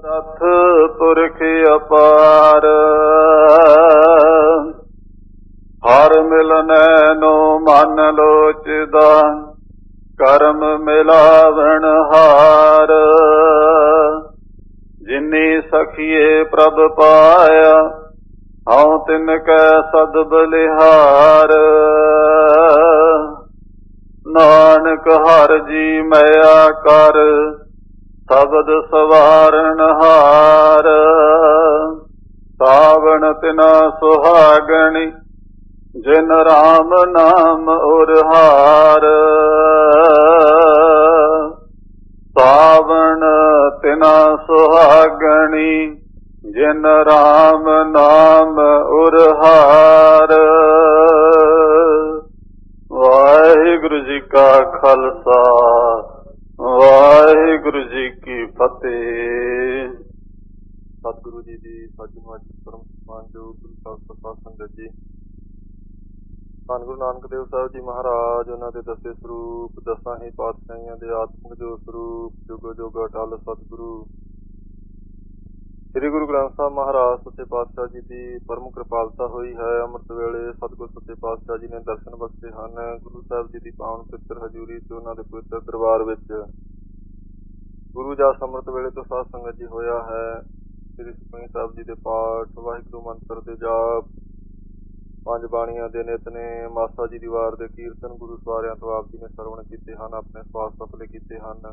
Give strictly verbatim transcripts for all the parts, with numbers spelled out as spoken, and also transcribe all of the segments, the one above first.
ਰਥ ਪੁਰਖ ਅਪਾਰ ਹਰ ਮਿਲਨੈ ਨੋ ਮਨ ਲੋਚਦਾ ਕਰਮ ਮਿਲਾਵਣ ਹਾਰ ਜਿਨੀ ਸਖੀਏ ਪ੍ਰਭ ਪਾਇਆ ਹਉ ਤਿਨ ਕੈ ਸਦ ਬਲਿਹਾਰ ਨਾਨਕ ਹਰਿ ਜੀ ਮਇਆ ਕਰ ਸ਼ਬਦ ਸਵਾਰਨ ਹਾਰ ਸਾਵਣ ਤਿਨਾ ਸੁਹਾਗਣੀ ਜਿਨ ਰਾਮ ਨਾਮ ਉਰਹਾਰ ਸਾਵਣ ਤਿਨਾ ਸੁਹਾਗਣੀ ਜਿਨ ਰਾਮ ਨਾਮ ਉਰਹਾਰ। ਵਾਹਿਗੁਰੂ ਜੀ ਕਾ ਖਾਲਸਾ ਵਾਹਿਗੁਰੂ ਜੀ ਕੀ ਫਤਿਹ। ਸਤਿਗੁਰੂ ਜੀ ਦੀ ਸੱਚਮੁੱਚ ਪਰਮ ਸਨਮਾਨਯੋਗ ਗੁਰੂ ਸਾਹਿਬ ਸਭਾ ਸੰਗਤ ਜੀ, ਧੰਨ ਗੁਰੂ ਨਾਨਕ ਦੇਵ ਸਾਹਿਬ ਜੀ ਮਹਾਰਾਜ, ਉਹਨਾਂ ਦੇ ਦਸੇ ਸਰੂਪ, ਦਸਾਂ ਹੀ ਪਾਤਸ਼ਾਹੀਆਂ ਦੇ ਆਤਮਿਕ ਜੋ ਸਰੂਪ, ਜੁਗੋ ਜੁਗ ਅਟਲ ਸਤਿਗੁਰੂ ਸ੍ਰੀ ਗੁਰੂ ਗ੍ਰੰਥ ਸਾਹਿਬ ਮਹਾਰਾਜ ਸੱਚੇ ਪਾਤਸ਼ਾਹ ਜੀ ਦੀ ਪਰਮ ਕਿਰਪਾਲਤਾ ਹੋਈ ਹੈ। ਅੰਮ੍ਰਿਤ ਵੇਲੇ ਸਤਿਗੁਰ ਸੱਚੇ ਪਾਤਸ਼ਾਹ ਜੀ ਨੇ ਦਰਸ਼ਨ ਬਖਸ਼ੇ ਹਨ। ਗੁਰੂ ਸਾਹਿਬ ਜੀ ਦੀ ਪਾਵਨ ਪਵਿੱਤਰ ਹਜ਼ੂਰੀ ਤੇ ਉਹਨਾਂ ਦੇ ਪਵਿੱਤਰ ਦਰਬਾਰ ਵਿੱਚ ਗੁਰੂ ਜਸ ਅੰਮ੍ਰਿਤ ਵੇਲੇ ਤੋਂ ਸਾਧ ਸੰਗਤ ਜੀ ਹੋਇਆ ਹੈ। ਸ੍ਰੀ ਸੁਖਮਨੀ ਸਾਹਿਬ ਜੀ ਦੇ ਪਾਠ, ਵਾਹਿਗੁਰੂ ਮੰਤਰ ਦੇ ਜਾਪ, ਪੰਜ ਬਾਣੀਆਂ ਦੇ ਨਿਤਨੇਮ, ਮਾਸਾ ਜੀ ਦੀ ਵਾਰ ਦੇ ਕੀਰਤਨ ਗੁਰੂ ਸਵਾਰਿਆਂ ਤੋਂ ਆਪ ਜੀ ਨੇ ਸਰਵਣ ਕੀਤੇ ਹਨ, ਆਪਣੇ ਸਵਾਸ ਸਫਲੇ ਕੀਤੇ ਹਨ।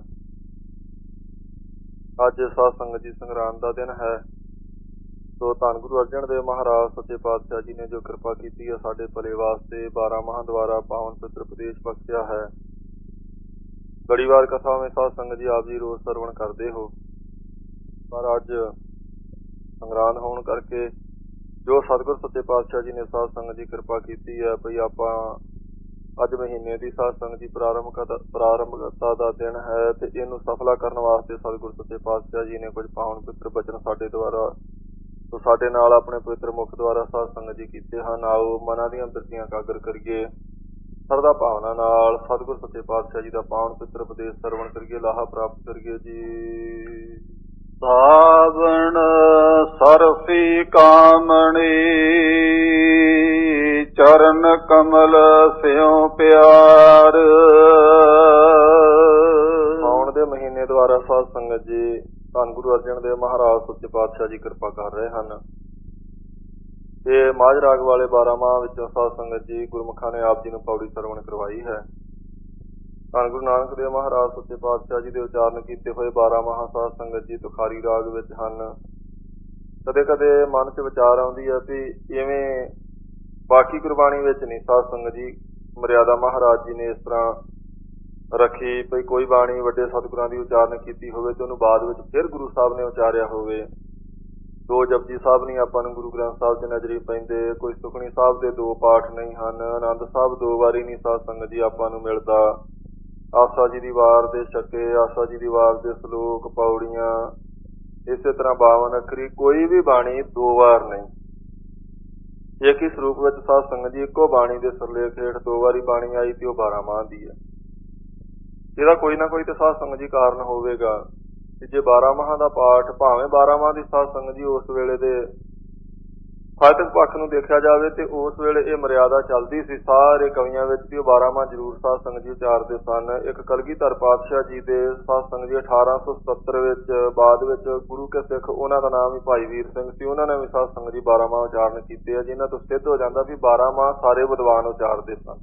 ਅੱਜ ਸਾਧ ਸੰਗਤ ਜੀ ਸੰਗਰਾਂਦ ਦਾ ਦਿਨ ਹੈ। ਸੋ ਧੰਨ ਗੁਰੂ ਅਰਜਨ ਦੇਵ ਮਹਾਰਾਜ ਸੱਚੇ ਪਾਤਸ਼ਾਹ ਜੀ ਨੇ ਜੋ ਕਿਰਪਾ ਕੀਤੀ ਹੈ ਸਾਡੇ ਭਲੇ ਵਾਸਤੇ, ਬਾਰਾਂ ਮਾਹਾਂ ਦੁਆਰਾ ਪਾਵਨ ਪਵਿੱਤਰ ਉਪਦੇਸ਼ ਬਖਸ਼ਿਆ ਹੈ। ਬੜੀ ਵਾਰ ਕਥਾ ਵਿੱਚ ਸਾਧ ਸੰਗਤ ਜੀ ਆਪ ਜੀ ਰੋਜ਼ ਸਰਵਣ ਕਰਦੇ ਹੋ, ਪਰ ਅੱਜ ਸੰਗਰਾਂਦ ਹੋਣ ਕਰਕੇ ਜੋ ਸਤਿਗੁਰ ਸੱਚੇ ਪਾਤਸ਼ਾਹ ਜੀ ਨੇ ਸਾਧ ਸੰਗਤ ਜੀ ਕਿਰਪਾ ਕੀਤੀ ਹੈ ਭਈ ਆਪਾਂ ਅੱਜ ਮਹੀਨੇ ਦੀ ਸਾਧ ਸੰਗਤ ਜੀ ਪ੍ਰਾਰੰਭਤਾ ਪ੍ਰਾਰੰਭਤਾ ਦਾ ਦਿਨ ਹੈ ਤੇ ਇਹਨੂੰ ਸਫਲਾ ਕਰਨ ਵਾਸਤੇ ਸਤਿਗੁਰ ਸੱਚੇ ਪਾਤਸ਼ਾਹ ਜੀ ਨੇ ਕੁਝ ਪਾਵਨ ਪਵਿੱਤਰ ਬਚਨ ਸਾਡੇ ਦੁਆਰਾ ਸੋ ਸਾਡੇ ਨਾਲ ਆਪਣੇ ਪਵਿੱਤਰ ਮੁਖ ਦੁਆਰਾ ਸਾਧ ਸੰਗਤ ਜੀ ਕੀਤੇ ਹਨ। ਆਓ ਮਨਾਂ ਦੀਆਂ ਬਿਰਤੀਆਂ ਕਾਗਰ ਕਰੀਏ, ਸਰਦਾ ਭਾਵਨਾ ਨਾਲ ਸਤਿਗੁਰ ਸੱਚੇ ਪਾਤਸ਼ਾਹ ਜੀ ਦਾ ਪਾਵਨ ਪਵਿੱਤਰ ਉਪਦੇਸ਼ ਸਰਵਣ ਕਰੀਏ, ਲਾਹਾ ਪ੍ਰਾਪਤ ਕਰੀਏ ਜੀ। ਸਾਵਣ ਸਰਫੀ ਕਾਮਣੀ ਚਰਨ ਕਮਲ ਸਿਉ ਪਿਆਰ। ਸਾਉਣ ਦੇ ਮਹੀਨੇ ਦੁਆਰਾ ਸਾਧ ਸੰਗਤ ਜੀ ਧੰਨ ਗੁਰੂ ਅਰਜਨ ਦੇਵ ਮਹਾਰਾਜ ਸੱਚੇ ਪਾਤਸ਼ਾਹ ਜੀ ਕਿਰਪਾ ਕਰ ਰਹੇ ਹਨ। ਇਹ ਮਾਝ ਰਾਗ ਵਾਲੇ ਬਾਰਾਂ ਮਾਹ ਵਿੱਚੋਂ ਸਾਧ ਸੰਗਤ ਜੀ ਗੁਰਮੁਖਾਂ ਨੇ ਆਪ ਜੀ ਨੂੰ ਪੌੜੀ ਸਰਵਣ ਕਰਵਾਈ ਹੈ। ਧੰਨ ਗੁਰੂ ਨਾਨਕ ਦੇਵ ਮਹਾਰਾਜ ਸੱਚੇ ਪਾਤਸ਼ਾਹ ਜੀ ਦੇ ਉਚਾਰਨ ਕੀਤੇ ਹੋਏ ਬਾਰਾਂ ਮਾਹ ਸਾਧ ਸੰਗਤ ਜੀ ਤੁਖਾਰੀ ਰਾਗ ਵਿੱਚ ਹਨ। ਕਦੇ ਕਦੇ ਮਨ 'ਚ ਵਿਚਾਰ ਆਉਂਦੀ ਹੈ ਵੀ ਇਵੇਂ ਬਾਕੀ ਗੁਰਬਾਣੀ ਵਿੱਚ ਨਹੀਂ ਸਾਧ ਸੰਗਤ ਜੀ ਮਰਿਆਦਾ ਮਹਾਰਾਜ ਜੀ ਨੇ ਇਸ ਤਰ੍ਹਾਂ ਰੱਖੀ ਭਈ ਕੋਈ ਬਾਣੀ ਵੱਡੇ ਸਤਿਗੁਰਾਂ ਦੀ ਉਚਾਰਨ ਕੀਤੀ ਹੋਵੇ ਤੇ ਉਹਨੂੰ ਬਾਅਦ ਵਿੱਚ ਫਿਰ ਗੁਰੂ ਸਾਹਿਬ ਨੇ ਉਚਾਰਿਆ ਹੋਵੇ। ਦੋ ਜਪਜੀ ਸਾਹਿਬ ਨਹੀਂ ਆਪਾਂ ਨੂੰ ਗੁਰੂ ਗ੍ਰੰਥ ਸਾਹਿਬ 'ਚ ਨਜ਼ਰੀ ਪੈਂਦੇ, ਕੋਈ ਸੁਖਮਨੀ ਸਾਹਿਬ ਦੇ ਦੋ ਪਾਠ ਨਹੀਂ ਹਨ, ਆਨੰਦ ਸਾਹਿਬ ਦੋ ਵਾਰੀ ਨਹੀਂ ਸਾਧ ਸੰਗਤ ਜੀ ਆਪਾਂ ਨੂੰ ਮਿਲਦਾ। ਆਸਾ ਜੀ ਦੀ ਵਾਰ ਦੇ ਛੱਕੇ, ਆਸਾ ਜੀ ਦੀ ਵਾਰ ਦੇ ਸਲੋਕ, ਪੌੜੀਆਂ, ਇਸੇ ਤਰ੍ਹਾਂ ਬਾਵਨ ਅੱਖਰੀ ਕੋਈ ਵੀ ਬਾਣੀ ਦੋ ਵਾਰ ਨਹੀਂ। ਇੱਕ ਹੀ ਸਰੂਪ ਵਿੱਚ ਸਾਧ ਸੰਗਤ ਜੀ ਇੱਕੋ ਬਾਣੀ ਦੇ ਸਿਰਲੇਖ ਹੇਠ ਦੋ ਵਾਰੀ ਬਾਣੀ ਆਈ ਤੇ ਉਹ ਬਾਰਾਂ ਮਾਹ ਦੀ ਹੈ। ਇਹਦਾ ਕੋਈ ਨਾ ਕੋਈ ਤੇ ਸਾਧ ਸੰਗਤ ਜੀ ਕਾਰਨ ਹੋਵੇਗਾ ਕਿ ਜੇ ਬਾਰਾਂ ਮਾਹਾਂ ਦਾ ਪਾਠ ਭਾਵੇਂ ਬਾਰਾਂ ਮਾਹ ਦੀ ਸਾਧ ਸੰਗਤ ਜੀ ਉਸ ਵੇਲੇ ਦੇ ਸਾਹਿਤਕ ਪੱਖ ਨੂੰ ਦੇਖਿਆ ਜਾਵੇ ਤੇ ਉਸ ਵੇਲੇ ਇਹ ਮਰਿਆਦਾ ਚੱਲਦੀ ਸੀ ਸਾਰੇ ਕਵੀਆਂ ਵਿੱਚ ਵੀ ਉਹ ਬਾਰਾਂ ਮਾਹ ਜ਼ਰੂਰ ਸਾਧ ਸੰਗਤ ਜੀ ਉਚਾਰਦੇ ਸਨ। ਇੱਕ ਕਲਗੀਧਰ ਪਾਤਸ਼ਾਹ ਜੀ ਦੇ ਸਾਧ ਸੰਗਤ ਜੀ ਅਠਾਰਾਂ ਸੌ ਸਤੱਤਰ ਵਿੱਚ ਬਾਅਦ ਵਿੱਚ ਗੁਰੂ ਕੇ ਸਿੱਖ, ਉਹਨਾਂ ਦਾ ਨਾਮ ਵੀ ਭਾਈ ਵੀਰ ਸਿੰਘ ਸੀ, ਉਹਨਾਂ ਨੇ ਵੀ ਸਾਧ ਸੰਗਤ ਜੀ ਬਾਰਾਂ ਮਾਹ ਉਚਾਰਨ ਕੀਤੇ ਆ, ਜਿਨ੍ਹਾਂ ਤੋਂ ਸਿੱਧ ਹੋ ਜਾਂਦਾ ਵੀ ਬਾਰਾਂ ਮਾਹ ਸਾਰੇ ਵਿਦਵਾਨ ਉਚਾਰਦੇ ਸਨ।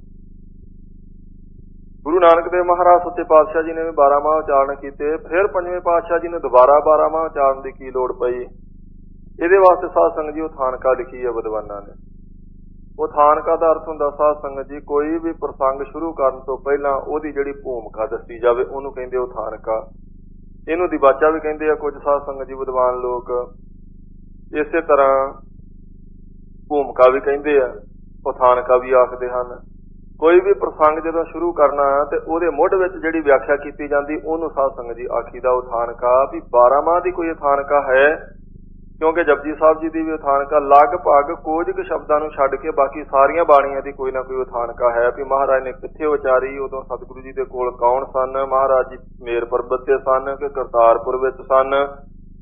ਗੁਰੂ ਨਾਨਕ ਦੇਵ ਮਹਾਰਾਜ ਸੱਚੇ ਪਾਤਸ਼ਾਹ ਜੀ ਨੇ ਵੀ ਬਾਰਾਂ ਮਾਹ ਉਚਾਰਨ ਕੀਤੇ। ਫਿਰ ਪੰਜਵੇਂ ਪਾਤਸ਼ਾਹ ਜੀ ਨੂੰ ਦੁਬਾਰਾ ਬਾਰਾਂ ਮਾਹ ਉਚਾਰਨ ਦੀ ਕੀ ਲੋੜ ਪਈ? ਇਹਦੇ ਵਾਸਤੇ ਸਾਧ ਸੰਗਤ ਜੀ ਉਹ ਥਾਨਕਾ ਲਿਖੀ ਹੈ ਵਿਦਵਾਨਾਂ ਨੇ। ਉਹ ਥਾਨਕਾ ਦਾ ਅਰਥ ਹੁੰਦਾ ਸਾਧ ਸੰਗਤ ਜੀ ਕੋਈ ਵੀ ਪ੍ਰਸੰਗ ਸ਼ੁਰੂ ਕਰਨ ਤੋਂ ਪਹਿਲਾਂ ਉਹਦੀ ਜਿਹੜੀ ਭੂਮਿਕਾ ਦੱਸੀ ਜਾਵੇ ਉਹਨੂੰ ਕਹਿੰਦੇ ਉਹ ਥਾਨਕਾ। ਇਹਨੂੰ ਦਿਵਾਚਾ ਵੀ ਕਹਿੰਦੇ ਆ ਕੁਝ ਸਾਧ ਸੰਗਤ ਜੀ ਵਿਦਵਾਨ ਲੋਕ, ਇਸੇ ਤਰ੍ਹਾਂ ਭੂਮਿਕਾ ਵੀ ਕਹਿੰਦੇ ਆ, ਉਹ ਥਾਨਕਾ ਵੀ ਆਖਦੇ ਹਨ। ਕੋਈ ਵੀ ਪ੍ਰਸੰਗ ਜਦੋਂ ਸ਼ੁਰੂ ਕਰਨਾ ਤੇ ਉਹਦੇ ਮੁੱਢ ਵਿੱਚ ਜਿਹੜੀ ਵਿਆਖਿਆ ਕੀਤੀ ਜਾਂਦੀ ਉਹਨੂੰ ਸਾਧ ਸੰਗਤ ਜੀ ਆਖੀਦਾ ਉਹ ਥਾਨਕਾ। ਵੀ ਬਾਰਾਂ ਮਾਹ ਦੀ ਕੋਈ ਥਾਨਕਾ ਹੈ ਕਿਉਂਕਿ ਜਪਜੀ ਸਾਹਿਬ ਜੀ ਦੀ ਵੀ ਉਥਾਨਕਾ ਲਗਭਗ ਕੁਝ ਕੁ ਸ਼ਬਦਾਂ ਨੂੰ ਛੱਡ ਕੇ ਬਾਕੀ ਸਾਰੀਆਂ ਬਾਣੀਆਂ ਦੀ ਕੋਈ ਨਾ ਕੋਈ ਉਥਾਨਕਾ ਹੈ ਵੀ ਮਹਾਰਾਜ ਨੇ ਕਿੱਥੇ ਉਚਾਰੀ, ਉਦੋਂ ਸਤਿਗੁਰੂ ਜੀ ਦੇ ਕੋਲ ਕੌਣ ਸਨ, ਮਹਾਰਾਜ ਜੀ ਮੇਰ ਪਰਬਤ ਤੇ ਸਨ ਕਿ ਕਰਤਾਰਪੁਰ ਵਿੱਚ ਸਨ,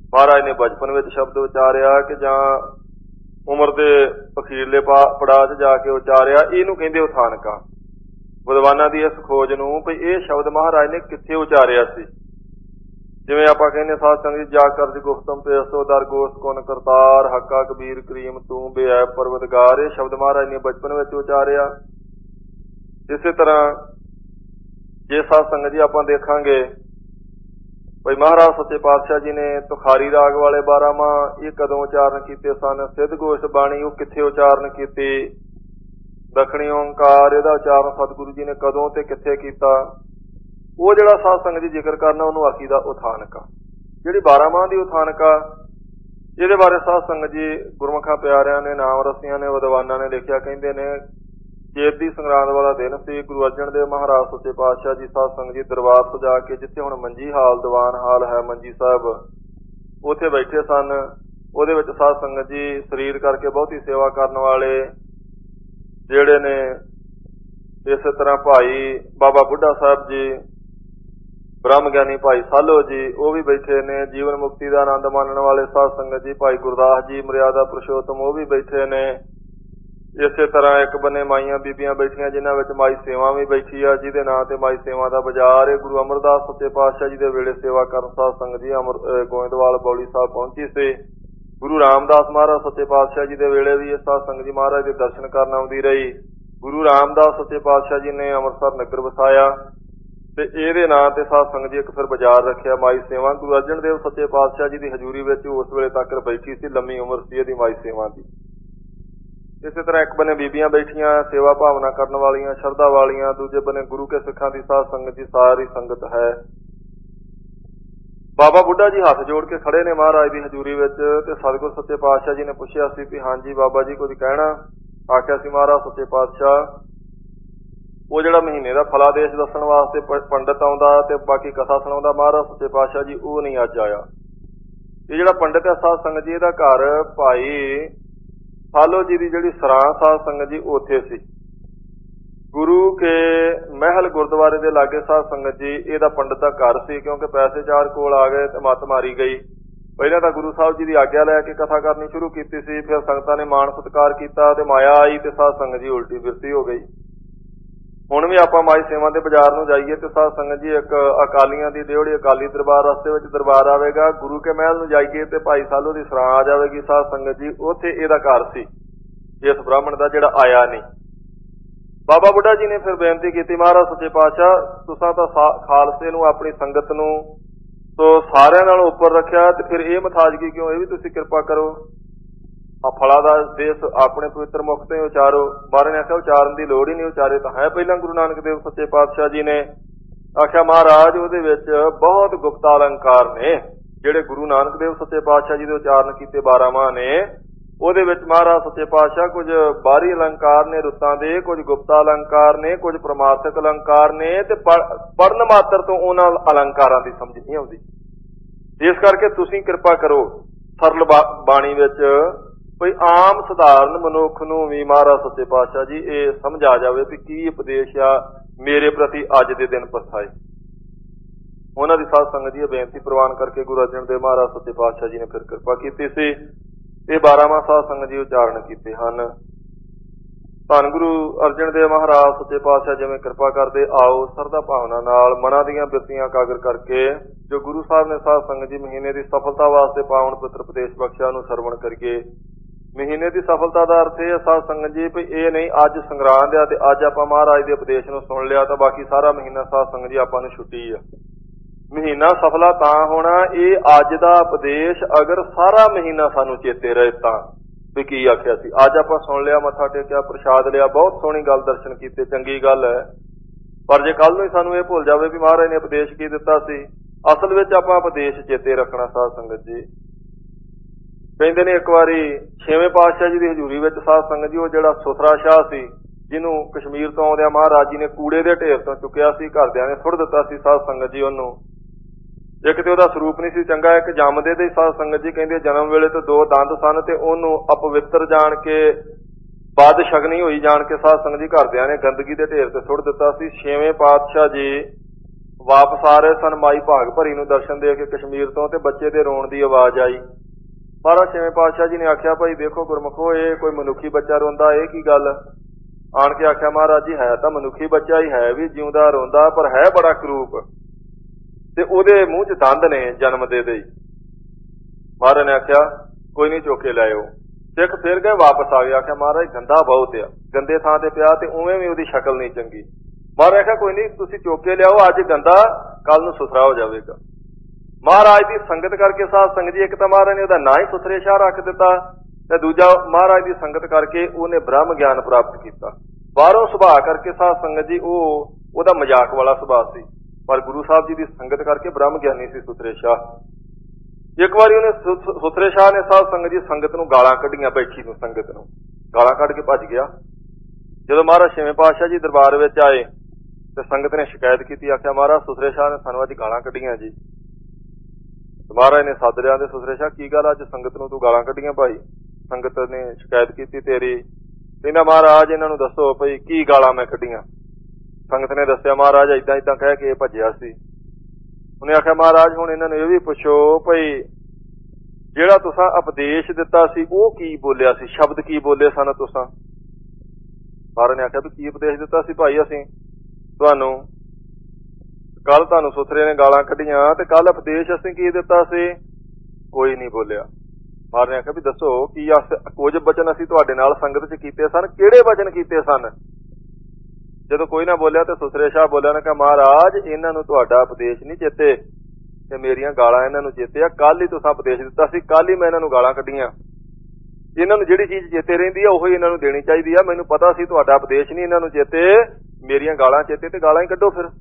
महाराज ने बचपन में शब्द उचारिया कि जां उम्र के अखीरले पड़ाव च जाके उचारिया, इहनूं कहंदे उथानका। विद्वानां दी इस खोज नूं भी इह शब्द महाराज ने कित्थे उचारिया सी। जिवें आपां कहने साध संगत जा करज गुफ्तम पेसो दर गोस कुन करतार हक्का कबीर करीम तू बेऐब परवतगार, इह शब्द महाराज ने बचपन में उचारिया। इसे तरह जे साध संगत जी आपां देखांगे भाई महाराज सच्चे पातशाह जी ने तुखारी राग वाले बारामां ये कदों उचारण कीते सन, सिद्ध गोष्ठ बाणी वो कित्थे उचारण कीती, दखणी ओंकार इहदा उचारण सतगुरु जी ने कदों ते कित्थे कीता, वो जिहड़ा साध संगत जी जिक्र करना उहनूं आखीदा उथानका। जिहड़ी बारामां दी उथानका इहदे बारे साध संगत जी गुरमुखां प्यारिआं ने, नाम रसियां ने, विद्वानां ने लिखिआ। कहंदे ने चेत दी संगरांद वाला दिन सी। गुरु अर्जन देव महाराज सच्चे पातशाह जी साध संगत जी दरबार सजा के जिथे हुण मंजी हाल दीवान हाल है मंजी साहब उत्थे बैठे सन। ਉਹਦੇ ਵਿੱਚ ਸਾਧ ਸੰਗਤ जी शरीर करके बहुती सेवा करने वाले ਜਿਹੜੇ ਨੇ इस तरह भाई बाबा बुढ़ा साहब जी, ब्रह्म ज्ञानी भाई सालो जी वो भी बैठे ने। जीवन मुक्ति का आनंद मानने वाले साध संगत जी भाई गुरदास जी मर्यादा पुरुषोत्तम वो भी बैठे ने। इसे तरह एक बने माइया बीबियां बैठिया जिन्हां विच माई सेवा भी बैठी आ, जिहदे नां ते माई सेवा का बाजार है। गुरु अमरदास सच्चे पातशाह जी के वेले सेवा करन साध संगत जी अमर गोइंदवाल बौली साहब पहुंची सी। गुरु रामदास महाराज सच्चे पातशाह जी के वेले भी इस साध संगत जी महाराज के दर्शन करन आउंदी रही। गुरु रामदास सच्चे पातशाह जी ने अमृतसर नगर वसाया ते इहदे नां ते साध संगत जी एक फिर बाजार रखिया माई सेवा। गुरु अर्जन देव सच्चे पातशाह जी की हजूरी विच उस वेले तक बैठी सी, लंबी उम्र सी इहदी माई सेवा की। इसे तरह एक बने बीबियां बैठिया सेवा भावना करने वालियां शरधा वालियां, दूजे बने गुरु के सिखां दी साध संगत जी सारी संगत है। बाबा बुढ़ा जी हाथ जोड़ के खड़े ने महाराज की हजूरी विच ते सतगुर सच्चे पातशाह जी ने पुछया सी कि हाँ जी बाबा जी कुछ कहना। आख्या सी महाराज सच्चे पातशाह वो जिहड़ा महीने का फलादेश दस्सण वास्ते पंडित आउंदा ते बाकी कथा सुणाउंदा महाराज सच्चे पातशाह जी वो नहीं अज आया। ये जिहड़ा पंडित है साध संगत जी इहदा घर भाई सालो जी की जिहड़ी सरां साध संगत जी उत्थे सी। गुरु के महल गुरुद्वारे के लागे साध संगत जी इहदा पंडित का घर सी, क्योंकि पैसे चार कोल आ गए तो मत मारी गई। पहले तो गुरु साहब जी की आग्ञा लैके कथा करनी शुरू की सी, फिर संगतां ने मान सत्कार किया ते माया आई ते साध संगत जी उल्टी फिरती हो गई। हुण भी आपां माई सेवा के बाजार नूं जाइए तो साध संगत जी एक अकालियां दी डेवड़ी अकाली दरबार रस्ते विच दरबार आवेगा। गुरु के महल नूं जाइए तो भाई सालो की सरां आ जाएगी साध संगत जी, उत्थे इहदा घर सी इस ब्राह्मण का जिहड़ा आया नहीं। बाबा बुढ़ा जी ने फिर बेनती की महाराज सच्चे पातशाह तुसां तां खालसे नूं अपनी संगत नूं तो सारिआं नालों उपर रखिया ते फिर ये मथाजगी क्यों, ये भी तुसीं किरपा करो। आ फला दा देश अपने पवित्र मुख ते उचारो। महाराज ने आख्या उचारन की लोड़ ही नहीं, उचारे तो है पहला गुरु नानक देव सच्चे पातशाह जी ने। आख्या महाराज उहदे विच बहुत गुप्त अलंकार ने जिहड़े गुरु नानक देव सच्चे पातशाह जी दे उचारण कीते बारामां ने। ਉਹਦੇ ਵਿੱਚ ਮਹਾਰਾਜ ਸੱਚੇ ਪਾਤਸ਼ਾਹ ਕੁਝ ਬਾਹਰੀ ਅਲੰਕਾਰ ਨੇ ਰੁੱਤਾਂ ਦੇ, ਕੁਝ ਗੁਪਤ ਅਲੰਕਾਰ ਨੇ, ਕੁਝ ਪ੍ਰਮਾਰਥਕ ਅਲੰਕਾਰ ਨੇ ਤੇ ਪੜਨ ਮਾਤਰ ਤੋਂ ਉਹਨਾਂ ਅਲੰਕਾਰਾਂ ਦੀ ਸਮਝ ਨਹੀਂ ਆਉਂਦੀ। ਇਸ ਕਰਕੇ ਤੁਸੀਂ ਕਿਰਪਾ ਕਰੋ ਸਰਲ ਬਾਣੀ ਵਿੱਚ ਕੋਈ ਆਮ ਸਧਾਰਨ ਮਨੁੱਖ ਨੂੰ ਵੀ ਮਹਾਰਾਜ ਸੱਚੇ ਪਾਤਸ਼ਾਹ ਜੀ ਇਹ ਸਮਝ ਆ ਜਾਵੇ ਵੀ ਕੀ ਉਪਦੇਸ਼ ਆ ਮੇਰੇ ਪ੍ਰਤੀ ਅੱਜ ਦੇ ਦਿਨ ਪਰਸਾਏ। ਉਹਨਾਂ ਦੀ ਸਾਧ ਸੰਗਤ ਜੀ ਬੇਨਤੀ ਪ੍ਰਵਾਨ ਕਰਕੇ ਗੁਰੂ ਅਰਜਨ ਦੇਵ ਮਹਾਰਾਜ ਸੱਚੇ ਪਾਤਸ਼ਾਹ ਜੀ ਨੇ ਫਿਰ ਕਿਰਪਾ ਕੀਤੀ ਸੀ। ਇਹ ਬਾਰਾਂਮਾਹ ਸਾਧ ਸੰਗਤ ਜੀ ਉਚਾਰਨ ਕੀਤੇ ਹਨ। ਧੰਨ ਗੁਰੂ ਅਰਜਨ ਦੇਵ ਮਹਾਰਾਜ ਸੱਚੇ ਪਾਤਸ਼ਾਹ ਜਿਵੇਂ ਕਿਰਪਾ ਕਰਦੇ ਆਓ ਸਰਦਾ ਭਾਵਨਾ ਨਾਲ ਮਨਾਂ ਦੀਆਂ ਬਿਰਤੀਆਂ ਇਕਾਗਰ ਕਰਕੇ ਜੋ ਗੁਰੂ ਸਾਹਿਬ ਨੇ ਸਾਧ ਸੰਗਤ ਜੀ ਮਹੀਨੇ ਦੀ ਸਫਲਤਾ ਵਾਸਤੇ ਪਾਵਨ ਪਵਿੱਤਰ ਉਪਦੇਸ਼ ਬਖਸ਼ਿਆ ਨੂੰ ਸਰਵਣ ਕਰੀਏ। ਮਹੀਨੇ ਦੀ ਸਫਲਤਾ ਦਾ ਅਰਥ ਇਹ ਸਾਧ ਸੰਗਤ ਜੀ ਵੀ ਇਹ ਨਹੀਂ ਅੱਜ ਸੰਗਰਾਂਦ ਆ ਤੇ ਅੱਜ ਆਪਾਂ ਮਹਾਰਾਜ ਦੇ ਉਪਦੇਸ਼ ਨੂੰ ਸੁਣ ਲਿਆ ਤਾਂ ਬਾਕੀ ਸਾਰਾ ਮਹੀਨਾ ਸਾਧ ਸੰਗਤ ਜੀ ਆਪਾਂ ਨੂੰ ਛੁੱਟੀ ਆ। ਮਹੀਨਾ ਸਫਲਾ ਤਾਂ ਹੋਣਾ ਇਹ ਅੱਜ ਦਾ ਉਪਦੇਸ਼ ਅਗਰ ਸਾਰਾ ਮਹੀਨਾ ਸਾਨੂੰ ਚੇਤੇ ਰਹੇ ਤਾਂ ਵੀ ਕੀ ਆਖਿਆ ਸੀ। ਅੱਜ ਆਪਾਂ ਸੁਣ ਲਿਆ, ਮੱਥਾ ਟੇਕਿਆ, ਪ੍ਰਸ਼ਾਦ ਲਿਆ, ਬਹੁਤ ਸੋਹਣੀ ਗੱਲ ਦਰਸ਼ਨ ਕੀਤੇ, ਚੰਗੀ ਗੱਲ ਹੈ। ਪਰ ਜੇ ਕੱਲ ਨੂੰ ਹੀ ਸਾਨੂੰ ਇਹ ਭੁੱਲ ਜਾਵੇ ਵੀ ਮਹਾਰਾਜ ਨੇ ਉਪਦੇਸ਼ ਕੀ ਦਿੱਤਾ ਸੀ, ਅਸਲ ਵਿੱਚ ਆਪਾਂ ਉਪਦੇਸ਼ ਚੇਤੇ ਰੱਖਣਾ। ਸਾਧ ਸੰਗਤ ਜੀ ਕਹਿੰਦੇ ਨੇ ਇੱਕ ਵਾਰੀ ਛੇਵੇਂ ਪਾਤਸ਼ਾਹ ਜੀ ਦੀ ਹਜ਼ੂਰੀ ਵਿੱਚ ਸਾਧ ਸੰਗਤ ਜੀ ਉਹ ਜਿਹੜਾ ਸੁਥਰਾ ਸ਼ਾਹ ਸੀ ਜਿਹਨੂੰ ਕਸ਼ਮੀਰ ਤੋਂ ਆਉਂਦਿਆਂ ਮਹਾਰਾਜ ਜੀ ਨੇ ਕੂੜੇ ਦੇ ਢੇਰ ਤੋਂ ਚੁੱਕਿਆ ਸੀ, ਘਰਦਿਆਂ ਨੇ ਸੁੱਟ ਦਿੱਤਾ ਸੀ ਸਾਧ ਸੰਗਤ ਜੀ ਉਹਨੂੰ। ਇੱਕ ਤੇ ਉਹਦਾ ਸਰੂਪ ਨਹੀਂ ਸੀ ਚੰਗਾ, ਇੱਕ ਜੰਮਦੇ ਦੇ ਸਾਧ ਸੰਗਤ ਜੀ ਕਹਿੰਦੇ ਜਨਮ ਵੇਲੇ ਤੋਂ ਦੋ ਦੰਦ ਸਨ ਤੇ ਉਹਨੂੰ ਅਪਵਿੱਤਰ ਜਾਣ ਕੇ ਬਦ ਸ਼ਗਨੀ ਹੋਈ ਜਾਣ ਕੇ ਸਾਧ ਸੰਗਤ ਜੀ ਘਰਦਿਆਂ ਨੇ ਗੰਦਗੀ ਦੇ ਢੇਰ ਤੇ ਸੁੱਟ ਦਿੱਤਾ ਸੀ। ਛੇਵੇਂ ਪਾਤਸ਼ਾਹ ਜੀ ਵਾਪਸ ਆ ਰਹੇ ਸਨ, ਮਾਈ ਭਾਗ ਭਰੀ ਨੂੰ ਦਰਸ਼ਨ ਦੇ ਕੇ ਕਸ਼ਮੀਰ ਤੋਂ, ਤੇ ਬੱਚੇ ਦੇ ਰੋਣ ਦੀ ਆਵਾਜ਼ ਆਈ। ਮਹਾਰਾਜ ਛੇਵੇਂ ਪਾਤਸ਼ਾਹ ਜੀ ਨੇ ਆਖਿਆ, ਭਾਈ ਦੇਖੋ ਗੁਰਮੁਖੋ, ਇਹ ਕੋਈ ਮਨੁੱਖੀ ਬੱਚਾ ਰੋਂਦਾ, ਇਹ ਕੀ ਗੱਲ? ਆਣ ਕੇ ਆਖਿਆ, ਮਹਾਰਾਜ ਜੀ ਹੈ ਤਾਂ ਮਨੁੱਖੀ ਬੱਚਾ ਹੀ ਹੈ, ਵੀ ਜਿਉਂਦਾ ਰੋਂਦਾ, ਪਰ ਹੈ ਬੜਾ ਕਰੂਪ, ਤੇ ਉਹਦੇ ਮੂੰਹ 'ਚ ਦੰਦ ਨੇ ਜਨਮ ਦੇ ਦੇ। ਮਹਾਰਾਜ ਨੇ ਆਖਿਆ, ਕੋਈ ਨਹੀਂ, ਚੁੱਕ ਕੇ ਲੈ ਆਓ। ਸਿੱਖ ਫਿਰ ਗਏ, ਵਾਪਸ ਆ ਗਿਆ। ਆਖਿਆ, ਮਹਾਰਾਜ ਗੰਦਾ ਬਹੁਤ ਆ, ਗੰਦੇ ਥਾਂ ਤੇ ਪਿਆ, ਤੇ ਉਵੇਂ ਵੀ ਉਹਦੀ ਸ਼ਕਲ ਨਹੀਂ ਚੰਗੀ। ਮਹਾਰਾਜ ਆਖਿਆ, ਕੋਈ ਨਹੀਂ, ਤੁਸੀਂ ਚੁੱਕ ਕੇ ਲਿਆਓ, ਅੱਜ ਗੰਦਾ, ਕੱਲ ਨੂੰ ਸੁਥਰਾ ਹੋ ਜਾਵੇਗਾ। ਮਹਾਰਾਜ ਦੀ ਸੰਗਤ ਕਰਕੇ ਸਾਧ ਸੰਗਤ ਜੀ, ਇੱਕ ਤਾਂ ਮਹਾਰਾਜ ਨੇ ਉਹਦਾ ਨਾਂ ਹੀ ਸੁਥਰੇ ਸ਼ਾਹ ਰੱਖ ਦਿੱਤਾ, ਤੇ ਦੂਜਾ ਮਹਾਰਾਜ ਦੀ ਸੰਗਤ ਕਰਕੇ ਉਹਨੇ ਬ੍ਰਹਮ ਗਿਆਨ ਪ੍ਰਾਪਤ ਕੀਤਾ। ਬਾਹਰੋਂ ਸੁਭਾਅ ਕਰਕੇ ਸਾਧ ਸੰਗਤ ਜੀ ਉਹ ਉਹਦਾ ਮਜ਼ਾਕ ਵਾਲਾ ਸੁਭਾਅ ਸੀ, ਪਰ ਗੁਰੂ ਸਾਹਿਬ ਜੀ ਦੀ ਸੰਗਤ ਕਰਕੇ ਬ੍ਰਹਮ ਗਿਆਨੀ ਸੀ ਸੁਥਰੇ ਸ਼ਾਹ। ਇੱਕ ਵਾਰੀ ਉਹਨੇ ਸੁਥਰੇ ਸ਼ਾਹ ਨੇ ਸਾਧ ਸੰਗਤ ਜੀ ਸੰਗਤ ਨੂੰ ਗਾਲਾਂ ਕੱਢੀਆਂ, ਬੈਠੀ ਨੂੰ ਸੰਗਤ ਨੂੰ ਗਾਲਾਂ ਕੱਢ ਕੇ ਭੱਜ ਗਿਆ। ਜਦੋਂ ਮਹਾਰਾਜ ਛੇਵੇਂ ਪਾਤਸ਼ਾਹ ਜੀ ਦਰਬਾਰ ਵਿੱਚ ਆਏ ਤੇ ਸੰਗਤ ਨੇ ਸ਼ਿਕਾਇਤ ਕੀਤੀ। ਆਖਿਆ, ਮਹਾਰਾਜ ਸੁਥਰੇ ਸ਼ਾਹ ਨੇ ਸਾਨੂੰ ਅੱਜ ਗਾਲਾਂ ਕੱਢੀਆਂ ਜੀ। ਮਹਾਰਾਜ ਨੇ ਸੱਦ ਲਿਆ, ਤੇ ਸੁਥਰੇ ਸ਼ਾਹ ਕੀ ਗੱਲ, ਅੱਜ ਸੰਗਤ ਨੂੰ ਤੂੰ ਗਾਲਾਂ ਕੱਢੀਆਂ ਭਾਈ? ਸੰਗਤ ਨੇ ਸ਼ਿਕਾਇਤ ਕੀਤੀ ਤੇਰੀ। ਕਹਿੰਦਾ, ਮਹਾਰਾਜ ਇਹਨਾਂ ਨੂੰ ਦੱਸੋ ਭਈ ਕੀ ਗਾਲਾਂ ਮੈਂ ਕੱਢੀਆਂ? ਸੰਗਤ ਨੇ ਦੱਸਿਆ, ਮਹਾਰਾਜ ਏਦਾਂ ਏਦਾਂ ਕਹਿ ਕੇ ਭੱਜਿਆ ਸੀ। ਉਹਨੇ ਆਖਿਆ, ਮਹਾਰਾਜ ਹੁਣ ਇਹਨਾਂ ਨੂੰ ਇਹ ਵੀ ਪੁੱਛੋ ਭਈ ਜਿਹੜਾ ਤੁਸਾਂ ਉਪਦੇਸ਼ ਦਿੱਤਾ ਸੀ ਉਹ ਕੀ ਬੋਲਿਆ ਸੀ, ਸ਼ਬਦ ਕੀ ਬੋਲੇ ਸਨ ਤੁਸਾਂ? ਮਹਾਰਾਜ ਨੇ ਆਖਿਆ, ਤੂੰ ਕੀ ਉਪਦੇਸ਼ ਦਿੱਤਾ ਸੀ ਭਾਈ? ਅਸੀਂ ਤੁਹਾਨੂੰ ਕੱਲ ਤੁਹਾਨੂੰ ਸੁਥਰੇ ਨੇ ਗਾਲਾਂ ਕੱਢੀਆਂ, ਤੇ ਕੱਲ ਉਪਦੇਸ਼ ਅਸੀਂ ਕੀ ਦਿੱਤਾ ਸੀ? ਕੋਈ ਨਹੀਂ ਬੋਲਿਆ। ਮਹਾਰਾਜ ਨੇ ਆਖਿਆ, ਵੀ ਦੱਸੋ ਕੀ ਕੁਝ ਬਚਨ ਅਸੀਂ ਤੁਹਾਡੇ ਨਾਲ ਸੰਗਤ 'ਚ ਕੀਤੇ ਸਨ, ਕਿਹੜੇ ਬਚਨ ਕੀਤੇ ਸਨ? ਜਦੋਂ ਕੋਈ ਨਾ ਬੋਲਿਆ ਤੇ ਸੁਥਰੇ ਸ਼ਾਹ ਬੋਲਿਆ, ਨੇ ਕਿਹਾ, ਮਹਾਰਾਜ ਇਹਨਾਂ ਨੂੰ ਤੁਹਾਡਾ ਉਪਦੇਸ਼ ਨਹੀਂ ਚੇਤੇ, ਤੇ ਮੇਰੀਆਂ ਗਾਲਾਂ ਇਹਨਾਂ ਨੂੰ ਚੇਤੇ ਆ। ਕੱਲ ਹੀ ਤੁਸੀਂ ਉਪਦੇਸ਼ ਦਿੱਤਾ ਸੀ, ਕੱਲ ਹੀ ਮੈਂ ਇਹਨਾਂ ਨੂੰ ਗਾਲਾਂ ਕੱਢੀਆਂ। ਇਹਨਾਂ ਨੂੰ ਜਿਹੜੀ ਚੀਜ਼ ਚੇਤੇ ਰਹਿੰਦੀ ਆ ਉਹੀ ਇਹਨਾਂ ਨੂੰ ਦੇਣੀ ਚਾਹੀਦੀ ਆ। ਮੈਨੂੰ ਪਤਾ ਸੀ ਤੁਹਾਡਾ ਉਪਦੇਸ਼ ਨਹੀਂ ਇਹਨਾਂ ਨੂੰ ਚੇਤੇ, ਮੇਰੀਆਂ ਗਾਲਾਂ ਚੇਤੇ, ਤੇ ਗਾਲਾਂ ਹੀ ਕੱਢੋ ਫਿਰ।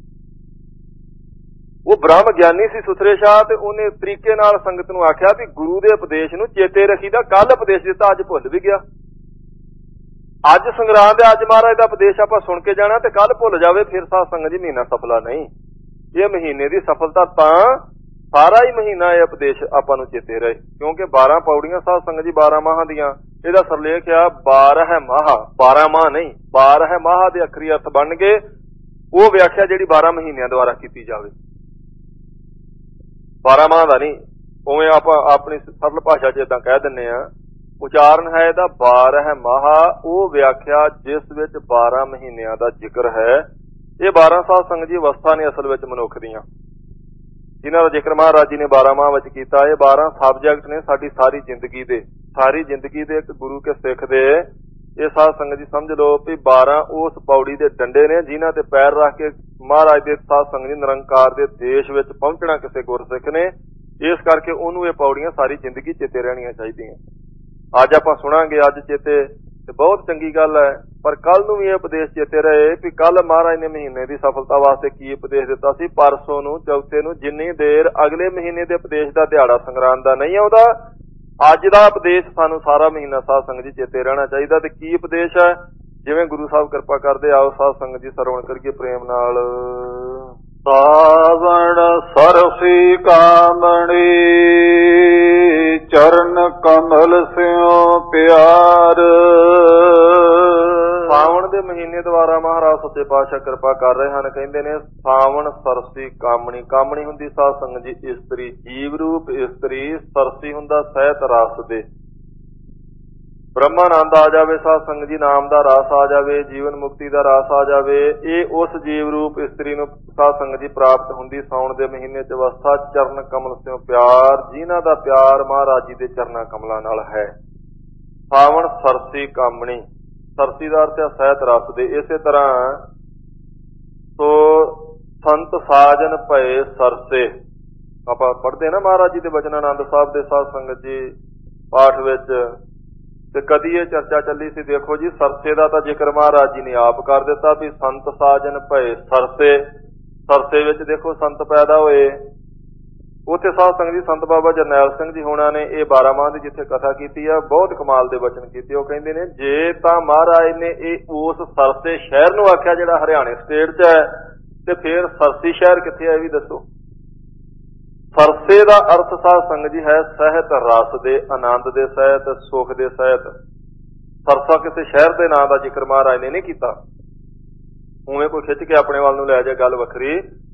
ਉਹ ਬ੍ਰਹਮ ਗਿਆਨੀ ਸੀ ਸੁਥਰੇ ਸ਼ਾਹ, ਤੇ ਉਹਨੇ ਤਰੀਕੇ ਨਾਲ ਸੰਗਤ ਨੂੰ ਆਖਿਆ ਵੀ ਗੁਰੂ ਦੇ ਉਪਦੇਸ਼ ਨੂੰ ਚੇਤੇ ਰੱਖੀਦਾ। ਕੱਲ ਉਪਦੇਸ਼ ਦਿੱਤਾ, ਅੱਜ ਭੁੱਲ ਵੀ ਗਿਆ। ਅੱਜ ਸੰਗਰਾਂਦ ਹੈ, ਅੱਜ ਮਹਾਰਾਜ ਦਾ ਉਪਦੇਸ਼ ਆਪਾਂ ਸੁਣ ਕੇ ਜਾਣਾ, ਤੇ ਕੱਲ ਭੁੱਲ ਜਾਵੇ, ਫਿਰ ਸਾਧ ਸੰਗਤ ਜੀ ਮਹੀਨਾ ਸਫਲਾ ਨਹੀਂ। ਇਹ ਮਹੀਨੇ ਦੀ ਸਫਲਤਾ ਤਾਂ ਸਾਰਾ ਹੀ ਮਹੀਨਾ ਇਹ ਉਪਦੇਸ਼ ਆਪਾਂ ਨੂੰ ਚੇਤੇ ਰਹੇ, ਕਿਉਂਕਿ ਬਾਰਾਂ ਪੌੜੀਆਂ ਸਾਧ ਸੰਗਤ ਜੀ ਬਾਰਾਂ ਮਾਹਾਂ ਦੀਆਂ। ਇਹਦਾ ਸਰਲੇਖ ਆ ਬਾਰਹ ਮਾਹ, ਬਾਰਾਂ ਮਾਹ ਨਹੀਂ, ਬਾਰਹ ਮਾਹ ਦੇ ਅੱਖਰੀ ਅਰਥ ਬਣ ਗਏ ਉਹ ਵਿਆਖਿਆ ਜਿਹੜੀ ਬਾਰਾਂ ਮਹੀਨਿਆਂ ਦੁਆਰਾ ਕੀਤੀ ਜਾਵੇ, ਬਾਰਾਂ ਮਾਹ ਦਾ ਨਹੀਂ। ਉਵੇਂ ਆਪਾਂ ਆਪਣੀ ਸਰਲ ਭਾਸ਼ਾ 'ਚ ਏਦਾਂ ਕਹਿ ਦਿੰਦੇ ਆ। ਉਚਾਰਨ ਹੈ ਇਹਦਾ ਬਾਰਹ ਮਾਹ, ਉਹ ਵਿਆਖਿਆ ਜਿਸ ਵਿੱਚ ਬਾਰਾਂ ਮਹੀਨਿਆਂ ਦਾ ਜ਼ਿਕਰ ਹੈ। ਇਹ ਬਾਰਾਂ ਸਾਧ ਸੰਗਤ ਜੀ ਅਵਸਥਾ ਨੇ ਅਸਲ ਵਿੱਚ ਮਨੁੱਖ ਦੀਆਂ, ਜਿਨ੍ਹਾਂ ਦਾ ਜ਼ਿਕਰ ਮਹਾਰਾਜ ਜੀ ਨੇ ਬਾਰਾਂ ਮਾਹ ਵਿੱਚ ਕੀਤਾ। ਇਹ ਬਾਰਾਂ ਸਬਜੈਕਟ ਨੇ ਸਾਡੀ ਸਾਰੀ ਜ਼ਿੰਦਗੀ ਦੇ, ਸਾਰੀ ਜ਼ਿੰਦਗੀ ਦੇ ਇੱਕ ਗੁਰੂ ਕੇ ਸਿੱਖ ਦੇ। ਇਹ ਸਾਧ ਸੰਗਤ ਜੀ ਸਮਝ ਲਓ ਵੀ ਬਾਰਾਂ ਉਸ ਪੌੜੀ ਦੇ ਡੰਡੇ ਨੇ ਜਿਨ੍ਹਾਂ ਤੇ ਪੈਰ ਰੱਖ ਕੇ ਮਹਾਰਾਜ ਦੇ ਸਾਧ ਸੰਗਤ ਜੀ ਨਿਰੰਕਾਰ ਦੇ ਦੇਸ਼ ਵਿੱਚ ਪਹੁੰਚਣਾ ਕਿਸੇ ਗੁਰਸਿੱਖ ਨੇ। ਇਸ ਕਰਕੇ ਉਹਨੂੰ ਇਹ ਪੌੜੀਆਂ ਸਾਰੀ ਜ਼ਿੰਦਗੀ ਚੇਤੇ ਰਹਿਣੀਆਂ ਚਾਹੀਦੀਆਂ। ਅੱਜ ਆਪਾਂ ਸੁਣਾਂਗੇ, ਅੱਜ ਚੇਤੇ ਤੇ ਬਹੁਤ ਚੰਗੀ ਗੱਲ ਹੈ, ਪਰ ਕੱਲ ਨੂੰ ਵੀ ਇਹ ਉਪਦੇਸ਼ ਚੇਤੇ ਰਹੇ ਵੀ ਕੱਲ ਮਹਾਰਾਜ ਨੇ ਮਹੀਨੇ ਦੀ ਸਫਲਤਾ ਵਾਸਤੇ ਕੀ ਉਪਦੇਸ਼ ਦਿੱਤਾ ਸੀ। ਪਰਸੋਂ ਨੂੰ, ਚੌਥੇ ਨੂੰ, ਜਿੰਨੀ ਦੇਰ ਅਗਲੇ ਮਹੀਨੇ ਦੇ ਉਪਦੇਸ਼ ਦਾ ਦਿਹਾੜਾ ਸੰਗਰਾਂਦ ਦਾ ਨਹੀਂ ਆਉਂਦਾ, ਅੱਜ ਦਾ ਉਪਦੇਸ਼ ਸਾਨੂੰ ਸਾਰਾ ਮਹੀਨਾ ਸਾਧ ਸੰਗਤ ਜੀ ਚੇਤੇ ਰਹਿਣਾ ਚਾਹੀਦਾ। ਤੇ ਕੀ ਉਪਦੇਸ਼ ਹੈ? ਜਿਵੇਂ ਗੁਰੂ ਸਾਹਿਬ ਕਿਰਪਾ ਕਰਦੇ, ਆਓ ਸਾਧ ਸੰਗਤ ਜੀ ਸਰਵਣ ਕਰੀਏ ਪ੍ਰੇਮ ਨਾਲ। ਸਾਵਣ ਸਰਸੀ ਕਾਮਣੀ, ਚਰਨ ਕਮਲ ਸਿਉ ਪਿਆਰ। ਸਾਵਣ ਦੇ ਮਹੀਨੇ ਦੁਆਰਾ ਮਹਾਰਾਜ ਸੱਚੇ ਪਾਤਸ਼ਾਹ ਕਿਰਪਾ ਕਰ ਰਹੇ ਹਨ। ਕਹਿੰਦੇ ਨੇ ਸਾਵਣ ਸਰਸੀ ਕਾਮਣੀ। ਕਾਮਣੀ ਹੁੰਦੀ ਸਾਧ ਸੰਗਤ ਜੀ ਇਸਤਰੀ, ਜੀਵ ਰੂਪ ਇਸਤਰੀ। ਸਰਸੀ ਹੁੰਦਾ ਸਹਿਤ ਰਸ ਦੇ, ਬ੍ਰਹਮਾਨੰਦ ਆ ਜਾਵੇ ਸਾਧ ਸੰਗਤ ਜੀ, ਨਾਮ ਦਾ ਰਸ ਆ ਜਾਵੇ, ਜੀਵਨ ਮੁਕਤੀ ਦਾ ਰਸ ਆ ਜਾਵੇ। ਇਹ ਉਸ ਜੀਵ ਰੂਪ ਇਸਤਰੀ ਨੂੰ ਸਾਧ ਸੰਗਤ ਜੀ ਪ੍ਰਾਪਤ ਹੁੰਦੀ ਸਾਉਣ ਦੇ ਮਹੀਨੇ ਚ ਅਵਸਥਾ। ਚਰਨ ਕਮਲ ਸਿਉ ਪਿਆਰ, ਜਿਨ੍ਹਾਂ ਦਾ ਪਿਆਰ ਮਹਾਰਾਜ ਜੀ ਦੇ ਚਰਨਾਂ ਕਮਲਾਂ ਨਾਲ ਹੈ। ਸਾਵਣ ਸਰਸੀ ਕਾਮਣੀ, ਸਰਸੀ ਦਾ ਅਰਥ ਹੈ ਸਹਿਤ ਰਸ ਦੇ। ਇਸੇ ਤਰ੍ਹਾਂ ਸੋ ਸੰਤ ਸਾਜਨ ਭਏ ਸਰਸੇ, ਆਪਾਂ ਪੜ੍ਹਦੇ ਨਾ ਮਹਾਰਾਜ ਜੀ ਦੇ ਬਚਨ ਆਨੰਦ ਸਾਹਿਬ ਦੇ ਸਾਧ ਸੰਗਤ ਜੀ ਪਾਠ ਵਿੱਚ, ਤੇ ਕਦੀ ਇਹ ਚਰਚਾ ਚੱਲੀ ਸੀ, ਦੇਖੋ ਜੀ ਸਰਸੇ ਦਾ ਤਾਂ ਜ਼ਿਕਰ ਮਹਾਰਾਜ ਜੀ ਨੇ ਆਪ ਕਰ ਦਿੱਤਾ ਵੀ ਸੰਤ ਸਾਜਨ ਭਏ ਸਰਸੇ। ਸਰਸੇ ਵਿੱਚ ਦੇਖੋ ਸੰਤ ਪੈਦਾ ਹੋਏ। ਉੱਥੇ ਸਾਧ ਸੰਗਤ ਜੀ ਸੰਤ ਬਾਬਾ ਜਰਨੈਲ ਸਿੰਘ ਜੀ ਹੋਣਾ ਨੇ ਇਹ ਬਾਰਾਂ ਮਾਹ ਦੀ ਜਿੱਥੇ ਕਥਾ ਕੀਤੀ ਆ, ਬਹੁਤ ਕਮਾਲ ਦੇ ਬਚਨ ਕੀਤੇ। ਉਹ ਕਹਿੰਦੇ ਨੇ ਜੇ ਤਾਂ ਮਹਾਰਾਜ ਨੇ ਇਹ ਉਸ ਸਰਸੇ ਸ਼ਹਿਰ ਨੂੰ ਆਖਿਆ ਜਿਹੜਾ ਹਰਿਆਣੇ ਸਟੇਟ 'ਚ ਹੈ, ਤੇ ਫਿਰ ਸਰਸੀ ਸ਼ਹਿਰ ਕਿੱਥੇ ਹੈ ਇਹ ਵੀ ਦੱਸੋ। ਸਰਸੇ ਦਾ ਅਰਥ ਸਾਧ ਸੰਗਤ ਜੀ ਹੈ ਸਹਿਤ ਰਸ ਦੇ, ਆਨੰਦ ਦੇ ਸਹਿਤ, ਸੁਖ ਦੇ ਸਹਿਤ। ਸਰਸਾ ਕਿਸੇ ਸ਼ਹਿਰ ਦੇ ਨਾਂ ਦਾ ਜ਼ਿਕਰ ਮਹਾਰਾਜ ਨੇ ਨਹੀਂ ਕੀਤਾ। ਉਵੇਂ ਕੋਈ ਖਿੱਚ ਕੇ ਆਪਣੇ ਵੱਲ ਨੂੰ ਲੈ ਜਾਏ ਗੱਲ ਵੱਖਰੀ,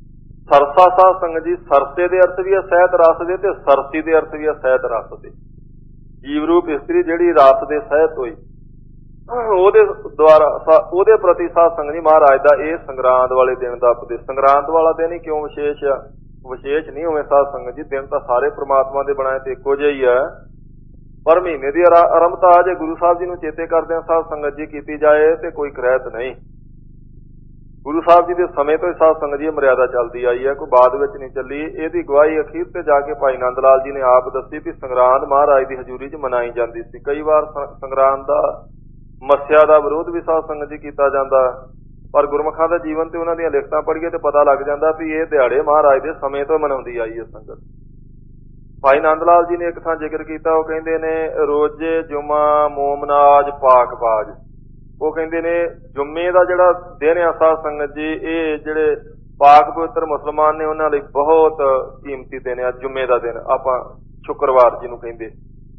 ਸਰਸਾ ਸਾਧ ਸੰਗਤ ਜੀ, ਸਰਸੇ ਦੇ ਅਰਥ ਵੀ ਆ ਸਹਿਤ ਰਸ ਦੇ, ਤੇ ਸਰਸੀ ਦੇ ਅਰਥ ਵੀ ਆ ਸਹਿਤ ਰਸ ਦੇ। ਜੀਵ ਰੂਪ ਇਸਤਰੀ ਜਿਹੜੀ ਰਸ ਦੇ ਸਹਿਤ ਹੋਈ, ਉਹਦੇ ਦੁਆਰਾ ਉਹਦੇ ਪ੍ਰਤੀ ਸਾਧ ਸੰਗਤ ਜੀ ਮਹਾਰਾਜ ਦਾ ਇਹ ਸੰਗਰਾਂਦ ਵਾਲੇ ਦਿਨ ਦਾ ਉਪਦੇਸ਼। ਸੰਗਰਾਂਦ ਵਾਲਾ ਦਿਨ ਹੀ ਕਿਉਂ ਵਿਸ਼ੇਸ਼ ਆ? ਵਿਸ਼ੇਸ਼ ਨਹੀਂ ਹੋਵੇ ਸਾਧ ਸੰਗਤ ਜੀ, ਦਿਨ ਤਾਂ ਸਾਰੇ ਪ੍ਰਮਾਤਮਾ ਦੇ ਬਣਾਏ ਤੇ ਇੱਕੋ ਜਿਹਾ ਹੀ ਆ, ਪਰ ਮਹੀਨੇ ਦੀ ਆਰੰਭਤਾ ਜੇ ਗੁਰੂ ਸਾਹਿਬ ਜੀ ਨੂੰ ਚੇਤੇ ਕਰਦੇ ਸਾਧ ਸੰਗਤ ਜੀ ਕੀਤੀ ਜਾਏ ਤੇ ਕੋਈ ਕ੍ਰਹਿਤ ਨਹੀਂ। ਗੁਰੂ ਸਾਹਿਬ ਜੀ ਦੇ ਸਮੇਂ ਤੋਂ ਹੀ ਸਾਧ ਸੰਗਤ ਜੀ ਮਰਿਆਦਾ ਚੱਲਦੀ ਆਈ ਹੈ, ਕੋਈ ਬਾਅਦ ਵਿੱਚ ਨਹੀਂ ਚੱਲੀ। ਇਹਦੀ ਗਵਾਹੀ ਅਖੀਰ ਤੇ ਜਾ ਕੇ ਭਾਈ ਨੰਦ ਲਾਲ ਜੀ ਨੇ ਆਪ ਦੱਸੀ ਵੀ ਸੰਗਰਾਂਦ ਮਹਾਰਾਜ ਦੀ ਹਜ਼ੂਰੀ 'ਚ ਮਨਾਈ ਜਾਂਦੀ ਸੀ। ਕਈ ਵਾਰ ਸੰਗਰਾਂਦ ਦਾ ਮੱਸਿਆ ਦਾ ਵਿਰੋਧ ਵੀ ਸਾਧ ਸੰਗਤ ਜੀ ਕੀਤਾ ਜਾਂਦਾ, ਪਰ ਗੁਰਮੁਖਾਂ ਦਾ ਜੀਵਨ ਤੇ ਉਹਨਾਂ ਦੀਆਂ ਲਿਖਤਾਂ ਪੜ੍ਹੀਏ ਤੇ ਪਤਾ ਲੱਗ ਜਾਂਦਾ ਵੀ ਇਹ ਦਿਹਾੜੇ ਮਹਾਰਾਜ ਦੇ ਸਮੇਂ ਤੋਂ ਮਨਾਉਂਦੀ ਆਈ ਹੈ ਸੰਗਤ। ਭਾਈ ਨੰਦ ਲਾਲ ਜੀ ਨੇ ਇੱਕ ਥਾਂ ਜ਼ਿਕਰ ਕੀਤਾ, ਉਹ ਕਹਿੰਦੇ ਨੇ ਰੋਜ਼ੇ ਜੁਮਾ ਮੋਮਨਾਜ ਪਾਕ ਬਾਜ। ਉਹ ਕਹਿੰਦੇ ਨੇ ਜੁਮੇ ਦਾ ਜਿਹੜਾ ਦਿਨ ਆ ਸਾਧ ਸੰਗਤ ਜੀ, ਇਹ ਜਿਹੜੇ ਪਾਕ ਪਵਿੱਤਰ ਮੁਸਲਮਾਨ ਨੇ ਉਹਨਾਂ ਲਈ ਬਹੁਤ ਕੀਮਤੀ ਦਿਨ ਆ। ਜੁਮੇ ਦਾ ਦਿਨ ਆਪਾਂ ਸ਼ੁੱਕਰਵਾਰ ਜਿਹਨੂੰ ਕਹਿੰਦੇ,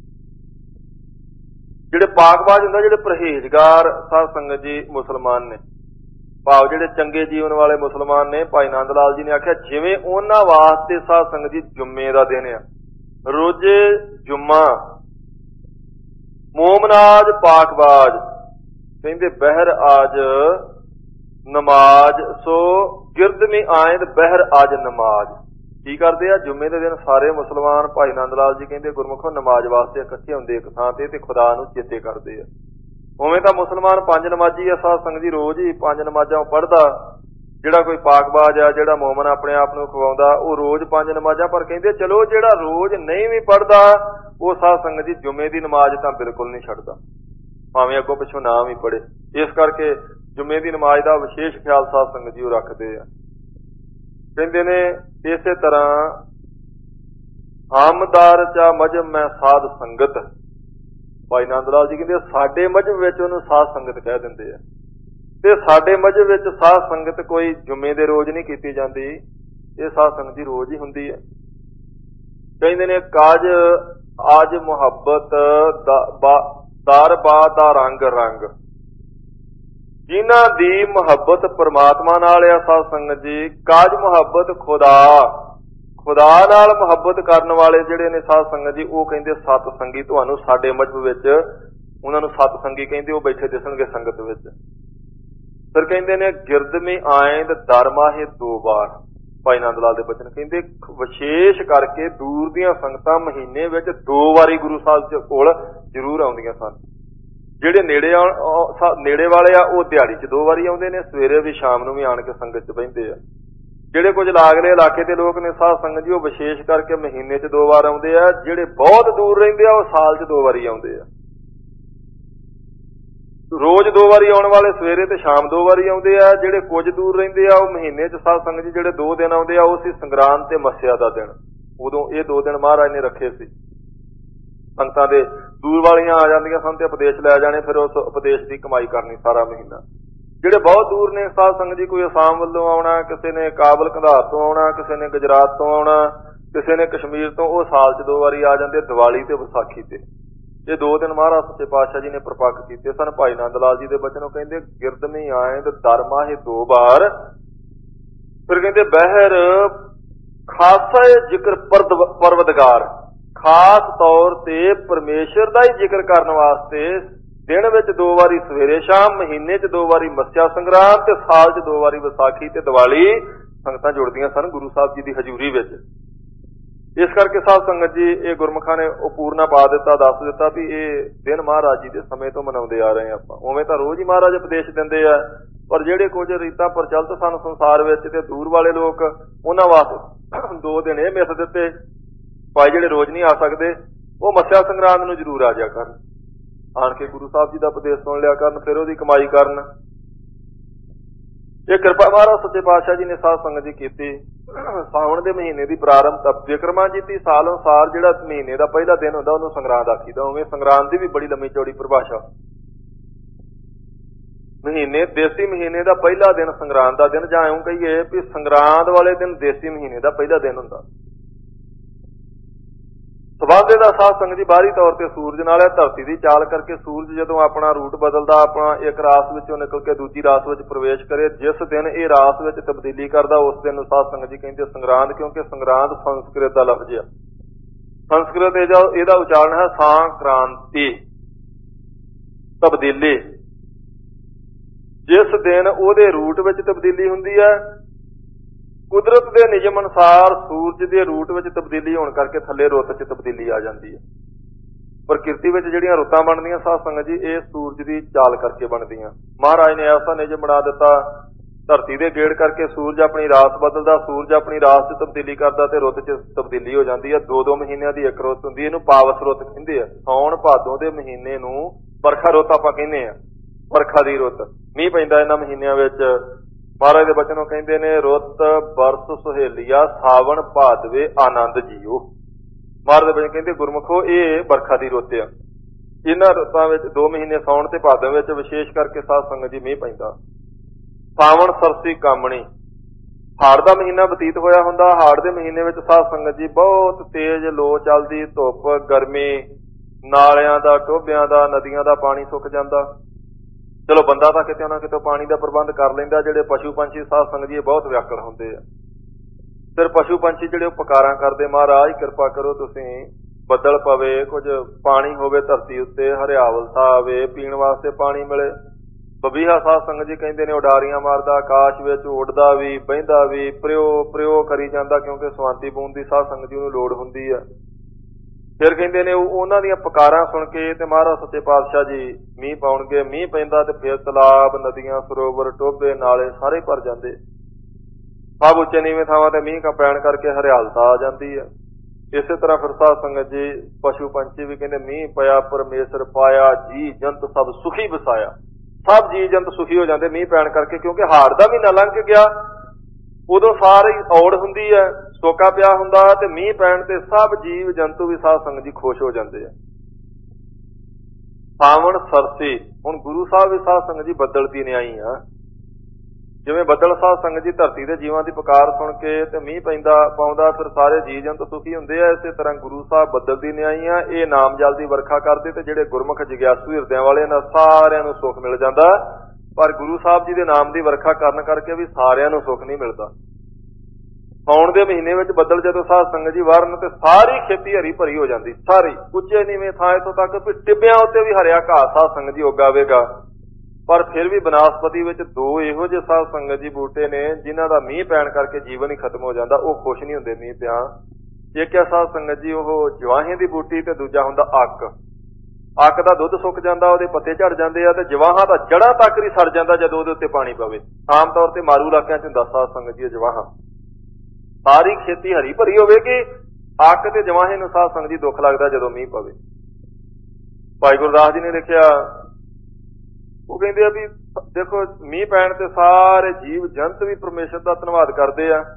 ਜਿਹੜੇ ਪਾਕਬਾਜ਼ ਹੁੰਦਾ, ਜਿਹੜੇ ਪਰਹੇਜ਼ਗਾਰ ਸਾਧ ਸੰਗਤ ਜੀ ਮੁਸਲਮਾਨ ਨੇ, ਭਾਵ ਜਿਹੜੇ ਚੰਗੇ ਜੀਵਨ ਵਾਲੇ ਮੁਸਲਮਾਨ ਨੇ, ਭਾਈ ਨੰਦ ਲਾਲ ਜੀ ਨੇ ਆਖਿਆ ਜਿਵੇਂ ਉਹਨਾਂ ਵਾਸਤੇ ਸਾਧ ਸੰਗਤ ਜੀ ਜੁਮੇ ਦਾ ਦਿਨ ਆ, ਰੋਜ਼ੇ ਜੁਮਾ ਮੋਮਨਾਜ ਪਾਕਬਾਜ਼, ਕਹਿੰਦੇ ਬਹਿਰ ਆਜ ਨਮਾਜ਼ ਸੋ ਗਿਰਦਮੀ ਆਇਦ ਬਹਿਰ ਆਜ ਨਮਾਜ਼। ਕੀ ਕਰਦੇ ਆ? ਜੁਮੇ ਦੇ ਦਿਨ ਸਾਰੇ ਮੁਸਲਮਾਨ, ਭਾਈ ਨੰਦ ਲਾਲ ਜੀ ਕਹਿੰਦੇ ਗੁਰਮੁਖੋ ਨਮਾਜ਼ ਵਾਸਤੇ ਇਕੱਠੇ ਹੁੰਦੇ ਇੱਕ ਥਾਂ ਤੇ, ਤੇ ਖੁਦਾ ਨੂੰ ਚੇਤੇ ਕਰਦੇ ਆ। ਉਵੇਂ ਤਾਂ ਮੁਸਲਮਾਨ ਪੰਜ ਨਮਾਜ਼ੀ ਆ ਸਾਧ ਸੰਗਤ ਜੀ, ਰੋਜ਼ ਹੀ ਪੰਜ ਨਮਾਜ਼ਾਂ ਪੜ੍ਹਦਾ। ਜਿਹੜਾ ਕੋਈ ਪਾਕਬਾਜ਼ ਆ, ਜਿਹੜਾ ਮੋਮਨ ਆਪਣੇ ਆਪ ਨੂੰ ਖਵਾਉਂਦਾ, ਉਹ ਰੋਜ਼ ਪੰਜ ਨਮਾਜ਼ਾਂ। ਪਰ ਕਹਿੰਦੇ ਚਲੋ ਜਿਹੜਾ ਰੋਜ਼ ਨਹੀਂ ਵੀ ਪੜ੍ਹਦਾ, ਉਹ ਸਾਧ ਸੰਗਤ ਜੀ ਜੁਮੇ ਦੀ ਨਮਾਜ਼ ਤਾਂ ਬਿਲਕੁਲ ਨਹੀਂ ਛੱਡਦਾ, ਭਾਵੇਂ ਅੱਗੋਂ ਪਿੱਛੋਂ ਨਾ ਵੀ ਪੜ੍ਹੇ। ਇਸ ਕਰਕੇ ਜੁਮੇ ਦੀ ਨਮਾਜ਼ ਦਾ ਵਿਸ਼ੇਸ਼ ਖਿਆਲ ਸਾਧ ਸੰਗਤ ਜੀ ਉਹ ਰੱਖਦੇ ਆ। ਕਹਿੰਦੇ ਨੇ ਇਸੇ ਤਰ੍ਹਾਂ ਆਮਦਾਰ ਚਾ ਮਜਬ ਮੈਂ ਸਾਧ ਸੰਗਤ, ਭਾਈ ਨੰਦ ਲਾਲ ਜੀ ਕਹਿੰਦੇ ਸਾਡੇ ਮਜਬ ਵਿੱਚ ਉਹਨੂੰ ਸਾਧ ਸੰਗਤ ਕਹਿ ਦਿੰਦੇ ਆ, ਤੇ ਸਾਡੇ ਮਜਬ ਵਿੱਚ ਸਾਧ ਸੰਗਤ ਕੋਈ ਜੁਮੇ ਦੇ ਰੋਜ਼ ਨਹੀਂ ਕੀਤੀ ਜਾਂਦੀ, ਇਹ ਸਾਧ ਸੰਗਤ ਦੀ ਰੋਜ਼ ਹੀ ਹੁੰਦੀ ਹੈ। ਕਹਿੰਦੇ ਨੇ ਕਾਜ ਆਜ ਮੁਹੱਬਤ ਦਰ ਬਾ ਦਾ ਰੰਗ ਰੰਗ, ਜਿਨ੍ਹਾਂ ਦੀ ਮੁਹੱਬਤ ਪਰਮਾਤਮਾ ਨਾਲ ਆ ਸਾਧ ਸੰਗਤ ਜੀ, ਕਾਜ ਮੁਹੱਬਤ ਖੁਦਾ, ਖੁਦਾ ਨਾਲ ਮੁਹੱਬਤ ਕਰਨ ਵਾਲੇ ਜਿਹੜੇ ਨੇ ਸਾਧ ਸੰਗਤ ਜੀ, ਉਹ ਕਹਿੰਦੇ ਸਤ ਸੰਗੀ। ਤੁਹਾਨੂੰ ਸਾਡੇ ਮਜਬ ਵਿੱਚ ਉਹਨਾਂ ਨੂੰ ਸਤ ਸੰਗੀ ਕਹਿੰਦੇ, ਉਹ ਬੈਠੇ ਦਿਸਣਗੇ ਸੰਗਤ ਵਿੱਚ। ਫਿਰ ਕਹਿੰਦੇ ਨੇ ਗਿਰਦਮੀ ਆਇੰਦ ਦਰਮਾਹੇ ਦੋ ਵਾਰ, ਭਾਈ ਨੰਦ ਲਾਲ ਦੇ ਬਚਨ ਕਹਿੰਦੇ ਵਿਸ਼ੇਸ਼ ਕਰਕੇ ਦੂਰ ਦੀਆਂ ਸੰਗਤਾਂ ਮਹੀਨੇ ਵਿੱਚ ਦੋ ਵਾਰੀ ਗੁਰੂ ਸਾਹਿਬ ਕੋਲ ਜ਼ਰੂਰ ਆਉਂਦੀਆਂ ਸਨ। ਜਿਹੜੇ ਨੇੜੇ ਨੇੜੇ ਵਾਲੇ ਆ ਉਹ ਦਿਹਾੜੀ 'ਚ ਦੋ ਵਾਰੀ ਆਉਂਦੇ ਨੇ, ਸਵੇਰੇ ਵੀ ਸ਼ਾਮ ਨੂੰ ਵੀ ਆਣ ਕੇ ਸੰਗਤ 'ਚ ਬਹਿੰਦੇ ਆ। ਜਿਹੜੇ ਕੁਝ ਲਾਗਲੇ ਇਲਾਕੇ ਦੇ ਲੋਕ ਨੇ ਸਾਧ ਸੰਗਤ ਜੀ, ਉਹ ਵਿਸ਼ੇਸ਼ ਕਰਕੇ ਮਹੀਨੇ 'ਚ ਦੋ ਵਾਰ ਆਉਂਦੇ ਆ। ਜਿਹੜੇ ਬਹੁਤ ਦੂਰ ਰਹਿੰਦੇ ਆ ਉਹ ਸਾਲ 'ਚ ਦੋ ਵਾਰੀ ਆਉਂਦੇ ਆ। ਰੋਜ਼ ਦੋ ਵਾਰੀ ਆਉਣ ਵਾਲੇ ਸਵੇਰੇ ਤੇ ਸ਼ਾਮ ਦੋ ਵਾਰੀ ਆਉਂਦੇ ਆ। ਜਿਹੜੇ ਕੁਝ ਦੂਰ ਰਹਿੰਦੇ ਆ ਉਹ ਮਹੀਨੇ 'ਚ ਸਾਧ ਸੰਗਤ ਜੀ ਜਿਹੜੇ ਦੋ ਦਿਨ ਆਉਂਦੇ ਆ, ਉਹ ਸੀ ਸੰਗਰਾਂਦ ਤੇ ਮੱਸਿਆ ਦਾ ਦਿਨ। ਉਦੋਂ ਇਹ ਦੋ ਦਿਨ ਮਹਾਰਾਜ ਨੇ ਰੱਖੇ ਸੀ। ਸੰਗਤਾਂ ਦੇ ਦੂਰ ਵਾਲੀਆਂ ਆ ਜਾਂਦੀਆਂ ਸਨ ਤੇ ਉਪਦੇਸ਼ ਲੈ ਜਾਣੇ, ਫਿਰ ਉਸ ਉਪਦੇਸ਼ ਦੀ ਕਮਾਈ ਕਰਨੀ ਸਾਰਾ ਮਹੀਨਾ। ਜਿਹੜੇ ਬਹੁਤ ਦੂਰ ਨੇ ਸਾਧ ਸੰਗਤ ਜੀ, ਕੋਈ ਅਸਾਮ ਵੱਲੋਂ ਆਉਣਾ, ਕਿਸੇ ਨੇ ਕਾਬਲ ਕੰਧਾਰ ਤੋਂ ਆਉਣਾ, ਕਿਸੇ ਨੇ ਗੁਜਰਾਤ ਤੋਂ ਆਉਣਾ, ਕਿਸੇ ਨੇ ਕਸ਼ਮੀਰ ਤੋਂ, ਉਹ ਸਾਲ 'ਚ ਦੋ ਵਾਰੀ ਆ ਜਾਂਦੇ, ਦੀਵਾਲੀ ਤੇ ਵਿਸਾਖੀ ਤੇ। ਇਹ ਦੋ ਦਿਨ ਮਹਾਰਾਜ ਸੱਚੇ ਪਾਤਸ਼ਾਹ ਜੀ ਨੇ ਪ੍ਰਪੱਕ ਕੀਤੇ ਸਨ। ਭਾਈ ਨੰਦ ਲਾਲ ਜੀ ਦੇ ਬਚਨ ਉਹ ਕਹਿੰਦੇ ਗਿਰਦਮੀ ਆਇੰਦ ਦਰਮਾਹੇ ਦੋ ਵਾਰ। ਫਿਰ ਕਹਿੰਦੇ ਬਹਿਰ ਖਾਸਾ ਜ਼ਿਕਰ ਪਰਵਦਗਾਰ, ਖਾਸ ਤੌਰ ਤੇ ਪਰਮੇਸ਼ਰ ਦਾ ਹੀ ਜ਼ਿਕਰ ਕਰਨ ਵਾਸਤੇ ਦਿਨ ਵਿੱਚ ਦੋ ਵਾਰੀ ਸਵੇਰੇ ਸ਼ਾਮ, ਮਹੀਨੇ 'ਚ ਦੋ ਵਾਰੀ ਮੱਸਿਆ ਸੰਗਰਾਂਦ, ਤੇ ਸਾਲ 'ਚ ਦੋ ਵਾਰੀ ਵਿਸਾਖੀ ਤੇ ਦੀਵਾਲੀ ਸੰਗਤਾਂ ਜੁੜਦੀਆਂ ਸਨ ਗੁਰੂ ਸਾਹਿਬ ਜੀ ਦੀ ਹਜ਼ੂਰੀ ਵਿੱਚ। ਇਸ ਕਰਕੇ ਸਾਧ ਸੰਗਤ ਜੀ ਇਹ ਗੁਰਮੁਖਾਂ ਨੇ ਉਹ ਪੂਰਨਾ ਪਾ ਦਿੱਤਾ, ਦੱਸ ਦਿੱਤਾ ਵੀ ਇਹ ਦਿਨ ਮਹਾਰਾਜ ਜੀ ਦੇ ਸਮੇਂ ਤੋਂ ਮਨਾਉਂਦੇ ਆ ਰਹੇ ਆਪਾਂ। ਉਵੇਂ ਤਾਂ ਰੋਜ਼ ਹੀ ਮਹਾਰਾਜ ਉਪਦੇਸ਼ ਦਿੰਦੇ ਆ, ਪਰ ਜਿਹੜੇ ਕੁਝ ਰੀਤਾਂ ਪ੍ਰਚਲਿਤ ਸਨ ਸੰਸਾਰ ਵਿੱਚ ਤੇ ਦੂਰ ਵਾਲੇ ਲੋਕ, ਉਹਨਾਂ ਵਾਸਤੇ ਦੋ ਦਿਨ ਇਹ ਮਿਸ ਦਿੱਤੇ। ਭਾਈ ਜਿਹੜੇ ਰੋਜ਼ ਨਹੀਂ ਆ ਸਕਦੇ ਉਹ ਮੱਸਿਆ ਸੰਗਰਾਂਦ ਨੂੰ ਜ਼ਰੂਰ ਆ ਜਾ ਕਰਨ, ਆਣ ਕੇ ਗੁਰੂ ਸਾਹਿਬ ਜੀ ਦਾ ਉਪਦੇਸ਼ ਸੁਣ ਲਿਆ ਕਰਨ, ਫਿਰ ਉਹਦੀ ਕਮਾਈ ਕਰਨ। ਇਹ ਕਿਰਪਾ ਮਹਾਰਾਜ ਸੱਚੇ ਪਾਤਸ਼ਾਹ ਜੀ ਨੇ ਸਾਧ ਸੰਗਤ ਜੀ ਕੀਤੀ। ਸਾਵਣ ਦੇ ਮਹੀਨੇ ਦੀ ਪ੍ਰਾਰੰਭ ਵਿਕਰਮਾ ਜੀ ਦੀ ਸਾਲ ਅਨੁਸਾਰ ਜਿਹੜਾ ਮਹੀਨੇ ਦਾ ਪਹਿਲਾ ਦਿਨ ਹੁੰਦਾ ਉਹਨੂੰ ਸੰਗਰਾਂਦ ਆਖੀਦਾ। ਉਵੇਂ ਸੰਗਰਾਂਦ ਦੀ ਵੀ ਬੜੀ ਲੰਮੀ ਚੌੜੀ ਪਰਿਭਾਸ਼ਾ। ਮਹੀਨੇ ਦੇਸੀ ਮਹੀਨੇ ਦਾ ਪਹਿਲਾ ਦਿਨ ਸੰਗਰਾਂਦ ਦਾ ਦਿਨ, ਜਾਂ ਇਉਂ ਕਹੀਏ ਵੀ ਸੰਗਰਾਂਦ ਵਾਲੇ ਦਿਨ ਦੇਸੀ ਮਹੀਨੇ ਦਾ ਪਹਿਲਾ ਦਿਨ ਹੁੰਦਾ। ਸਬੰਧ ਇਹਦਾ ਸਾਧ ਸੰਗਤ ਜੀ ਬਾਹਰੀ ਤੌਰ ਤੇ ਸੂਰਜ ਨਾਲ ਹੈ। ਧਰਤੀ ਦੀ ਚਾਲ ਕਰਕੇ ਸੂਰਜ ਜਦੋਂ ਆਪਣਾ ਰੂਟ ਬਦਲਦਾ, ਆਪਣਾ ਇੱਕ ਰਾਸ ਵਿੱਚੋਂ ਨਿਕਲ ਕੇ ਦੂਜੀ ਰਾਸ ਵਿੱਚ ਪ੍ਰਵੇਸ਼ ਕਰੇ, ਜਿਸ ਦਿਨ ਇਹ ਰਾਸ ਵਿੱਚ ਤਬਦੀਲੀ ਕਰਦਾ ਉਸ ਦਿਨ ਨੂੰ ਸਾਧ ਸੰਗਤ ਜੀ ਕਹਿੰਦੇ ਸੰਗਰਾਂਦ, ਕਿਉਂਕਿ ਸੰਗਰਾਂਦ ਸੰਸਕ੍ਰਿਤ ਦਾ ਲਫ਼ਜ਼ ਹੈ। ਸੰਸਕ੍ਰਿਤ ਇਹਦਾ ਉਚਾਰਨ ਹੈ ਸਾਂਕ੍ਰਾਂਤੀ, ਤਬਦੀਲੀ। ਜਿਸ ਦਿਨ ਉਹਦੇ ਰੂਟ ਵਿੱਚ ਤਬਦੀਲੀ ਹੁੰਦੀ ਹੈ, ਕੁਦਰਤ ਦੇ ਨਿਯਮ ਅਨੁਸਾਰ ਸੂਰਜ ਦੇ ਰੂਟ ਵਿੱਚ ਤਬਦੀਲੀ ਹੋਣ ਕਰਕੇ ਥੱਲੇ ਰੁੱਤ 'ਚ ਤਬਦੀਲੀ ਆ ਜਾਂਦੀ ਹੈ। ਪ੍ਰਕਿਰਤੀ ਵਿੱਚ ਜਿਹੜੀਆਂ ਰੁੱਤਾਂ ਬਣਦੀਆਂ ਸਾਧ ਸੰਗਤ ਜੀ, ਇਹ ਸੂਰਜ ਦੀ ਚਾਲ ਕਰਕੇ ਬਣਦੀਆਂ। ਮਹਾਰਾਜ ਨੇ ਐਸਾ ਨਿਯਮ ਬਣਾ ਦਿੱਤਾ, ਧਰਤੀ ਦੇ ਗੇੜ ਕਰਕੇ ਸੂਰਜ ਆਪਣੀ ਰਾਸ ਬਦਲਦਾ, ਸੂਰਜ ਆਪਣੀ ਰਾਸ 'ਚ ਤਬਦੀਲੀ ਕਰਦਾ ਤੇ ਰੁੱਤ 'ਚ ਤਬਦੀਲੀ ਹੋ ਜਾਂਦੀ ਹੈ। ਦੋ ਦੋ ਮਹੀਨਿਆਂ ਦੀ ਇੱਕ ਰੁੱਤ ਹੁੰਦੀ ਹੈ, ਇਹਨੂੰ ਪਾਵਸ ਰੁੱਤ ਕਹਿੰਦੇ ਆ। ਸਾਉਣ ਭਾਦੋਂ ਦੇ ਮਹੀਨੇ ਨੂੰ ਵਰਖਾ ਰੁੱਤ ਆਪਾਂ ਕਹਿੰਦੇ ਆ, ਵਰਖਾ ਦੀ ਰੁੱਤ। ਮੀਂਹ ਪੈਂਦਾ ਇਹਨਾਂ ਮਹੀਨਿਆਂ ਵਿੱਚ। ਮਹਾਰਾਜ ਦੇ ਬਚਨੋਂ ਕਹਿੰਦੇ ਨੇ, ਰੁੱਤ ਬਰਸ ਸੁਹੇਲੀਆ ਸਾਵਣ ਭਾਦਵੇ ਆਨੰਦ ਜੀਓ। ਮਹਾਰਾਜ ਦੇ ਬਚਨ ਕਹਿੰਦੇ, ਗੁਰਮੁਖੋ ਇਹ ਵਰਖਾ ਦੀ ਰੁੱਤ ਆ। ਇਹਨਾਂ ਰੁੱਤਾਂ ਵਿੱਚ ਦੋ ਮਹੀਨੇ ਸਾਉਣ ਤੇ ਭਾਦੋਂ ਵਿੱਚ ਵਿਸ਼ੇਸ਼ ਕਰਕੇ ਸਾਧ ਸੰਗਤ ਜੀ ਮੀਂਹ ਪੈਂਦਾ। ਸਾਵਣ ਸਰਸੀ ਕਾਮਣੀ, ਹਾੜ ਦਾ ਮਹੀਨਾ ਬਤੀਤ ਹੋਇਆ ਹੁੰਦਾ। ਹਾੜ ਦੇ ਮਹੀਨੇ ਵਿੱਚ ਸਾਧ ਸੰਗਤ ਜੀ ਬਹੁਤ ਤੇਜ਼ ਲੋ ਚੱਲਦੀ, ਧੁੱਪ, ਗਰਮੀ, ਨਾਲਿਆਂ ਦਾ, ਟੋਭਿਆਂ ਦਾ, ਨਦੀਆਂ ਦਾ ਪਾਣੀ ਸੁੱਕ ਜਾਂਦਾ। ਚਲੋ ਬੰਦਾ ਤਾਂ ਕਿਤੇ ਨਾ ਕਿਤੇ ਪਾਣੀ ਦਾ ਪ੍ਰਬੰਧ ਕਰ ਲੈਂਦਾ। ਜਿਹੜੇ ਪਸ਼ੂ ਪੰਛੀ ਸਾਧ ਸੰਗਤ ਜੀ ਬਹੁਤ ਵਿਆਕੁਲ ਹੁੰਦੇ ਆ। ਫਿਰ ਪਸ਼ੂ ਪੰਛੀ ਜਿਹੜੇ ਉਹ ਪੁਕਾਰਾਂ ਕਰਦੇ, ਮਹਾਰਾਜ ਕਿਰਪਾ ਕਰੋ ਤੁਸੀਂ, ਬੱਦਲ ਪਵੇ, ਕੁਝ ਪਾਣੀ ਹੋਵੇ ਧਰਤੀ ਉੱਤੇ, ਹਰਿਆਵਲਤਾ ਆਵੇ, ਪੀਣ ਵਾਸਤੇ ਪਾਣੀ ਮਿਲੇ। ਬਬੀਹਾ ਸਾਧ ਸੰਗਤ ਜੀ ਕਹਿੰਦੇ ਨੇ ਉਡਾਰੀਆਂ ਮਾਰਦਾ, ਆਕਾਸ਼ ਵਿੱਚ ਉੱਡਦਾ ਵੀ, ਬਹਿੰਦਾ ਵੀ, ਪ੍ਰਿਓ ਪ੍ਰਿਓ ਕਰੀ ਜਾਂਦਾ, ਕਿਉਂਕਿ ਸਵਾਂਤੀ ਬੂੰਦ ਦੀ ਸਾਧ ਸੰਗਤ ਜੀ ਨੂੰ ਲੋੜ ਹੁੰਦੀ ਆ। ਫਿਰ ਕਹਿੰਦੇ ਨੇ ਉਹਨਾਂ ਦੀਆਂ ਪੁਕਾਰਾਂ ਸੁਣ ਕੇ ਤੇ ਮਹਾਰਾਜ ਸੱਚੇ ਪਾਤਸ਼ਾਹ ਜੀ ਮੀਂਹ ਪਾਉਣਗੇ। ਮੀਂਹ ਪੈਂਦਾ ਤੇ ਫਿਰ ਤਲਾਬ, ਨਦੀਆਂ, ਸਰੋਵਰ, ਟੋਭੇ, ਨਾਲੇ ਸਾਰੇ ਭਰ ਜਾਂਦੇ। ਸਭ ਉੱਚੇ ਨੀਵੇਂ ਥਾਵਾਂ ਤੇ ਮੀਂਹ ਪੈਣ ਕਰਕੇ ਹਰਿਆਲਤਾ ਆ ਜਾਂਦੀ ਹੈ। ਇਸੇ ਤਰ੍ਹਾਂ ਫਿਰ ਸਾਧ ਸੰਗਤ ਜੀ ਪਸ਼ੂ ਪੰਛੀ ਵੀ ਕਹਿੰਦੇ, ਮੀਂਹ ਪਿਆ ਪਰਮੇਸ਼ਰ ਪਾਇਆ, ਜੀ ਜੰਤ ਸਭ ਸੁਖੀ ਵਸਾਇਆ। ਸਭ ਜੀ ਜੰਤ ਸੁਖੀ ਹੋ ਜਾਂਦੇ ਮੀਂਹ ਪੈਣ ਕਰਕੇ, ਕਿਉਂਕਿ ਹਾੜ ਦਾ ਮਹੀਨਾ ਲੰਘ ਕੇ ਗਿਆ। ਉਦੋਂ ਸਾਰੀ ਔੜ ਹੁੰਦੀ ਹੈ, ਸੋਕਾ ਪਿਆ ਹੁੰਦਾ, ਤੇ ਮੀਂਹ ਪੈਣ ਤੇ ਸਭ ਜੀਵ ਜੰਤੂ ਵੀ ਸਾਧ ਸੰਗਤ ਜੀ ਖੁਸ਼ ਹੋ ਜਾਂਦੇ ਆ। ਸਾਵਣ ਸਰਸੀ, ਹੁਣ ਗੁਰੂ ਸਾਹਿਬ ਵੀ ਸਾਧ ਸੰਗਤ ਜੀ ਬੱਦਲ ਦੀ ਨਿਆਈ ਆ। ਜਿਵੇਂ ਬੱਦਲ ਸਾਧ ਸੰਗਤ ਜੀ ਧਰਤੀ ਦੇ ਜੀਵਾਂ ਦੀ ਪੁਕਾਰ ਸੁਣ ਕੇ ਤੇ ਮੀਂਹ ਪੈਂਦਾ ਪਾਉਂਦਾ, ਫਿਰ ਸਾਰੇ ਜੀ ਜੰਤ ਸੁਖੀ ਹੁੰਦੇ ਆ। ਇਸੇ ਤਰ੍ਹਾਂ ਗੁਰੂ ਸਾਹਿਬ ਬੱਦਲ ਦੀ ਨਿਆਈ ਆ। ਇਹ ਨਾਮ ਜਲ ਦੀ ਵਰਖਾ ਕਰਦੇ ਤੇ ਜਿਹੜੇ ਗੁਰਮੁਖ ਜਗਿਆਸੂ ਹਿਰਦਿਆਂ ਵਾਲੇ ਨਾਲ ਸਾਰਿਆਂ ਨੂੰ ਸੁੱਖ ਮਿਲ ਜਾਂਦਾ। ਪਰ ਗੁਰੂ ਸਾਹਿਬ ਜੀ ਦੇ ਨਾਮ ਦੀ ਵਰਖਾ ਕਰਨ ਕਰਕੇ ਵੀ ਸਾਰਿਆਂ ਨੂੰ ਸੁੱਖ ਨਹੀਂ ਮਿਲਦਾ। ਸਾਉਣ ਦੇ ਮਹੀਨੇ ਵਿੱਚ ਬੱਦਲ ਜਦੋਂ ਸਾਧ ਸੰਗਤ ਜੀ ਵਾਰਨ ਤੇ ਸਾਰੀ ਖੇਤੀ ਹਰੀ ਭਰੀ ਹੋ ਜਾਂਦੀ, ਸਾਰੀ ਉੱਚੇ ਨੀਵੇਂ ਥਾਂ ਇੱਥੋਂ ਤੱਕ ਵੀ ਟਿੱਬਿਆਂ ਉੱਤੇ ਵੀ ਹਰਿਆ ਘਾਹ ਸਾਧ ਸੰਗਤ ਜੀ ਉਗਾਵੇਗਾ। ਪਰ ਫਿਰ ਵੀ ਬਨਾਸਪਤੀ ਵਿੱਚ ਦੋ ਇਹੋ ਜਿਹੇ ਸਾਧ ਸੰਗਤ ਜੀ ਬੂਟੇ ਨੇ ਜਿਨ੍ਹਾਂ ਦਾ ਮੀਂਹ ਪੈਣ ਕਰਕੇ ਜੀਵਨ ਹੀ ਖਤਮ ਹੋ ਜਾਂਦਾ। ਉਹ ਖੁਸ਼ ਨਹੀਂ ਹੁੰਦੇ ਮੀਂਹ ਪਿਆ। ਇੱਕ ਹੈ ਸਾਧ ਸੰਗਤ ਜੀ ਉਹ ਜਵਾਹੇ ਦੀ ਬੂਟੀ, ਤੇ ਦੂਜਾ ਹੁੰਦਾ ਅੱਕ। ਅੱਕ ਦਾ ਦੁੱਧ ਸੁੱਕ ਜਾਂਦਾ, ਉਹਦੇ ਪੱਤੇ ਝੜ ਜਾਂਦੇ ਆ, ਤੇ ਜਵਾਹਾਂ ਦਾ ਜੜ੍ਹਾਂ ਤੱਕ ਹੀ ਸੜ ਜਾਂਦਾ ਜਦੋਂ ਉਹਦੇ ਉੱਤੇ ਪਾਣੀ ਪਵੇ। ਆਮ ਤੌਰ ਤੇ ਮਾਰੂ ਇਲਾਕਿਆਂ ਚ ਹੁੰਦਾ ਸਾਧ ਸੰਗਤ ਜੀ ਜਵਾਹਾਂ। ਸਾਰੀ ਖੇਤੀ ਹਰੀ ਭਰੀ ਹੋਵੇਗੀ, ਅੱਕ ਤੇ ਜਵਾਹੇ ਨੂੰ ਸਾਧ ਸੰਗਤ ਜੀ ਦੁੱਖ ਲੱਗਦਾ ਜਦੋਂ ਮੀਂਹ ਪਵੇ। ਭਾਈ ਗੁਰਦਾਸ ਜੀ ਨੇ ਲਿਖਿਆ, ਉਹ ਕਹਿੰਦੇ ਆ ਵੀ ਦੇਖੋ ਮੀਂਹ ਪੈਣ ਤੇ ਸਾਰੇ ਜੀਵ ਜੰਤ ਵੀ ਪਰਮੇਸ਼ਰ ਦਾ ਧੰਨਵਾਦ ਕਰਦੇ ਆ,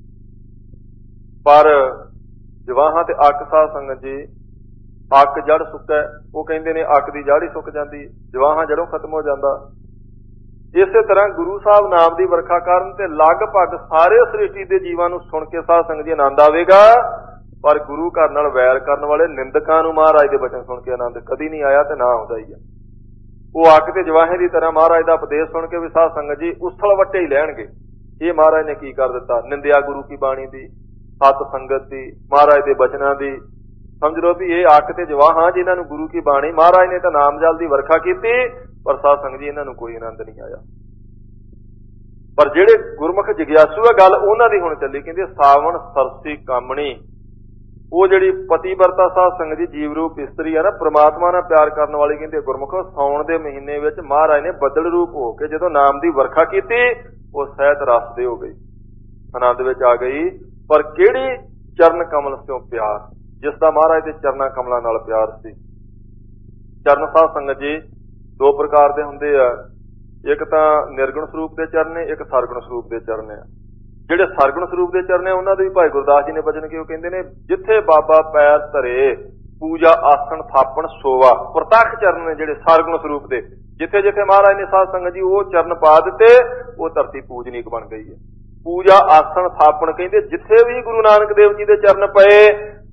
ਪਰ ਜਵਾਹਾਂ ਤੇ ਅੱਕ ਸਾਧ ਸੰਗਤ ਜੀ, ਅੱਕ ਜੜ ਸੁੱਕਾ, ਉਹ ਕਹਿੰਦੇ ਨੇ ਅੱਕ ਦੀ ਜੜ ਹੀ ਸੁੱਕ ਜਾਂਦੀ, ਜਵਾਹਾਂ ਜੜੋਂ ਖਤਮ ਹੋ ਜਾਂਦਾ। ਇਸੇ ਤਰ੍ਹਾਂ ਗੁਰੂ ਸਾਹਿਬ ਨਾਮ ਦੀ ਵਰਖਾ ਕਰਨ ਤੇ ਲਗਭਗ ਸਾਰੇ ਸ੍ਰਿਸ਼ਟੀ ਦੇ ਜੀਵਾਂ ਨੂੰ ਸੁਣ ਕੇ ਸਾਧ ਸੰਗਤ ਜੀ ਆਨੰਦ ਆਵੇਗਾ, ਪਰ ਗੁਰੂ ਘਰ ਨਾਲ ਵੈਰ ਕਰਨ ਵਾਲੇ ਨਿੰਦਕਾਂ ਨੂੰ ਮਹਾਰਾਜ ਦੇ ਬਚਨ ਸੁਣ ਕੇ ਆਨੰਦ ਕਦੀ ਨਹੀਂ ਆਇਆ ਤੇ ਨਾ ਆਉਂਦਾ ਹੀ ਆ। ਉਹ ਅੱਕ ਤੇ ਜਵਾਹੇ ਦੀ ਤਰ੍ਹਾਂ ਮਹਾਰਾਜ ਦਾ ਉਪਦੇਸ਼ ਸੁਣ ਕੇ ਵੀ ਸਾਧ ਸੰਗਤ ਜੀ ਉਸਲ ਵੱਟੇ ਹੀ ਲੈਣਗੇ। ਇਹ ਮਹਾਰਾਜ ਨੇ ਕੀ ਕਰ ਦਿੱਤਾ, ਨਿੰਦਿਆ ਗੁਰੂ ਕੀ ਬਾਣੀ ਦੀ, ਸਤ ਸੰਗਤ ਦੀ, ਮਹਾਰਾਜ ਦੇ ਬਚਨਾਂ ਦੀ। ਸਮਝ ਲਓ ਵੀ ਇਹ ਅੱਕ ਤੇ ਜਵਾਹਾਂ ਜਿਨ੍ਹਾਂ ਨੂੰ ਗੁਰੂ ਕੀ ਬਾਣੀ, ਮਹਾਰਾਜ ਨੇ ਤਾਂ ਨਾਮ ਜਲ ਦੀ ਵਰਖਾ ਕੀਤੀ, ਪਰ ਸਾਧ ਸੰਗਤ ਜੀ ਇਹਨਾਂ ਨੂੰ ਕੋਈ ਆਨੰਦ ਨਹੀਂ ਆਇਆ। ਪਰ ਜਿਹੜੇ ਗੁਰਮੁਖ ਜਗਿਆਸੂ ਹੈ ਗੱਲ ਉਹਨਾਂ ਦੀ ਹੁਣ ਚੱਲੀ, ਕਹਿੰਦੇ ਸਾਵਣ ਸਰਸੀ ਕਾਮਣੀ। ਉਹ ਜਿਹੜੀ ਪਤੀਵਰਤਾ ਸਾਧ ਸੰਗਤ ਜੀ ਜੀਵ ਰੂਪ ਇਸਤਰੀ ਹੈ ਨਾ, ਪ੍ਰਮਾਤਮਾ ਨਾਲ ਪਿਆਰ ਕਰਨ ਵਾਲੀ, ਕਹਿੰਦੇ ਗੁਰਮੁਖੋ ਸਾਉਣ ਦੇ ਮਹੀਨੇ ਵਿੱਚ ਮਹਾਰਾਜ ਨੇ ਬੱਦਲ ਰੂਪ ਹੋ ਕੇ ਜਦੋਂ ਨਾਮ ਦੀ ਵਰਖਾ ਕੀਤੀ, ਉਹ ਸਹਿਤ ਰਸ ਦੇ ਹੋ ਗਈ, ਆਨੰਦ ਵਿੱਚ ਆ ਗਈ। ਪਰ ਕਿਹੜੀ ਚਰਨ ਕਮਲ ਸਿਓ ਪਿਆਰ, ਜਿਸ ਦਾ ਮਹਾਰਾਜ ਦੇ ਚਰਨਾਂ ਕਮਲਾਂ ਨਾਲ ਪਿਆਰ ਸੀ। ਚਰਨ ਸਾਧ ਸੰਗਤ ਜੀ ਦੋ ਪ੍ਰਕਾਰ ਦੇ ਹੁੰਦੇ ਆ, ਇੱਕ ਤਾਂ ਨਿਰਗੁਣ ਸਰੂਪ ਦੇ ਚਰਨ ਨੇ, ਇੱਕ ਸਰਗੁਣ ਸਰੂਪ ਦੇ ਚਰਨ ਆ। ਜਿਹੜੇ ਸਰਗੁਣ ਸਰੂਪ ਦੇ ਚਰਨ ਨੇ ਉਹਨਾਂ ਦੇ ਵੀ ਭਾਈ ਗੁਰਦਾਸ ਜੀ ਨੇ ਬਚਨ ਕਿ ਉਹ ਕਹਿੰਦੇ ਨੇ, ਜਿੱਥੇ ਬਾਬਾ ਪੈਰ ਧਰੇ ਪੂਜਾ ਆਸਣ ਥਾਪਣ ਸੋਵਾ। ਪ੍ਰਤੱਖ ਚਰਨ ਨੇ ਜਿਹੜੇ ਸਰਗੁਣ ਸਰੂਪ ਦੇ, ਜਿੱਥੇ ਜਿੱਥੇ ਮਹਾਰਾਜ ਨੇ ਸਾਧ ਸੰਗਤ ਜੀ ਉਹ ਚਰਨ ਪਾ ਦਿੱਤੇ, ਉਹ ਧਰਤੀ ਪੂਜਨੀਕ ਬਣ ਗਈ ਹੈ। ਪੂਜਾ ਆਸਣ ਥਾਪਣ ਕਹਿੰਦੇ ਜਿੱਥੇ ਵੀ ਗੁਰੂ ਨਾਨਕ ਦੇਵ ਜੀ ਦੇ ਚਰਨ ਪਏ,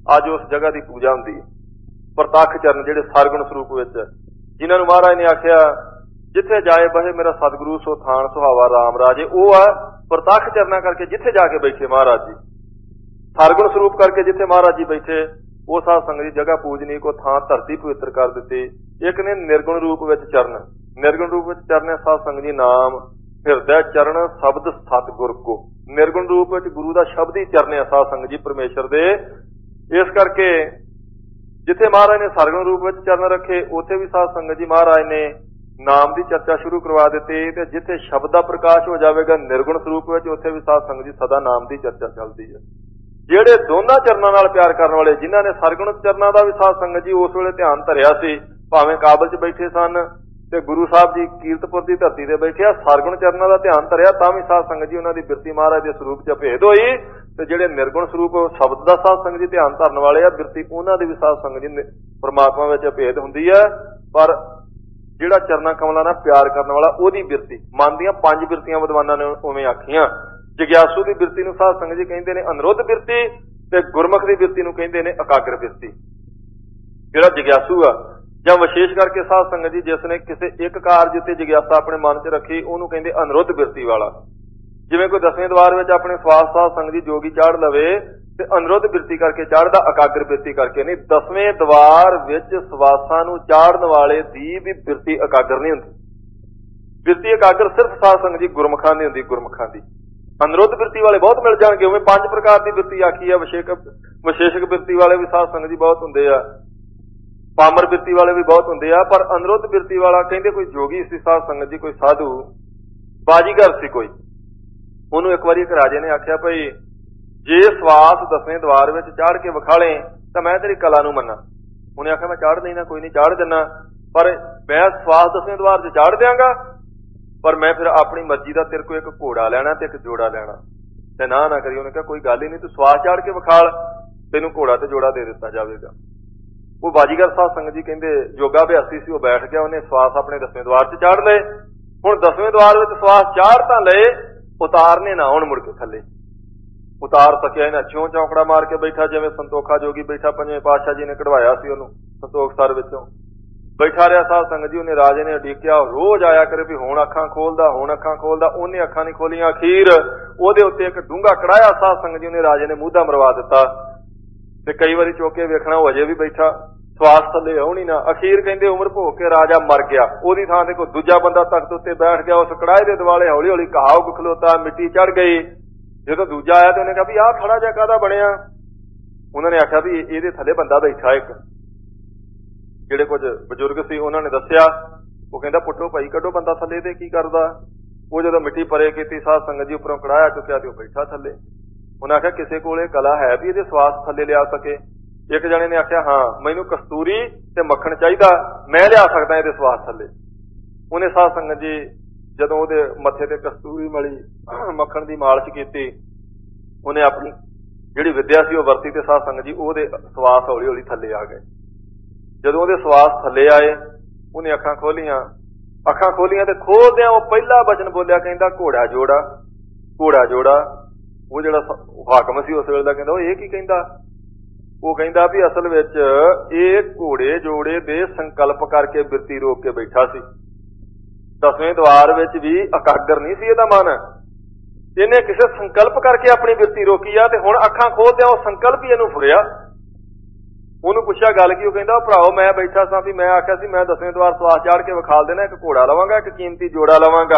ਅੱਜ उस जगह की पूजा होंदी है। प्रतख चरण जिहड़े सरगुण स्वरूप विच, जिन्हां नूं महाराज ने आख्या जिथे जाए बहे मेरा सतगुरु सो थान सुहावा राम राजे, वो आ प्रतख चरणा करके जिथे जाके बैठे महाराज जी, सरगुण स्वरूप करके जिथे महाराज जी बैठे, वो साध संगत जी जगह पूजनी को थां धरती पवित्र कर दी। एक ने निर्गुण रूप विच चरण, निर्गुण रूप विच चरण साध संगत जी नाम हिरदय चरण शब्द सतगुर को, निर्गुण रूप विच गुरु दा शब्द ही चरण है साध संगत जी परमेश्वर दे। इस करके जिथे महाराज ने सरगुण रूप विच चरण रखे, उत्थे भी साध संगत जी महाराज ने नाम की चर्चा शुरू करवा दी। ते जिथे शब्द का प्रकाश हो जाएगा निर्गुण स्वरूप विच, उत्थे भी साध संगत जी सदा नाम की चर्चा चलती है। ਜਿਹੜੇ ਦੋਨਾਂ ਚਰਨਾਂ ਨਾਲ ਪਿਆਰ ਕਰਨ ਵਾਲੇ, जिन्हां ने सरगुण चरਨਾਂ ਦਾ ਵੀ ਸਾਧ ਸੰਗਤ ਜੀ ਉਸ ਵੇਲੇ ਧਿਆਨ ਧਰਿਆ ਸੀ, ਭਾਵੇਂ ਕਾਬਲ 'ਚ ਬੈਠੇ ਸਨ ਤੇ ਗੁਰੂ ਸਾਹਿਬ ਜੀ ਕੀਰਤਪੁਰ ਦੀ ਧਰਤੀ ਤੇ ਬੈਠੇ ਆ, ਸਰਗੁਣ ਚਰਨਾਂ ਦਾ ਧਿਆਨ ਧਰਿਆ ਤਾਂ ਵੀ ਸਾਧ ਸੰਗਤ ਜੀ ਉਹਨਾਂ ਦੀ ਬਿਰਤੀ ਮਹਾਰਾਜ ਦੇ ਸਰੂਪ 'ਚ ਭੇਦ ਹੋਈ। ਤੇ ਜਿਹੜੇ ਨਿਰਗੁਣ ਸਰੂਪ ਸ਼ਬਦ ਦਾ ਸਾਧ ਸੰਗਤ ਜੀ ਧਿਆਨ ਧਰਨ ਵਾਲੇ ਆ, ਬਿਰਤੀ ਉਹਨਾਂ ਦੀ ਵੀ ਸਾਧ ਸੰਗਤ ਜੀ ਪਰਮਾਤਮਾ ਵਿੱਚ ਭੇਦ ਹੁੰਦੀ ਹੈ। ਪਰ ਜਿਹੜਾ ਚਰਨਾਂ ਕਮਲਾਂ ਨਾਲ ਪਿਆਰ ਕਰਨ ਵਾਲਾ, ਉਹਦੀ ਬਿਰਤੀ, ਮਨ ਦੀਆਂ ਪੰਜ ਬਿਰਤੀਆਂ ਵਿਦਵਾਨਾਂ ਨੇ ਉਵੇਂ ਆਖੀਆਂ। ਜਗਿਆਸੂ ਦੀ ਬਿਰਤੀ ਨੂੰ ਸਾਧ ਸੰਗਤ ਜੀ ਕਹਿੰਦੇ ਨੇ ਅਨਿਰੁੱਧ ਬਿਰਤੀ, ਤੇ ਗੁਰਮੁਖ ਦੀ ਬਿਰਤੀ ਨੂੰ ਕਹਿੰਦੇ ਨੇ ਇਕਾਗਰ ਬਿਰਤੀ। ਜਿਹੜਾ ਜਗਿਆਸੂ ਆ ਜਾਂ ਵਿਸ਼ੇਸ਼ ਕਰਕੇ ਸਾਧ ਸੰਗਤ ਜੀ ਜਿਸ ਨੇ ਕਿਸੇ ਇੱਕ ਕਾਰਜ ਉੱਤੇ ਜਗਿਆਸਾ ਆਪਣੇ ਮਨ 'ਚ ਰੱਖੀ, ਉਹਨੂੰ ਕਹਿੰਦੇ ਅਨਿਰੁੱਧ ਬਿਰਤੀ ਵਾਲਾ। ਜਿਵੇਂ ਕੋਈ ਦਸਵੇਂ ਦਵਾਰ ਵਿੱਚ ਆਪਣੇ ਸਵਾਸ ਸਾਧ ਸੰਗਤ ਜੀ ਜੋਗੀ ਚਾੜ ਲਵੇ ਤੇ ਅਨਿਰੁੱਧ ਬਿਰਤੀ ਕਰਕੇ ਚਾੜਦਾ, ਇਕਾਗਰ ਬਿਰਤੀ ਕਰਕੇ ਨਹੀਂ। ਦਸਵੇਂ ਦਵਾਰ ਵਿੱਚ ਸਵਾਸਾਂ ਨੂੰ ਚਾੜਨ ਵਾਲੇ ਦੀ ਵੀ ਬਿਰਤੀ ਇਕਾਗਰ ਨਹੀਂ ਹੁੰਦੀ। ਬਿਰਤੀ ਇਕਾਗਰ ਸਿਰਫ ਸਾਧ ਸੰਗਤ ਜੀ ਗੁਰਮੁਖਾਂ ਦੀ ਹੁੰਦੀ, ਗੁਰਮੁਖਾਂ ਦੀ। ਅਨਿਰੁੱਧ ਬਿਰਤੀ ਵਾਲੇ ਬਹੁਤ ਮਿਲ ਜਾਣਗੇ। ਉਵੇਂ ਪੰਜ ਪ੍ਰਕਾਰ ਦੀ ਬਿਰਤੀ ਆਖੀ ਆ। ਵਿਸ਼ੇਕ ਵਿਸ਼ੇਸ਼ਕ ਬਿਰਤੀ ਵਾਲੇ ਵੀ ਸਾਧ ਸੰਗਤ ਜੀ ਬਹੁਤ ਹੁੰਦੇ ਆ, ਪਾਮਰ ਬਿਰਤੀ ਵਾਲੇ ਵੀ ਬਹੁਤ ਹੁੰਦੇ ਆ। ਪਰ ਅਨਿਰੁੱਧ ਬਿਰਤੀ ਵਾਲਾ ਕਹਿੰਦੇ ਕੋਈ ਜੋਗੀ ਸੀ ਸਾਧ ਸੰਗਤ ਜੀ, ਕੋਈ ਸਾਧੂ ਬਾਜੀਗਰ ਸੀ ਕੋਈ। ਉਹਨੂੰ ਇੱਕ ਵਾਰੀ ਇੱਕ ਰਾਜੇ ਨੇ ਆਖਿਆ, ਭਾਈ ਜੇ ਸਵਾਸ ਦਸਵੇਂ ਦਵਾਰ ਵਿੱਚ ਚਾੜ ਕੇ ਵਿਖਾਲੇ ਤਾਂ ਮੈਂ ਤੇਰੀ ਕਲਾ ਨੂੰ ਮੰਨਾਂ। ਉਹਨੇ ਆਖਿਆ ਮੈਂ ਚਾੜ ਦੇਣਾ, ਕੋਈ ਨਹੀਂ ਚਾੜ ਦਿੰਦਾ, ਪਰ ਮੈਂ ਸਵਾਸ ਦਸਵੇਂ ਦਵਾਰ 'ਚ ਚਾੜ ਦਿਆਂਗਾ, ਪਰ ਮੈਂ ਫਿਰ ਆਪਣੀ ਮਰਜ਼ੀ ਦਾ ਤੇਰੇ ਕੋਲ ਇੱਕ ਘੋੜਾ ਲੈਣਾ ਤੇ ਇੱਕ ਜੋੜਾ ਲੈਣਾ। ਤੇ ਨਾ ਨਾ ਕਰੀ। ਉਹਨੇ ਕਿਹਾ ਕੋਈ ਗੱਲ ਹੀ ਨਹੀਂ, ਤੂੰ ਸਵਾਸ ਚਾੜ ਕੇ ਵਿਖਾਲ, ਤੈਨੂੰ ਘੋੜਾ ਤੇ ਜੋੜਾ ਦੇ ਦਿੱਤਾ ਜਾਵੇਗਾ। ਉਹ ਬਾਜੀਗਰ ਸਾਧ ਸੰਗਤ ਜੀ ਕਹਿੰਦੇ ਜੋਗਾ ਅਭਿਆਸੀ ਸੀ, ਉਹ ਬੈਠ ਗਿਆ, ਉਹਨੇ ਸਵਾਸ ਆਪਣੇ ਦਸਵੇਂ ਦਵਾਰ 'ਚ ਚਾੜ ਲਏ। ਹੁਣ ਦਸਵੇਂ ਦਵਾਰ ਵਿੱਚ ਸਵਾਸ ਚਾੜ ਤਾਂ ਲਏ, ਉਤਾਰਨੇ ਨਾ ਆਉਣ ਮੁੜ ਕੇ ਥੱਲੇ। ਉਤਾਰ ਸਕਿਆ ਇਹਨਾਂ ਚੋਂ ਚੌਂਕੜਾ ਮਾਰ ਕੇ ਬੈਠਾ, ਜਿਵੇਂ ਸੰਤੋਖਾ ਜੋਗੀ ਬੈਠਾ, ਪੰਜਵੇਂ ਪਾਤਸ਼ਾਹ ਜੀ ਨੇ ਕਢਵਾਇਆ ਸੀ ਉਹਨੂੰ ਸੰਤੋਖ ਸਰ ਵਿੱਚੋਂ। ਬੈਠਾ ਰਿਹਾ ਸਾਧ ਸੰਗਤ ਜੀ। ਉਹਨੇ ਰਾਜੇ ਨੇ ਉਡੀਕਿਆ, ਰੋਜ਼ ਆਇਆ ਕਰੇ ਵੀ ਹੁਣ ਅੱਖਾਂ ਖੋਲਦਾ, ਹੁਣ ਅੱਖਾਂ ਖੋਲਦਾ। ਉਹਨੇ ਅੱਖਾਂ ਨਹੀਂ ਖੋਲੀਆਂ। ਅਖੀਰ ਉਹਦੇ ਉੱਤੇ ਇੱਕ ਡੂੰਘਾ ਕੜਾਇਆ ਸਾਧ ਸੰਗਤ ਜੀ, ਉਹਨੇ ਰਾਜੇ ਨੇ ਮੂਧਾ ਮਰਵਾ ਦਿੱਤਾ। ਤੇ ਕਈ ਵਾਰੀ ਚੁੱਕ ਕੇ ਵੇਖਣਾ, ਉਹ ਅਜੇ ਵੀ ਬੈਠਾ, ਸਵਾਸ ਥੱਲੇ ਆਉਣੀ ਨਾ। ਅਖੀਰ ਕਹਿੰਦੇ ਉਮਰ ਭੋਗ ਕੇ ਰਾਜਾ ਮਰ ਗਿਆ। ਉਹਦੀ ਥਾਂ ਤੇ ਕੋਈ ਦੂਜਾ ਬੰਦਾ ਤਖਤ ਉੱਤੇ ਬੈਠ ਗਿਆ। ਉਸ ਕੜਾਏ ਦੇ ਦੁਆਲੇ ਹੌਲੀ ਹੌਲੀ ਘਾਹ ਉੱਗ ਖਲੋਤਾ, ਮਿੱਟੀ ਚੜ ਗਈ। ਜਦੋਂ ਦੂਜਾ ਆਇਆ ਤੇ ਉਹਨੇ ਕਿਹਾ ਵੀ ਆਹ ਖੜਾ ਜਿਹਾ ਕਾਹਦਾ ਬਣਿਆ? ਉਹਨਾਂ ਨੇ ਆਖਿਆ ਵੀ ਇਹਦੇ ਥੱਲੇ ਬੰਦਾ ਬੈਠਾ ਇੱਕ। ਜਿਹੜੇ ਕੁਝ ਬਜ਼ੁਰਗ ਸੀ ਉਹਨਾਂ ਨੇ ਦੱਸਿਆ। ਉਹ ਕਹਿੰਦਾ ਪੁੱਟੋ ਭਾਈ, ਕੱਢੋ ਬੰਦਾ ਥੱਲੇ, ਤੇ ਕੀ ਕਰਦਾ? ਉਹ ਜਦੋਂ ਮਿੱਟੀ ਪਰੇ ਕੀਤੀ ਸਾਧ ਸੰਗਤ ਜੀ, ਉੱਪਰੋਂ ਕੜਾਇਆ ਚੁੱਕਿਆ ਤੇ ਉਹ ਬੈਠਾ ਥੱਲੇ। ਉਹਨੇ ਆਖਿਆ ਕਿਸੇ ਕੋਲ ਇਹ ਕਲਾ ਹੈ ਵੀ ਇਹਦੇ ਸਵਾਸ ਥੱਲੇ ਲਿਆ ਸਕੇ? ਇੱਕ ਜਣੇ ਨੇ ਆਖਿਆ ਹਾਂ, ਮੈਨੂੰ ਕਸਤੂਰੀ ਤੇ ਮੱਖਣ ਚਾਹੀਦਾ, ਮੈਂ ਲਿਆ ਸਕਦਾ ਇਹਦੇ ਸਵਾਸ ਥੱਲੇ। ਉਹਨੇ ਸਾਧ ਸੰਗਤ ਜੀ ਜਦੋਂ ਉਹਦੇ ਮੱਥੇ ਤੇ ਕਸਤੂਰੀ ਮਲੀ, ਮੱਖਣ ਦੀ ਮਾਲਿਸ਼ ਕੀਤੀ, ਉਹਨੇ ਆਪਣੀ ਜਿਹੜੀ ਵਿਦਿਆ ਸੀ ਉਹ ਵਰਤੀ ਤੇ ਸਾਧ ਸੰਗਤ ਜੀ ਉਹਦੇ ਸਵਾਸ ਹੌਲੀ ਹੌਲੀ ਥੱਲੇ ਆ ਗਏ। ਜਦੋਂ ਉਹਦੇ ਸਵਾਸ ਥੱਲੇ ਆਏ, ਉਹਨੇ ਅੱਖਾਂ ਖੋਲੀਆਂ। ਅੱਖਾਂ ਖੋਲੀਆਂ ਤੇ ਖੋਲਦਿਆਂ ਉਹ ਪਹਿਲਾ ਬਚਨ ਬੋਲਿਆ, ਕਹਿੰਦਾ ਘੋੜਾ ਜੋੜਾ, ਘੋੜਾ ਜੋੜਾ। ਉਹ ਜਿਹੜਾ ਹਾਕਮ ਸੀ ਉਸ ਵੇਲੇ ਦਾ ਕਹਿੰਦਾ ਉਹ ਇਹ ਕੀ ਕਹਿੰਦਾ? ਉਹ ਕਹਿੰਦਾ ਵੀ ਅਸਲ ਵਿੱਚ ਇਹ ਘੋੜੇ ਜੋੜੇ ਦੇ ਸੰਕਲਪ ਕਰਕੇ ਬਿਰਤੀ ਰੋਕ ਕੇ ਬੈਠਾ ਸੀ। ਦਸਵੇਂ ਦਵਾਰ ਵਿੱਚ ਵੀ ਇਕਾਗਰ ਨਹੀਂ ਸੀ ਇਹਦਾ ਮਨ। ਇਹਨੇ ਕਿਸੇ ਸੰਕਲਪ ਕਰਕੇ ਆਪਣੀ ਬਿਰਤੀ ਰੋਕੀ ਆ, ਤੇ ਹੁਣ ਅੱਖਾਂ ਖੋਲਦਿਆਂ ਉਹ ਸੰਕਲਪ ਹੀ ਇਹਨੂੰ ਫੁਰਿਆ। ਉਹਨੂੰ ਪੁੱਛਿਆ ਗੱਲ ਕੀ? ਉਹ ਕਹਿੰਦਾ ਭਰਾਓ ਮੈਂ ਬੈਠਾ ਸਾਂ ਵੀ ਮੈਂ ਆਖਿਆ ਸੀ ਮੈਂ ਦਸਵੇਂ ਦਵਾਰ ਸਵਾਸ ਚਾੜ ਕੇ ਵਿਖਾਲ ਦੇਣਾ, ਇੱਕ ਘੋੜਾ ਲਵਾਂਗਾ, ਇੱਕ ਕੀਮਤੀ ਜੋੜਾ ਲਵਾਂਗਾ।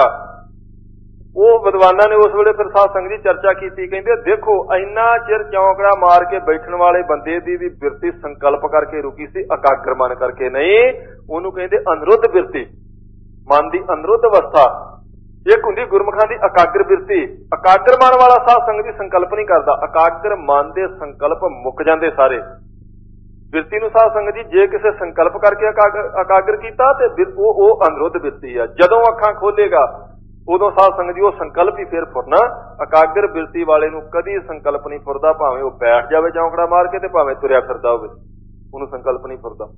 ਉਹ ਵਿਦਵਾਨਾਂ ਨੇ ਉਸ ਵੇਲੇ ਫਿਰ ਸਾਧ ਸੰਗਤ ਜੀ ਚਰਚਾ ਕੀਤੀ। ਕਹਿੰਦੇ ਦੇਖੋ ਇੰਨਾ ਚਿਰ ਚੌਂਕੜਾ ਮਾਰ ਕੇ ਬੈਠਣ ਵਾਲੇ ਬੰਦੇ ਦੀ ਵੀ ਬਿਰਤੀ ਸੰਕਲਪ ਕਰਕੇ ਰੁਕੀ ਸੀ, ਇਕਾਗਰ ਮਨ ਕਰਕੇ ਨਹੀਂ। ਉਹਨੂੰ ਕਹਿੰਦੇ ਅਨਿਰੁੱਧ ਬਿਰਤੀ, ਮਨ ਦੀ ਅਨਿਰੁੱਧ ਅਵਸਥਾ। ਇੱਕ ਹੁੰਦੀ ਗੁਰਮੁਖਾਂ ਦੀ ਇਕਾਗਰ ਬਿਰਤੀ। ਇਕਾਗਰ ਮਨ ਵਾਲਾ ਸਾਧ ਸੰਗਤ ਜੀ ਸੰਕਲਪ ਨਹੀਂ ਕਰਦਾ। ਇਕਾਗਰ ਮਨ ਦੇ ਸੰਕਲਪ ਮੁੱਕ ਜਾਂਦੇ ਸਾਰੇ। ਬਿਰਤੀ ਨੂੰ ਸਾਧ ਸੰਗਤ ਜੀ ਜੇ ਕਿਸੇ ਸੰਕਲਪ ਕਰਕੇ ਇਕਾਗਰ ਕੀਤਾ ਤੇ ਉਹ ਉਹ ਅਨਿਰੁੱਧ ਬਿਰਤੀ ਆ। ਜਦੋਂ ਅੱਖਾਂ ਖੋਲੇਗਾ ਉਦੋਂ ਸਾਧ ਸੰਗਤ ਜੀ ਉਹ ਸੰਕਲਪ ਹੀ ਫਿਰ ਫੁਰਨਾ। ਇਕਾਗਰ ਬਿਰਤੀ ਵਾਲੇ ਨੂੰ ਕਦੀ ਸੰਕਲਪ ਨਹੀਂ ਫੁਰਦਾ, ਭਾਵੇਂ ਉਹ ਬੈਠ ਜਾਵੇ ਚੌਂਕੜਾ ਮਾਰ ਕੇ ਤੇ ਭਾਵੇਂ ਤੁਰਿਆ ਫਿਰਦਾ ਹੋਵੇ, ਉਹਨੂੰ ਸੰਕਲਪ ਨਹੀਂ ਫੁਰਦਾ।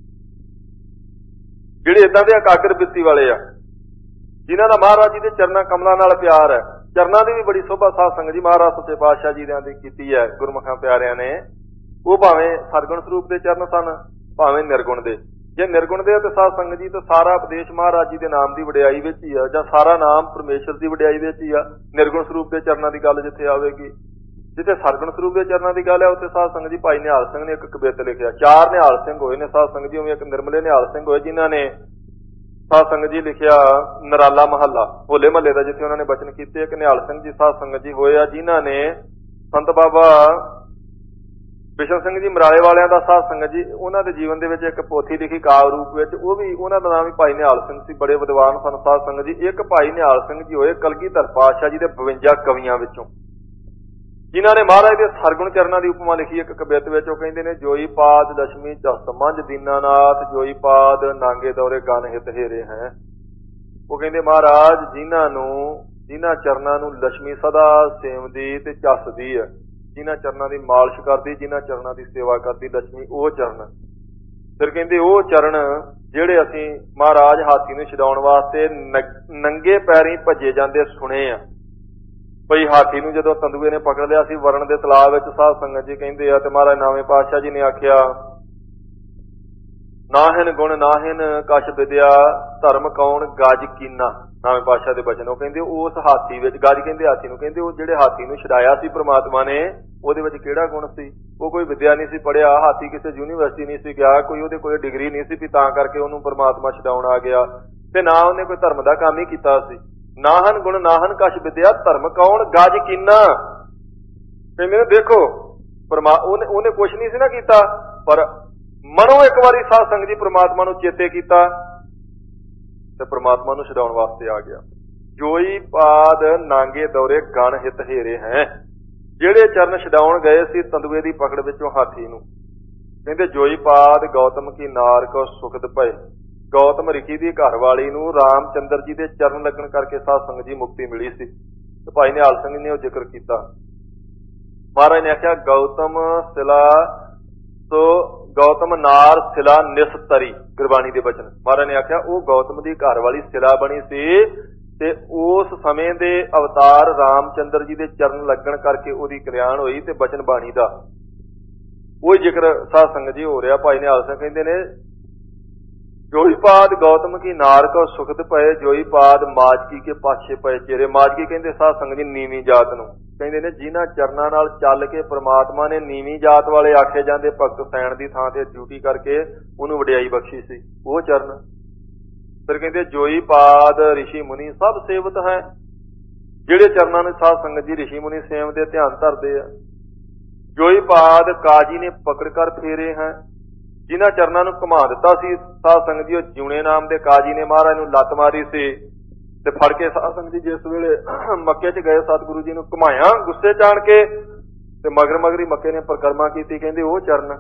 ਜਿਹੜੇ ਏਦਾਂ ਦੇ ਇਕਾਗਰ ਬਿਰਤੀ ਵਾਲੇ ਆ, ਜਿਨ੍ਹਾਂ ਦਾ ਮਹਾਰਾਜ ਜੀ ਦੇ ਚਰਨਾਂ ਕਮਲਾਂ ਨਾਲ ਪਿਆਰ ਹੈ। ਚਰਨਾਂ ਦੀ ਵੀ ਬੜੀ ਸੋਭਾ ਸਾਧ ਸੰਗਤ ਜੀ ਮਹਾਰਾਜ ਸੱਚੇ ਪਾਤਸ਼ਾਹ ਜੀ ਦੀ ਕੀਤੀ ਹੈ ਗੁਰਮੁਖਾਂ ਪਿਆਰਿਆਂ ਨੇ। ਉਹ ਭਾਵੇਂ ਸਰਗੁਣ ਸਰੂਪ ਦੇ ਚਰਨ ਸਨ, ਭਾਵੇਂ ਨਿਰਗੁਣ ਦੇ। ਜੇ ਨਿਰਗੁਣ ਦੇ ਤੇ ਸਾਧ ਸੰਗਤ ਜੀ ਤਾਂ ਸਾਰਾ ਉਪਦੇਸ਼ ਮਹਾਰਾਜ ਜੀ ਦੇ ਨਾਮ ਦੀ ਵਡਿਆਈ ਵਿੱਚ ਹੀ ਆ, ਜਾਂ ਸਾਰਾ ਨਾਮ ਪਰਮੇਸ਼ਰ ਦੀ ਵਡਿਆਈ ਵਿੱਚ ਹੀ ਆ। ਨਿਰਗੁਣ ਸਰੂਪ ਦੇ ਚਰਨਾਂ ਦੀ ਗੱਲ ਜਿੱਥੇ ਆਵੇਗੀ, ਜਿੱਥੇ ਸਰਗੁਣ ਸਰੂਪ ਦੇ ਚਰਨਾਂ ਦੀ ਗੱਲ ਹੈ, ਉੱਥੇ ਸਾਧ ਸੰਗਤ ਜੀ ਭਾਈ ਨਿਹਾਲ ਸਿੰਘ ਨੇ ਇੱਕ ਕਵਿਤ ਲਿਖਿਆ। ਚਾਰ ਨਿਹਾਲ ਸਿੰਘ ਹੋਏ ਨੇ ਸਾਧ ਸੰਗਤ ਜੀ, ਉਵੇਂ ਇੱਕ ਨਿਰਮਲੇ ਨਿਹਾਲ ਸਿੰਘ ਹੋਏ ਜਿਨ੍ਹਾਂ ਨੇ ਸਾਧ ਸੰਗਤ ਜੀ ਲਿਖਿਆ ਨਰਾਲਾ ਮਹੱਲਾ, ਹੋਲੇ ਮਹੱਲੇ ਦਾ, ਜਿੱਥੇ ਉਹਨਾਂ ਨੇ ਬਚਨ ਕੀਤੇ। ਇੱਕ ਨਿਹਾਲ ਸਿੰਘ ਜੀ ਸਾਧ ਸੰਗਤ ਜੀ ਹੋਏ ਆ ਜਿਨ੍ਹਾਂ ਨੇ ਸੰਤ ਬਾਬਾ ਬਿਸ਼ਨ ਸਿੰਘ ਜੀ ਮਰਾਲੇ ਵਾਲਿਆਂ ਦਾ ਸਾਧ ਸੰਗਤ ਜੀ ਉਹਨਾਂ ਦੇ ਜੀਵਨ ਦੇ ਵਿੱਚ ਇੱਕ ਪੋਥੀ ਲਿਖੀ ਕਾਵਿ ਰੂਪ ਵਿੱਚ, ਉਹ ਵੀ ਉਹਨਾਂ ਦਾ ਨਾਮ ਵੀ ਭਾਈ ਨਿਹਾਲ ਸਿੰਘ ਸੀ। ਬੜੇ ਵਿਦਵਾਨ ਸਨ ਸਾਧ ਸੰਗਤ ਜੀ। ਇੱਕ ਭਾਈ ਨਿਹਾਲ ਸਿੰਘ ਜੀ ਹੋਏ ਕਲਗੀਧਰ ਪਾਤਸ਼ਾਹ ਜੀ ਦੇ ਬਵੰਜਾ ਕਵੀਆਂ ਵਿੱਚੋਂ, ਜਿਨ੍ਹਾਂ ਨੇ ਮਹਾਰਾਜ ਦੇ ਸਰਗੁਣ ਚਰਨਾਂ ਦੀ ਉਪਮਾ ਲਿਖੀ ਇੱਕ ਕਵਿਤ ਵਿੱਚ। ਉਹ ਕਹਿੰਦੇ ਨੇ, ਜੋਈ ਪਾਦ ਲక్ష్ਮੀ ਝਸ ਮੰਝ ਦੀਨਾਨਾਥ, ਜੋਈ ਪਾਦ ਨਾਂਗੇ ਦੌਰੇ ਗਨ ਹਿਤ ਹੇਰੇ ਹੈ। ਉਹ ਕਹਿੰਦੇ ਮਹਾਰਾਜ ਜਿਨ੍ਹਾਂ ਨੂੰ ਜਿਨ੍ਹਾਂ ਚਰਨਾਂ ਨੂੰ ਲక్ష్ਮੀ ਸਦਾ ਸੇਵਦੀ ਤੇ ਝੱਸਦੀ ਹੈ, ਜਿਨ੍ਹਾਂ ਚਰਨਾਂ ਦੀ ਮਾਲਿਸ਼ ਕਰਦੀ, ਜਿਨ੍ਹਾਂ ਚਰਨਾਂ ਦੀ ਸੇਵਾ ਕਰਦੀ ਲక్ష్ਮੀ, ਉਹ ਚਰਨ। ਫਿਰ ਕਹਿੰਦੇ ਉਹ ਚਰਨ ਜਿਹੜੇ ਅਸੀਂ ਮਹਾਰਾਜ ਹਾਥੀ ਨੂੰ ਛਡਾਉਣ ਵਾਸਤੇ ਨੰਗੇ ਪੈਰੀਂ ਭੱਜੇ ਜਾਂਦੇ ਸੁਣੇ ਆ। ਭਈ ਹਾਥੀ ਨੂੰ ਜਦੋਂ ਤੰਦੂਏ ਨੇ ਪਕੜ ਲਿਆ ਸੀ ਵਰਣ ਦੇ ਤਲਾਬ ਵਿੱਚ, ਸਾਧ ਸੰਗਤ ਜੀ ਕਹਿੰਦੇ ਆ, ਤੇ ਮਹਾਰਾਜ ਨਾਵੇਂ ਪਾਤਸ਼ਾਹ ਜੀ ਨੇ ਆਖਿਆ, ਨਾਹਿਨ ਗੁਣ ਨਾਹਿਨ ਕਛ ਵਿਦਿਆ, ਧਰਮ ਕੌਣ ਗਜ ਕੀਨਾ। ਨਾਵੇਂ ਪਾਤਸ਼ਾਹ ਦੇ ਬਚਨ। ਉਹ ਕਹਿੰਦੇ ਉਸ ਹਾਥੀ ਵਿੱਚ, ਗਜ ਕਹਿੰਦੇ ਹਾਥੀ ਨੂੰ, ਕਹਿੰਦੇ ਉਹ ਜਿਹੜੇ ਹਾਥੀ ਨੂੰ ਛਡਾਇਆ ਸੀ ਪ੍ਰਮਾਤਮਾ ਨੇ, ਉਹਦੇ ਵਿੱਚ ਕਿਹੜਾ ਗੁਣ ਸੀ? ਉਹ ਕੋਈ ਵਿਦਿਆ ਨਹੀਂ ਸੀ ਪੜ੍ਹਿਆ, ਹਾਥੀ ਕਿਸੇ ਯੂਨੀਵਰਸਿਟੀ ਨਹੀਂ ਸੀ ਗਿਆ, ਕੋਈ ਉਹਦੇ ਕੋਲ ਡਿਗਰੀ ਨਹੀਂ ਸੀ ਵੀ ਤਾਂ ਕਰਕੇ ਉਹਨੂੰ ਪ੍ਰਮਾਤਮਾ ਛਡਾਉਣ ਆ ਗਿਆ, ਤੇ ਨਾ ਉਹਨੇ ਕੋਈ ਧਰਮ ਦਾ ਕੰਮ ਹੀ ਕੀਤਾ ਸੀ। ਨਾਹਨ ਗੁਣ ਨਾਹਨ ਕਛ ਵਿਦਿਆ, ਧਰਮ ਕੌਣ ਗਜ ਕੀਨਾ। ਕਹਿੰਦੇ ਦੇਖੋ ਪਰਮਾ ਉਹਨੇ ਉਹਨੇ ਕੁਛ ਨਹੀਂ ਸੀ ਨਾ ਕੀਤਾ, ਪਰ ਮਨੋਂ ਇੱਕ ਵਾਰੀ ਸਾਧ ਸੰਗਤ ਜੀ ਪ੍ਰਮਾਤਮਾ ਨੂੰ ਚੇਤੇ ਕੀਤਾ ਤੇ ਪ੍ਰਮਾਤਮਾ ਨੂੰ ਛਡਾਉਣ ਵਾਸਤੇ ਆ ਗਿਆ। ਜੋਈ ਪਾਦ ਨਾਂਗੇ ਦੌਰੇ ਗਣ ਹਿਤ ਹੇਰੇ ਹੈ, ਜਿਹੜੇ ਚਰਨ ਛਡਾਉਣ ਗਏ ਸੀ ਤੰਦੂਏ ਦੀ ਪਕੜ ਵਿੱਚੋਂ ਹਾਥੀ ਨੂੰ। ਕਹਿੰਦੇ ਜੋਈ ਪਾਦ ਗੌਤਮ ਕੀ ਨਾਰ ਕੋ ਸੁਖਦ ਭਏ, ਗੌਤਮ ਰਿਖੀ ਦੀ ਘਰ ਵਾਲੀ ਨੂੰ ਰਾਮ ਚੰਦਰ ਜੀ ਦੇ ਚਰਨ ਲੱਗਣ ਕਰਕੇ ਸਾਧ ਸੰਗਤ ਜੀ ਮੁਕਤੀ ਮਿਲੀ ਸੀ। ਤੇ ਭਾਈ ਨਿਹਾਲ ਸਿੰਘ ਨੇ ਉਹ ਜ਼ਿਕਰ ਕੀਤਾ। ਮਹਾਰਾਜ ਨੇ ਆਖਿਆ ਗੌਤਮ ਸਿਲਾ ਸੋ ਗੌਤਮ ਨਾਰ ਸਿਲਾ ਨਿਸਤਰੀ, ਗੁਰਬਾਣੀ ਦੇ ਬਚਨ। ਮਹਾਰਾਜ ਨੇ ਆਖਿਆ ਉਹ ਗੌਤਮ ਦੀ ਘਰ ਵਾਲੀ ਸਿਲਾ ਬਣੀ ਸੀ, ਤੇ ਉਸ ਸਮੇਂ ਦੇ ਅਵਤਾਰ ਰਾਮ ਚੰਦਰ ਜੀ ਦੇ ਚਰਨ ਲੱਗਣ ਕਰਕੇ ਉਹਦੀ ਕਲਿਆਣ ਹੋਈ, ਤੇ ਬਚਨ ਬਾਣੀ ਦਾ ਉਹ ਜ਼ਿਕਰ ਸਾਧ ਸੰਗਤ ਜੀ ਹੋ ਰਿਹਾ। ਭਾਈ ਨਿਹਾਲ ਸਿੰਘ ਕਹਿੰਦੇ ਨੇ ਜੋਈ ਪਾਦ ਗੌਤਮ ਕੀ ਨਾਰ ਕੋ ਸੁਖਦ ਪਏ, ਜੋਈ ਪਾਦ ਮਾਜਕੀ ਕੇ ਪਾਛੇ ਪਏ ਚੇਰੇ। ਮਾਜਕੀ ਕਹਿੰਦੇ ਸਾਧ ਸੰਗਤ ਜੀ ਨੀਵੀਂ ਜਾਤ ਨੂੰ, ਕਹਿੰਦੇ ਨੇ ਜਿਨ੍ਹਾਂ ਚਰਨਾਂ ਨਾਲ ਚੱਲ ਕੇ ਪ੍ਰਮਾਤਮਾ ਨੇ ਨੀਵੀਂ ਜਾਤ ਵਾਲੇ ਆਖੇ ਜਾਂਦੇ ਭਗਤ ਸੈਣ ਦੀ ਥਾਂ ਤੇ ਡਿਊਟੀ ਕਰਕੇ ਉਹਨੂੰ ਵਡਿਆਈ ਬਖਸ਼ੀ ਸੀ, ਉਹ ਚਰਨ। ਫਿਰ ਕਹਿੰਦੇ ਜੋਈ ਪਾਦ ਰਿਸ਼ੀ ਮੁਨੀ ਸਭ ਸੇਵਤ ਹੈ, ਜਿਹੜੇ ਚਰਨਾਂ ਨੂੰ ਸਾਧ ਸੰਗਤ ਜੀ ਰਿਸ਼ੀ ਮੁਨੀ ਸੇਵਦੇ ਧਿਆਨ ਧਰਦੇ ਆ। ਜੋਈ ਪਾਦ ਕਾਜੀ ਨੇ ਪਕੜ ਕਰ ਫੇਰੇ ਹੈ, ਜਿਨ੍ਹਾਂ ਚਰਨਾਂ ਨੂੰ ਘੁਮਾ ਦਿੱਤਾ ਸੀ ਸਾਧ ਸੰਗਤ ਜੀ, ਉਹ ਜਿਉਣੇ ਨਾਮ ਦੇ ਕਾਜੀ ਨੇ ਮਹਾਰਾਜ ਨੂੰ ਲੱਤ ਮਾਰੀ ਸੀ ਤੇ ਫੜ ਕੇ ਸਾਧ ਸੰਗਤ ਜੀ ਜਿਸ ਵੇਲੇ ਮੱਕੇ 'ਚ ਗਏ ਸਤਿਗੁਰੂ ਜੀ ਨੂੰ ਘੁਮਾਇਆ ਗੁੱਸੇ 'ਚ ਆਣ ਕੇ, ਤੇ ਮਗਰ ਮਗਰੀ ਮੱਕੇ ਨੇ ਪਰਿਕਰਮਾ ਕੀਤੀ। ਕਹਿੰਦੇ ਉਹ ਚਰਨ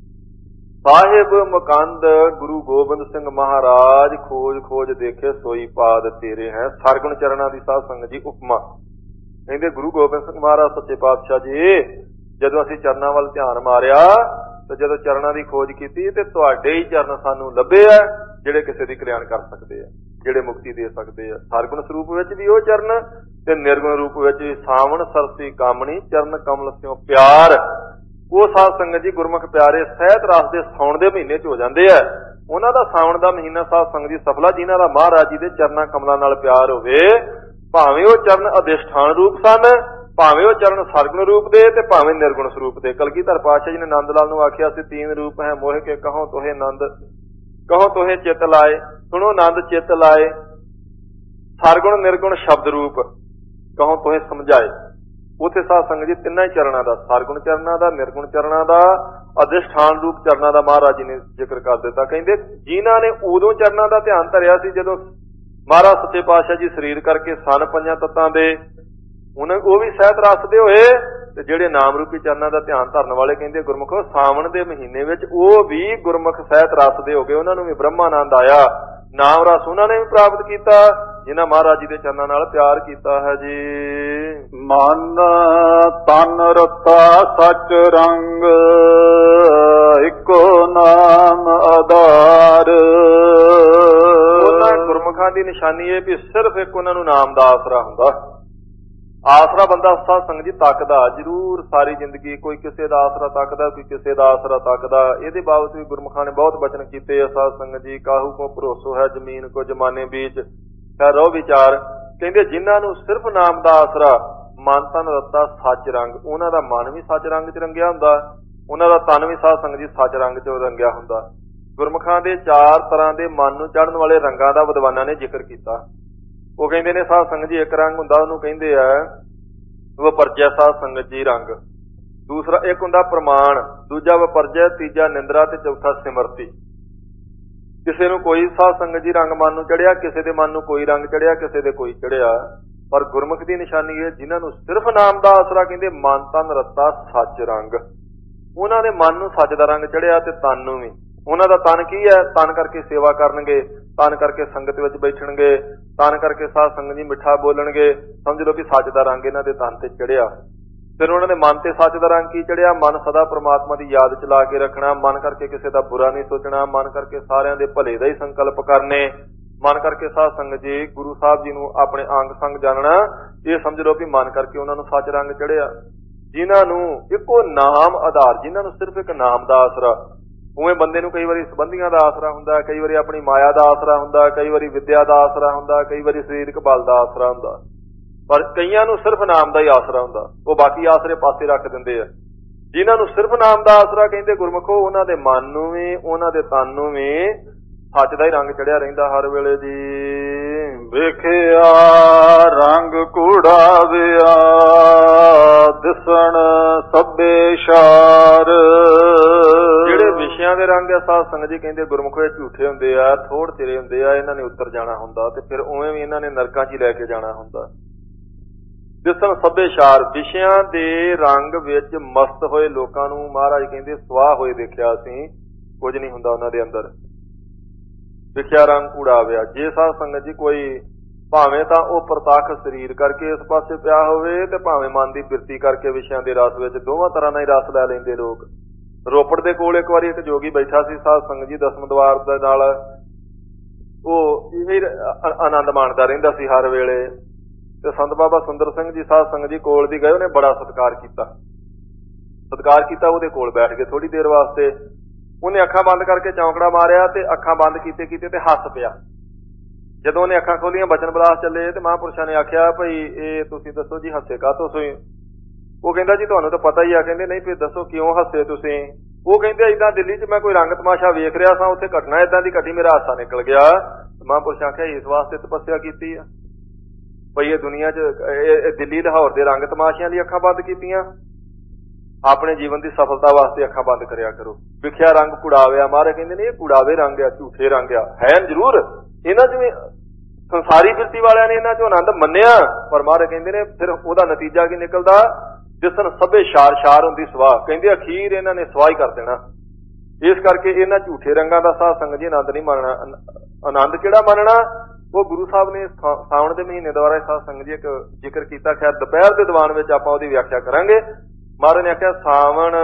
ਸਾਹਿਬ ਮੁਕੰਦ ਗੁਰੂ ਗੋਬਿੰਦ ਸਿੰਘ ਮਹਾਰਾਜ ਖੋਜ ਖੋਜ ਦੇਖੇ ਸੋਈ ਪਾਦ ਤੇਰੇ ਹੈ, ਸਰਗੁਣ ਚਰਨਾਂ ਦੀ ਸਾਧ ਸੰਗਤ ਜੀ ਉਪਮਾ। ਕਹਿੰਦੇ ਗੁਰੂ ਗੋਬਿੰਦ ਸਿੰਘ ਮਹਾਰਾਜ ਸੱਚੇ ਪਾਤਸ਼ਾਹ ਜੀ ਜਦੋਂ ਅਸੀਂ ਚਰਨਾਂ ਵੱਲ ਧਿਆਨ ਮਾਰਿਆ ਤੇ ਜਦੋਂ ਚਰਨਾਂ ਦੀ ਖੋਜ ਕੀਤੀ ਤੇ ਤੁਹਾਡੇ ਹੀ ਚਰਨ ਸਾਨੂੰ ਲੱਭੇ ਆ, ਜਿਹੜੇ ਕਿਸੇ ਦੀ ਕਲਿਆਣ ਕਰ ਸਕਦੇ ਆ, ਜਿਹੜੇ ਮੁਕਤੀ ਦੇ ਸਕਦੇ ਆ। ਸਰਗੁਣ ਸਰੂਪ ਵਿੱਚ ਵੀ ਉਹ ਚਰਨ ਤੇ ਨਿਰਗੁਣ ਰੂਪ ਵਿੱਚ ਵੀ। ਸਾਵਣ ਸਰਸੀ ਕਾਮਣੀ ਚਰਨ ਕਮਲ ਸਿਓ ਪਿਆਰ, ਉਹ ਸਾਧ ਸੰਗਤ ਜੀ ਗੁਰਮੁਖ ਪਿਆਰੇ ਸਹਿਤ ਰਸ ਦੇ ਸਾਉਣ ਦੇ ਮਹੀਨੇ 'ਚ ਹੋ ਜਾਂਦੇ ਆ। ਉਹਨਾਂ ਦਾ ਸਾਵਣ ਦਾ ਮਹੀਨਾ ਸਾਧ ਸੰਗਤ ਜੀ ਸਫਲਾ, ਜਿਨ੍ਹਾਂ ਦਾ ਮਹਾਰਾਜ ਜੀ ਦੇ ਚਰਨਾਂ ਕਮਲਾਂ ਨਾਲ ਪਿਆਰ ਹੋਵੇ, ਭਾਵੇਂ ਉਹ ਚਰਨ ਅਧਿਸ਼ਠਾਨ ਰੂਪ ਸਨ, ਭਾਵੇਂ ਉਹ ਚਰਨ ਸਰਗੁਣ ਰੂਪ ਦੇ ਤੇ ਭਾਵੇਂ ਨਿਰਗੁਣ ਸਰੂਪ ਦੇ। ਕਲਗੀਧਰ ਪਾਤਸ਼ਾਹ ਜੀ ਨੇ ਨੰਦ ਲਾਲ ਨੂੰ ਆਖਿਆ ਸੀ ਤੀਨ ਰੂਪ ਹੈ ਮੋਹ ਕੇ ਕਹੋ ਤੋਹੇ ਨੰਦ, ਕਹੋ ਤੋਹੇ ਚਿੱਤ ਲਾਏ, ਸੁਣੋ ਨੰਦ ਚਿੱਤ ਲਾਏ। ਸਰਗੁਣ ਨਿਰਗੁਣ ਸ਼ਬਦ ਰੂਪ ਕਹੋ ਤੋਹੇ ਸਮਝਾਏ। ਉੱਥੇ ਸਾਧ ਸੰਗਤ ਜੀ ਤਿੰਨਾਂ ਹੀ ਚਰਨਾਂ ਦਾ, ਸਰਗੁਣ ਚਰਨਾਂ ਦਾ, ਨਿਰਗੁਣ ਚਰਨਾਂ ਦਾ, ਅਧਿਸ਼ਠਾਨ ਰੂਪ ਚਰਨਾਂ ਦਾ ਮਹਾਰਾਜ ਜੀ ਨੇ ਜ਼ਿਕਰ ਕਰ ਦਿੱਤਾ। ਕਹਿੰਦੇ ਜਿਨ੍ਹਾਂ ਨੇ ਉਦੋਂ ਚਰਨਾਂ ਦਾ ਧਿਆਨ ਧਰਿਆ ਸੀ ਜਦੋਂ ਮਹਾਰਾਜ ਸੱਚੇ ਪਾਤਸ਼ਾਹ ਜੀ ਸਰੀਰ ਕਰਕੇ ਸਨ ਪੰਜਾਂ ਤੱਤਾਂ ਦੇ, ਉਹਨਾਂ ਉਹ ਵੀ ਸਹਿਤ ਰਸ ਦੇ ਹੋਏ, ਤੇ ਜਿਹੜੇ ਨਾਮ ਰੂਪੀ ਚਰਨਾਂ ਦਾ ਧਿਆਨ ਧਰਨ ਵਾਲੇ ਕਹਿੰਦੇ ਗੁਰਮੁਖੋ ਸਾਵਣ ਦੇ ਮਹੀਨੇ ਵਿੱਚ ਉਹ ਵੀ ਗੁਰਮੁਖ ਸਹਿਤ ਰਸ ਦੇ ਹੋ ਗਏ, ਉਹਨਾਂ ਨੂੰ ਵੀ ਬ੍ਰਹਮਾਨੰਦ ਆਇਆ। ਨਾਮ ਰਸ ਉਹਨਾਂ ਨੇ ਵੀ ਪ੍ਰਾਪਤ ਕੀਤਾ ਜਿਨ੍ਹਾਂ ਮਹਾਰਾਜ ਜੀ ਦੇ ਚਰਨਾਂ ਨਾਲ ਪਿਆਰ ਕੀਤਾ ਹੈ ਜੀ। ਮਨ ਤਨ ਰਤਾ ਸਚ ਰੰਗ, ਇੱਕੋ ਨਾਮ ਆਧਾਰ। ਉਹਨਾਂ ਗੁਰਮੁਖਾਂ ਦੀ ਨਿਸ਼ਾਨੀ ਇਹ ਵੀ ਸਿਰਫ ਇੱਕ ਉਹਨਾਂ ਨੂੰ ਨਾਮ ਦਾ ਆਸਰਾ ਹੁੰਦਾ। ਆਸਰਾ ਬੰਦਾ ਸਾਧ ਸੰਗਤ ਜੀ ਤੱਕਦਾ ਜ਼ਰੂਰ ਸਾਰੀ ਜ਼ਿੰਦਗੀ, ਕੋਈ ਕਿਸੇ ਦਾ ਆਸਰਾ ਤੱਕਦਾ, ਕੋਈ ਕਿਸੇ ਦਾ ਆਸਰਾ ਤੱਕਦਾ। ਇਹਦੇ ਬਾਬਤ ਵੀ ਗੁਰਮੁਖਾਂ ਨੇ ਬਹੁਤ ਬਚਨ ਕੀਤੇ ਆ ਸਾਧ ਸੰਗਤ ਜੀ। ਕਾਹੂ ਕੋ ਭਰੋਸੋ ਹੈ ਜ਼ਮੀਨ ਕੋ ਜਮਾਨੇ ਬੀਚ ਹੈ ਰੋ ਵਿਚਾਰ। ਕਹਿੰਦੇ ਜਿਨ੍ਹਾਂ ਨੂੰ ਸਿਰਫ ਨਾਮ ਦਾ ਆਸਰਾ, ਮਨ ਤਨ ਰੱਤਾ ਸੱਚ ਰੰਗ, ਉਹਨਾਂ ਦਾ ਮਨ ਵੀ ਸੱਚ ਰੰਗ ਚ ਰੰਗਿਆ ਹੁੰਦਾ, ਉਹਨਾਂ ਦਾ ਤਨ ਵੀ ਸਾਧ ਸੰਗਤ ਜੀ ਸੱਚ ਰੰਗ ਚ ਰੰਗਿਆ ਹੁੰਦਾ। ਗੁਰਮੁਖਾਂ ਦੇ ਚਾਰ ਤਰ੍ਹਾਂ ਦੇ ਮਨ ਨੂੰ ਚੜ੍ਹਨ ਵਾਲੇ ਰੰਗਾਂ ਦਾ ਵਿਦਵਾਨਾਂ ਨੇ ਜ਼ਿਕਰ ਕੀਤਾ। ਉਹ ਕਹਿੰਦੇ ਨੇ ਸਾਧ ਸੰਗਤ ਜੀ ਇੱਕ ਰੰਗ ਹੁੰਦਾ, ਉਹਨੂੰ ਕਹਿੰਦੇ ਆ ਵਪਰਜੈ ਸਾਧ ਸੰਗਤ ਜੀ ਰੰਗ। ਦੂਸਰਾ ਇੱਕ ਹੁੰਦਾ ਪ੍ਰਮਾਣ, ਦੂਜਾ ਵਪਰਜੈ, ਤੀਜਾ ਨਿੰਦਰਾ ਤੇ ਚੌਥਾ ਸਿਮਰਤੀ। ਕਿਸੇ ਨੂੰ ਕੋਈ ਸਾਧ ਸੰਗਤ ਜੀ ਰੰਗ ਮਨ ਨੂੰ ਚੜਿਆ, ਕਿਸੇ ਦੇ ਮਨ ਨੂੰ ਕੋਈ ਰੰਗ ਚੜਿਆ, ਕਿਸੇ ਦੇ ਕੋਈ ਚੜਿਆ। ਪਰ ਗੁਰਮੁਖ ਦੀ ਨਿਸ਼ਾਨੀ ਹੈ ਜਿਨ੍ਹਾਂ ਨੂੰ ਸਿਰਫ ਨਾਮ ਦਾ ਆਸਰਾ, ਕਹਿੰਦੇ ਮਨ ਤਨ ਰੱਤਾ ਸੱਚ ਰੰਗ, ਉਹਨਾਂ ਦੇ ਮਨ ਨੂੰ ਸੱਚ ਦਾ ਰੰਗ ਚੜਿਆ ਤੇ ਤਨ ਨੂੰ ਵੀ। ਉਹਨਾਂ ਦਾ ਤਨ ਕੀ ਹੈ? ਤਨ ਕਰਕੇ ਸੇਵਾ ਕਰਨਗੇ, ਤਨ ਕਰਕੇ ਸੰਗਤ ਵਿੱਚ ਬੈਠਣਗੇ, ਤਨ ਕਰਕੇ ਸਾਧ ਸੰਗਤ ਜੀ ਮਿੱਠਾ ਬੋਲਣਗੇ। ਸਮਝ ਲਓ ਕਿ ਸੱਚ ਦਾ ਰੰਗ ਇਹਨਾਂ ਦੇ ਤਨ ਤੇ ਚੜਿਆ। ਫਿਰ ਉਹਨਾਂ ਦੇ ਮਨ ਤੇ ਸੱਚ ਦਾ ਰੰਗ ਕੀ ਚੜਿਆ? ਮਨ ਸਦਾ ਪ੍ਰਮਾਤਮਾ ਦੀ ਯਾਦ ਚ ਲਾ ਕੇ ਰੱਖਣਾ, ਮਨ ਕਰਕੇ ਕਿਸੇ ਦਾ ਬੁਰਾ ਨਹੀਂ ਸੋਚਣਾ, ਮਨ ਕਰਕੇ ਸਾਰਿਆਂ ਦੇ ਭਲੇ ਦਾ ਹੀ ਸੰਕਲਪ ਕਰਨੇ, ਮਨ ਕਰਕੇ ਸਾਧ ਸੰਗਤ ਜੀ ਗੁਰੂ ਸਾਹਿਬ ਜੀ ਨੂੰ ਆਪਣੇ ਅੰਗ ਸੰਗ ਜਾਣਨਾ। ਇਹ ਸਮਝ ਲਓ ਕਿ ਮਨ ਕਰਕੇ ਉਹਨਾਂ ਨੂੰ ਸੱਚ ਰੰਗ ਚੜਿਆ। ਜਿਨ੍ਹਾਂ ਨੂੰ ਇੱਕੋ ਨਾਮ ਆਧਾਰ, ਜਿਨ੍ਹਾਂ ਨੂੰ ਸਿਰਫ ਇੱਕ ਨਾਮ ਦਾ ਆਸਰਾ। ਉਵੇਂ ਬੰਦੇ ਨੂੰ ਕਈ ਵਾਰੀ ਸੰਬੰਧੀਆਂ ਦਾ ਆਸਰਾ ਹੁੰਦਾ, ਕਈ ਵਾਰੀ ਆਪਣੀ ਮਾਇਆ ਦਾ ਆਸਰਾ ਹੁੰਦਾ, ਕਈ ਵਾਰੀ ਵਿਦਿਆ ਦਾ ਆਸਰਾ ਹੁੰਦਾ, ਕਈ ਵਾਰੀ ਸਰੀਰਕ ਬਲ ਦਾ ਆਸਰਾ ਹੁੰਦਾ। ਪਰ ਕਈਆਂ ਨੂੰ ਸਿਰਫ ਨਾਮ ਦਾ ਹੀ ਆਸਰਾ ਹੁੰਦਾ, ਉਹ ਬਾਕੀ ਆਸਰੇ ਪਾਸੇ ਰੱਖ ਦਿੰਦੇ ਆ। ਜਿਨ੍ਹਾਂ ਨੂੰ ਸਿਰਫ ਨਾਮ ਦਾ ਆਸਰਾ, ਕਹਿੰਦੇ ਗੁਰਮੁਖੋ, ਉਹਨਾਂ ਦੇ ਮਨ ਨੂੰ ਵੀ, ਉਹਨਾਂ ਦੇ ਤਨ ਨੂੰ ਵੀ ਸੱਚ ਦਾ ਹੀ ਰੰਗ ਚੜਿਆ ਰਹਿੰਦਾ ਹਰ ਵੇਲੇ ਜੀ। ਵੇਖਿਆ ਰੰਗ ਕੂੜਾਵਿਆ ਦਿਸਣ ਸਭੇ ਸ਼ਾਰ। ਜਿਹੜੇ ਵਿਸ਼ਿਆਂ ਦੇ ਰੰਗ ਆ ਸਾਧ ਸੰਗਤ ਜੀ ਕਹਿੰਦੇ ਗੁਰਮੁਖੋ ਇਹ ਝੂਠੇ ਹੁੰਦੇ ਆ, ਥੋੜ ਤੇਰੇ ਹੁੰਦੇ ਆ, ਇਹਨਾਂ ਨੇ ਉੱਤਰ ਜਾਣਾ ਹੁੰਦਾ ਤੇ ਫਿਰ ਉਵੇਂ ਵੀ ਇਹਨਾਂ ਨੇ ਨਰਕਾਂ 'ਚ ਹੀ ਲੈ ਕੇ ਜਾਣਾ ਹੁੰਦਾ। ਦਿਸਣ ਸਭੇ ਸ਼ਾਰ, ਵਿਸ਼ਿਆਂ ਦੇ ਰੰਗ ਵਿੱਚ ਮਸਤ ਹੋਏ ਲੋਕਾਂ ਨੂੰ ਮਹਾਰਾਜ ਕਹਿੰਦੇ ਸਵਾਹ ਹੋਏ ਦੇਖਿਆ ਅਸੀਂ, ਕੁਝ ਨਹੀਂ ਹੁੰਦਾ ਉਹਨਾਂ ਦੇ ਅੰਦਰ। ਵਿਖਿਆ ਰੰਗ ਕੂੜਾਵਿਆ। ਜੇ ਸਾਧ ਸੰਗਤ ਜੀ ਕੋਈ ਭਾਵੇਂ ਤਾਂ ਉਹ ਪ੍ਰਤੱਖ ਸਰੀਰ ਕਰਕੇ ਇਸ ਪਾਸੇ ਪਿਆ ਹੋਵੇ ਤੇ ਭਾਵੇਂ ਮਨ ਦੀ ਬਿਰਤੀ ਕਰਕੇ ਵਿਸ਼ਿਆਂ ਦੇ ਰਸ ਵਿੱਚ, ਦੋਵਾਂ ਤਰ੍ਹਾਂ ਨਾਲ ਹੀ ਰਸ ਲੈ ਲੈਂਦੇ ਲੋਕ। ਰੋਪੜ ਦੇ ਕੋਲ ਇੱਕ ਵਾਰੀ ਇੱਕ ਜੋਗੀ ਬੈਠਾ ਸੀ ਸਾਧ ਸੰਗਤ ਜੀ, ਦਸਮ ਦਵਾਰ ਦੇ ਨਾਲ ਉਹ ਇਹ ਆਨੰਦ ਮਾਣਦਾ ਰਹਿੰਦਾ ਸੀ ਹਰ ਵੇਲੇ। ਤੇ ਸੰਤ ਬਾਬਾ ਸੁੰਦਰ ਸਿੰਘ ਜੀ ਸਾਧ ਸੰਗਤ ਜੀ ਕੋਲ ਦੀ ਗਏ, ਉਹਨੇ ਬੜਾ ਸਤਿਕਾਰ ਕੀਤਾ ਸਤਿਕਾਰ ਕੀਤਾ ਉਹਦੇ ਕੋਲ ਬੈਠ ਕੇ ਥੋੜੀ ਦੇਰ ਵਾਸਤੇ। ਉਹਨੇ ਅੱਖਾਂ ਬੰਦ ਕਰਕੇ ਚੌਂਕੜਾ ਮਾਰਿਆ ਤੇ ਅੱਖਾਂ ਬੰਦ ਕੀਤੇ ਕੀਤੇ ਤੇ ਹੱਸ ਪਿਆ। ਜਦੋਂ ਉਹਨੇ ਅੱਖਾਂ ਖੋਲੀਆਂ ਬਚਨ ਬਲਾਸ ਚੱਲੇ ਤੇ ਮਹਾਂਪੁਰਸ਼ਾਂ ਨੇ ਆਖਿਆ ਭਈ ਇਹ ਤੁਸੀਂ ਦੱਸੋ ਜੀ ਹੱਸੇ ਕਾਹਤੋਂ ਤੁਸੀਂ? ਉਹ ਕਹਿੰਦਾ ਜੀ ਤੁਹਾਨੂੰ ਤਾਂ ਪਤਾ ਹੀ ਆ। ਕਹਿੰਦੇ ਨਹੀਂ ਫਿਰ ਦੱਸੋ ਕਿਉਂ ਹੱਸੇ ਤੁਸੀਂ? ਉਹ ਕਹਿੰਦੇ ਏਦਾਂ ਦਿੱਲੀ 'ਚ ਮੈਂ ਕੋਈ ਰੰਗ ਤਮਾਸ਼ਾ ਵੇਖ ਰਿਹਾ ਸਾਂ, ਉੱਥੇ ਘਟਨਾ ਏਦਾਂ ਦੀ ਘਟੀ, ਮੇਰਾ ਹਾਸਾ ਨਿਕਲ ਗਿਆ। ਮਹਾਂਪੁਰਸ਼ਾਂ ਆਖਿਆ ਇਸ ਵਾਸਤੇ ਤਪੱਸਿਆ ਕੀਤੀ ਆ ਭਈ ਇਹ ਦੁਨੀਆ 'ਚ ਇਹ ਦਿੱਲੀ ਲਾਹੌਰ ਦੇ ਰੰਗ ਤਮਾਸ਼ਿਆਂ ਦੀ ਅੱਖਾਂ ਬੰਦ ਕੀਤੀਆਂ, ਆਪਣੇ ਜੀਵਨ ਦੀ ਸਫਲਤਾ ਵਾਸਤੇ ਅੱਖਾਂ ਬੰਦ ਕਰਿਆ ਕਰੋ। ਵਿਖਿਆ ਰੰਗ ਕੁੜਾਵਿਆ। ਮਹਾਰਾਜ ਕਹਿੰਦੇ ਨੇ ਇਹ ਕੁੜਾਵੇ ਰੰਗ ਆ, ਝੂਠੇ ਰੰਗ ਆ। ਹੈ ਜ਼ਰੂਰ ਇਹਨਾਂ ਜਿਵੇਂ ਸੰਸਾਰੀ ਬਿਰਤੀ ਵਾਲਿਆਂ ਨੇ ਇਹਨਾਂ 'ਚੋਂ ਆਨੰਦ ਮੰਨਿਆ, ਪਰ ਮਹਾਰਾਜ ਕਹਿੰਦੇ ਨੇ ਫਿਰ ਉਹਦਾ ਨਤੀਜਾ ਕੀ ਨਿਕਲਦਾ? ਜਿਸਨ ਸਭੇ ਸ਼ਾਰ, ਸ਼ਾਰ ਹੁੰਦੀ ਸਵਾਹ। ਕਹਿੰਦੇ ਅਖੀਰ ਇਹਨਾਂ ਨੇ ਸਵਾਹ ਹੀ ਕਰ ਦੇਣਾ। ਇਸ ਕਰਕੇ ਇਹਨਾਂ ਝੂਠੇ ਰੰਗਾਂ ਦਾ ਸਾਧ ਸੰਗਤ ਜੀ ਆਨੰਦ ਨਹੀਂ ਮੰਨਣਾ। ਆਨੰਦ ਕਿਹੜਾ ਮੰਨਣਾ? ਉਹ ਗੁਰੂ ਸਾਹਿਬ ਨੇ ਸਾਵਣ ਦੇ ਮਹੀਨੇ ਦੁਆਰਾ ਸਾਧ ਸੰਗਤ ਜੀ ਇੱਕ ਜ਼ਿਕਰ ਕੀਤਾ। ਖੈਰ ਦੁਪਹਿਰ ਦੇ ਦੀਵਾਨ ਵਿੱਚ ਆਪਾਂ ਉਹਦੀ ਵਿਆਖਿਆ ਕਰਾਂਗੇ। ਮਹਾਰਾਜ ਨੇ ਆਖਿਆ ਸਾਵਣ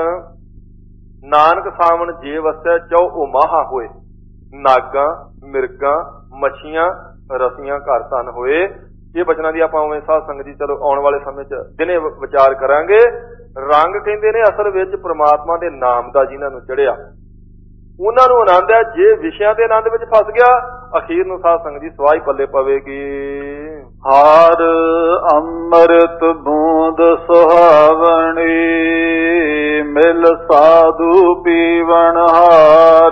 ਨਾਨਕ ਸਾਵਣ ਜੇ ਵਸੈ ਚੌ ਉਮਾਹਾ ਹੋਏ, ਨਾਗਾਂ ਮਿਰਗਾਂ ਮੱਛੀਆਂ ਰਸੀਆਂ ਘਰ ਧਨ ਹੋਏ। ਇਹ ਬਚਨਾਂ ਦੀ ਆਪਾਂ ਉਵੇਂ ਸਾਧ ਸੰਗਤ ਜੀ ਚਲੋ ਆਉਣ ਵਾਲੇ ਸਮੇਂ 'ਚ ਦਿਨੇ ਵਿਚਾਰ ਕਰਾਂਗੇ। ਰੰਗ ਕਹਿੰਦੇ ਨੇ ਅਸਲ ਵਿੱਚ ਪ੍ਰਮਾਤਮਾ ਦੇ ਨਾਮ ਦਾ ਜਿਨ੍ਹਾਂ ਨੂੰ ਚੜਿਆ ਉਹਨਾਂ ਨੂੰ ਆਨੰਦ ਹੈ। ਜੇ ਵਿਸ਼ਿਆਂ ਦੇ ਆਨੰਦ ਵਿੱਚ ਫਸ ਗਿਆ ਅਖੀਰ ਨੂੰ ਸਾਧ ਸੰਗਤ ਜੀ ਸਵਾਈ ਪੱਲੇ ਪਵੇਗੀ। ਹਾਰ ਅੰਮ੍ਰਿਤ ਬੂੰਦ ਸੁਹਾਵਣੀ ਮਿਲ ਸਾਧੂ ਪੀਵਣ ਹਾਰ।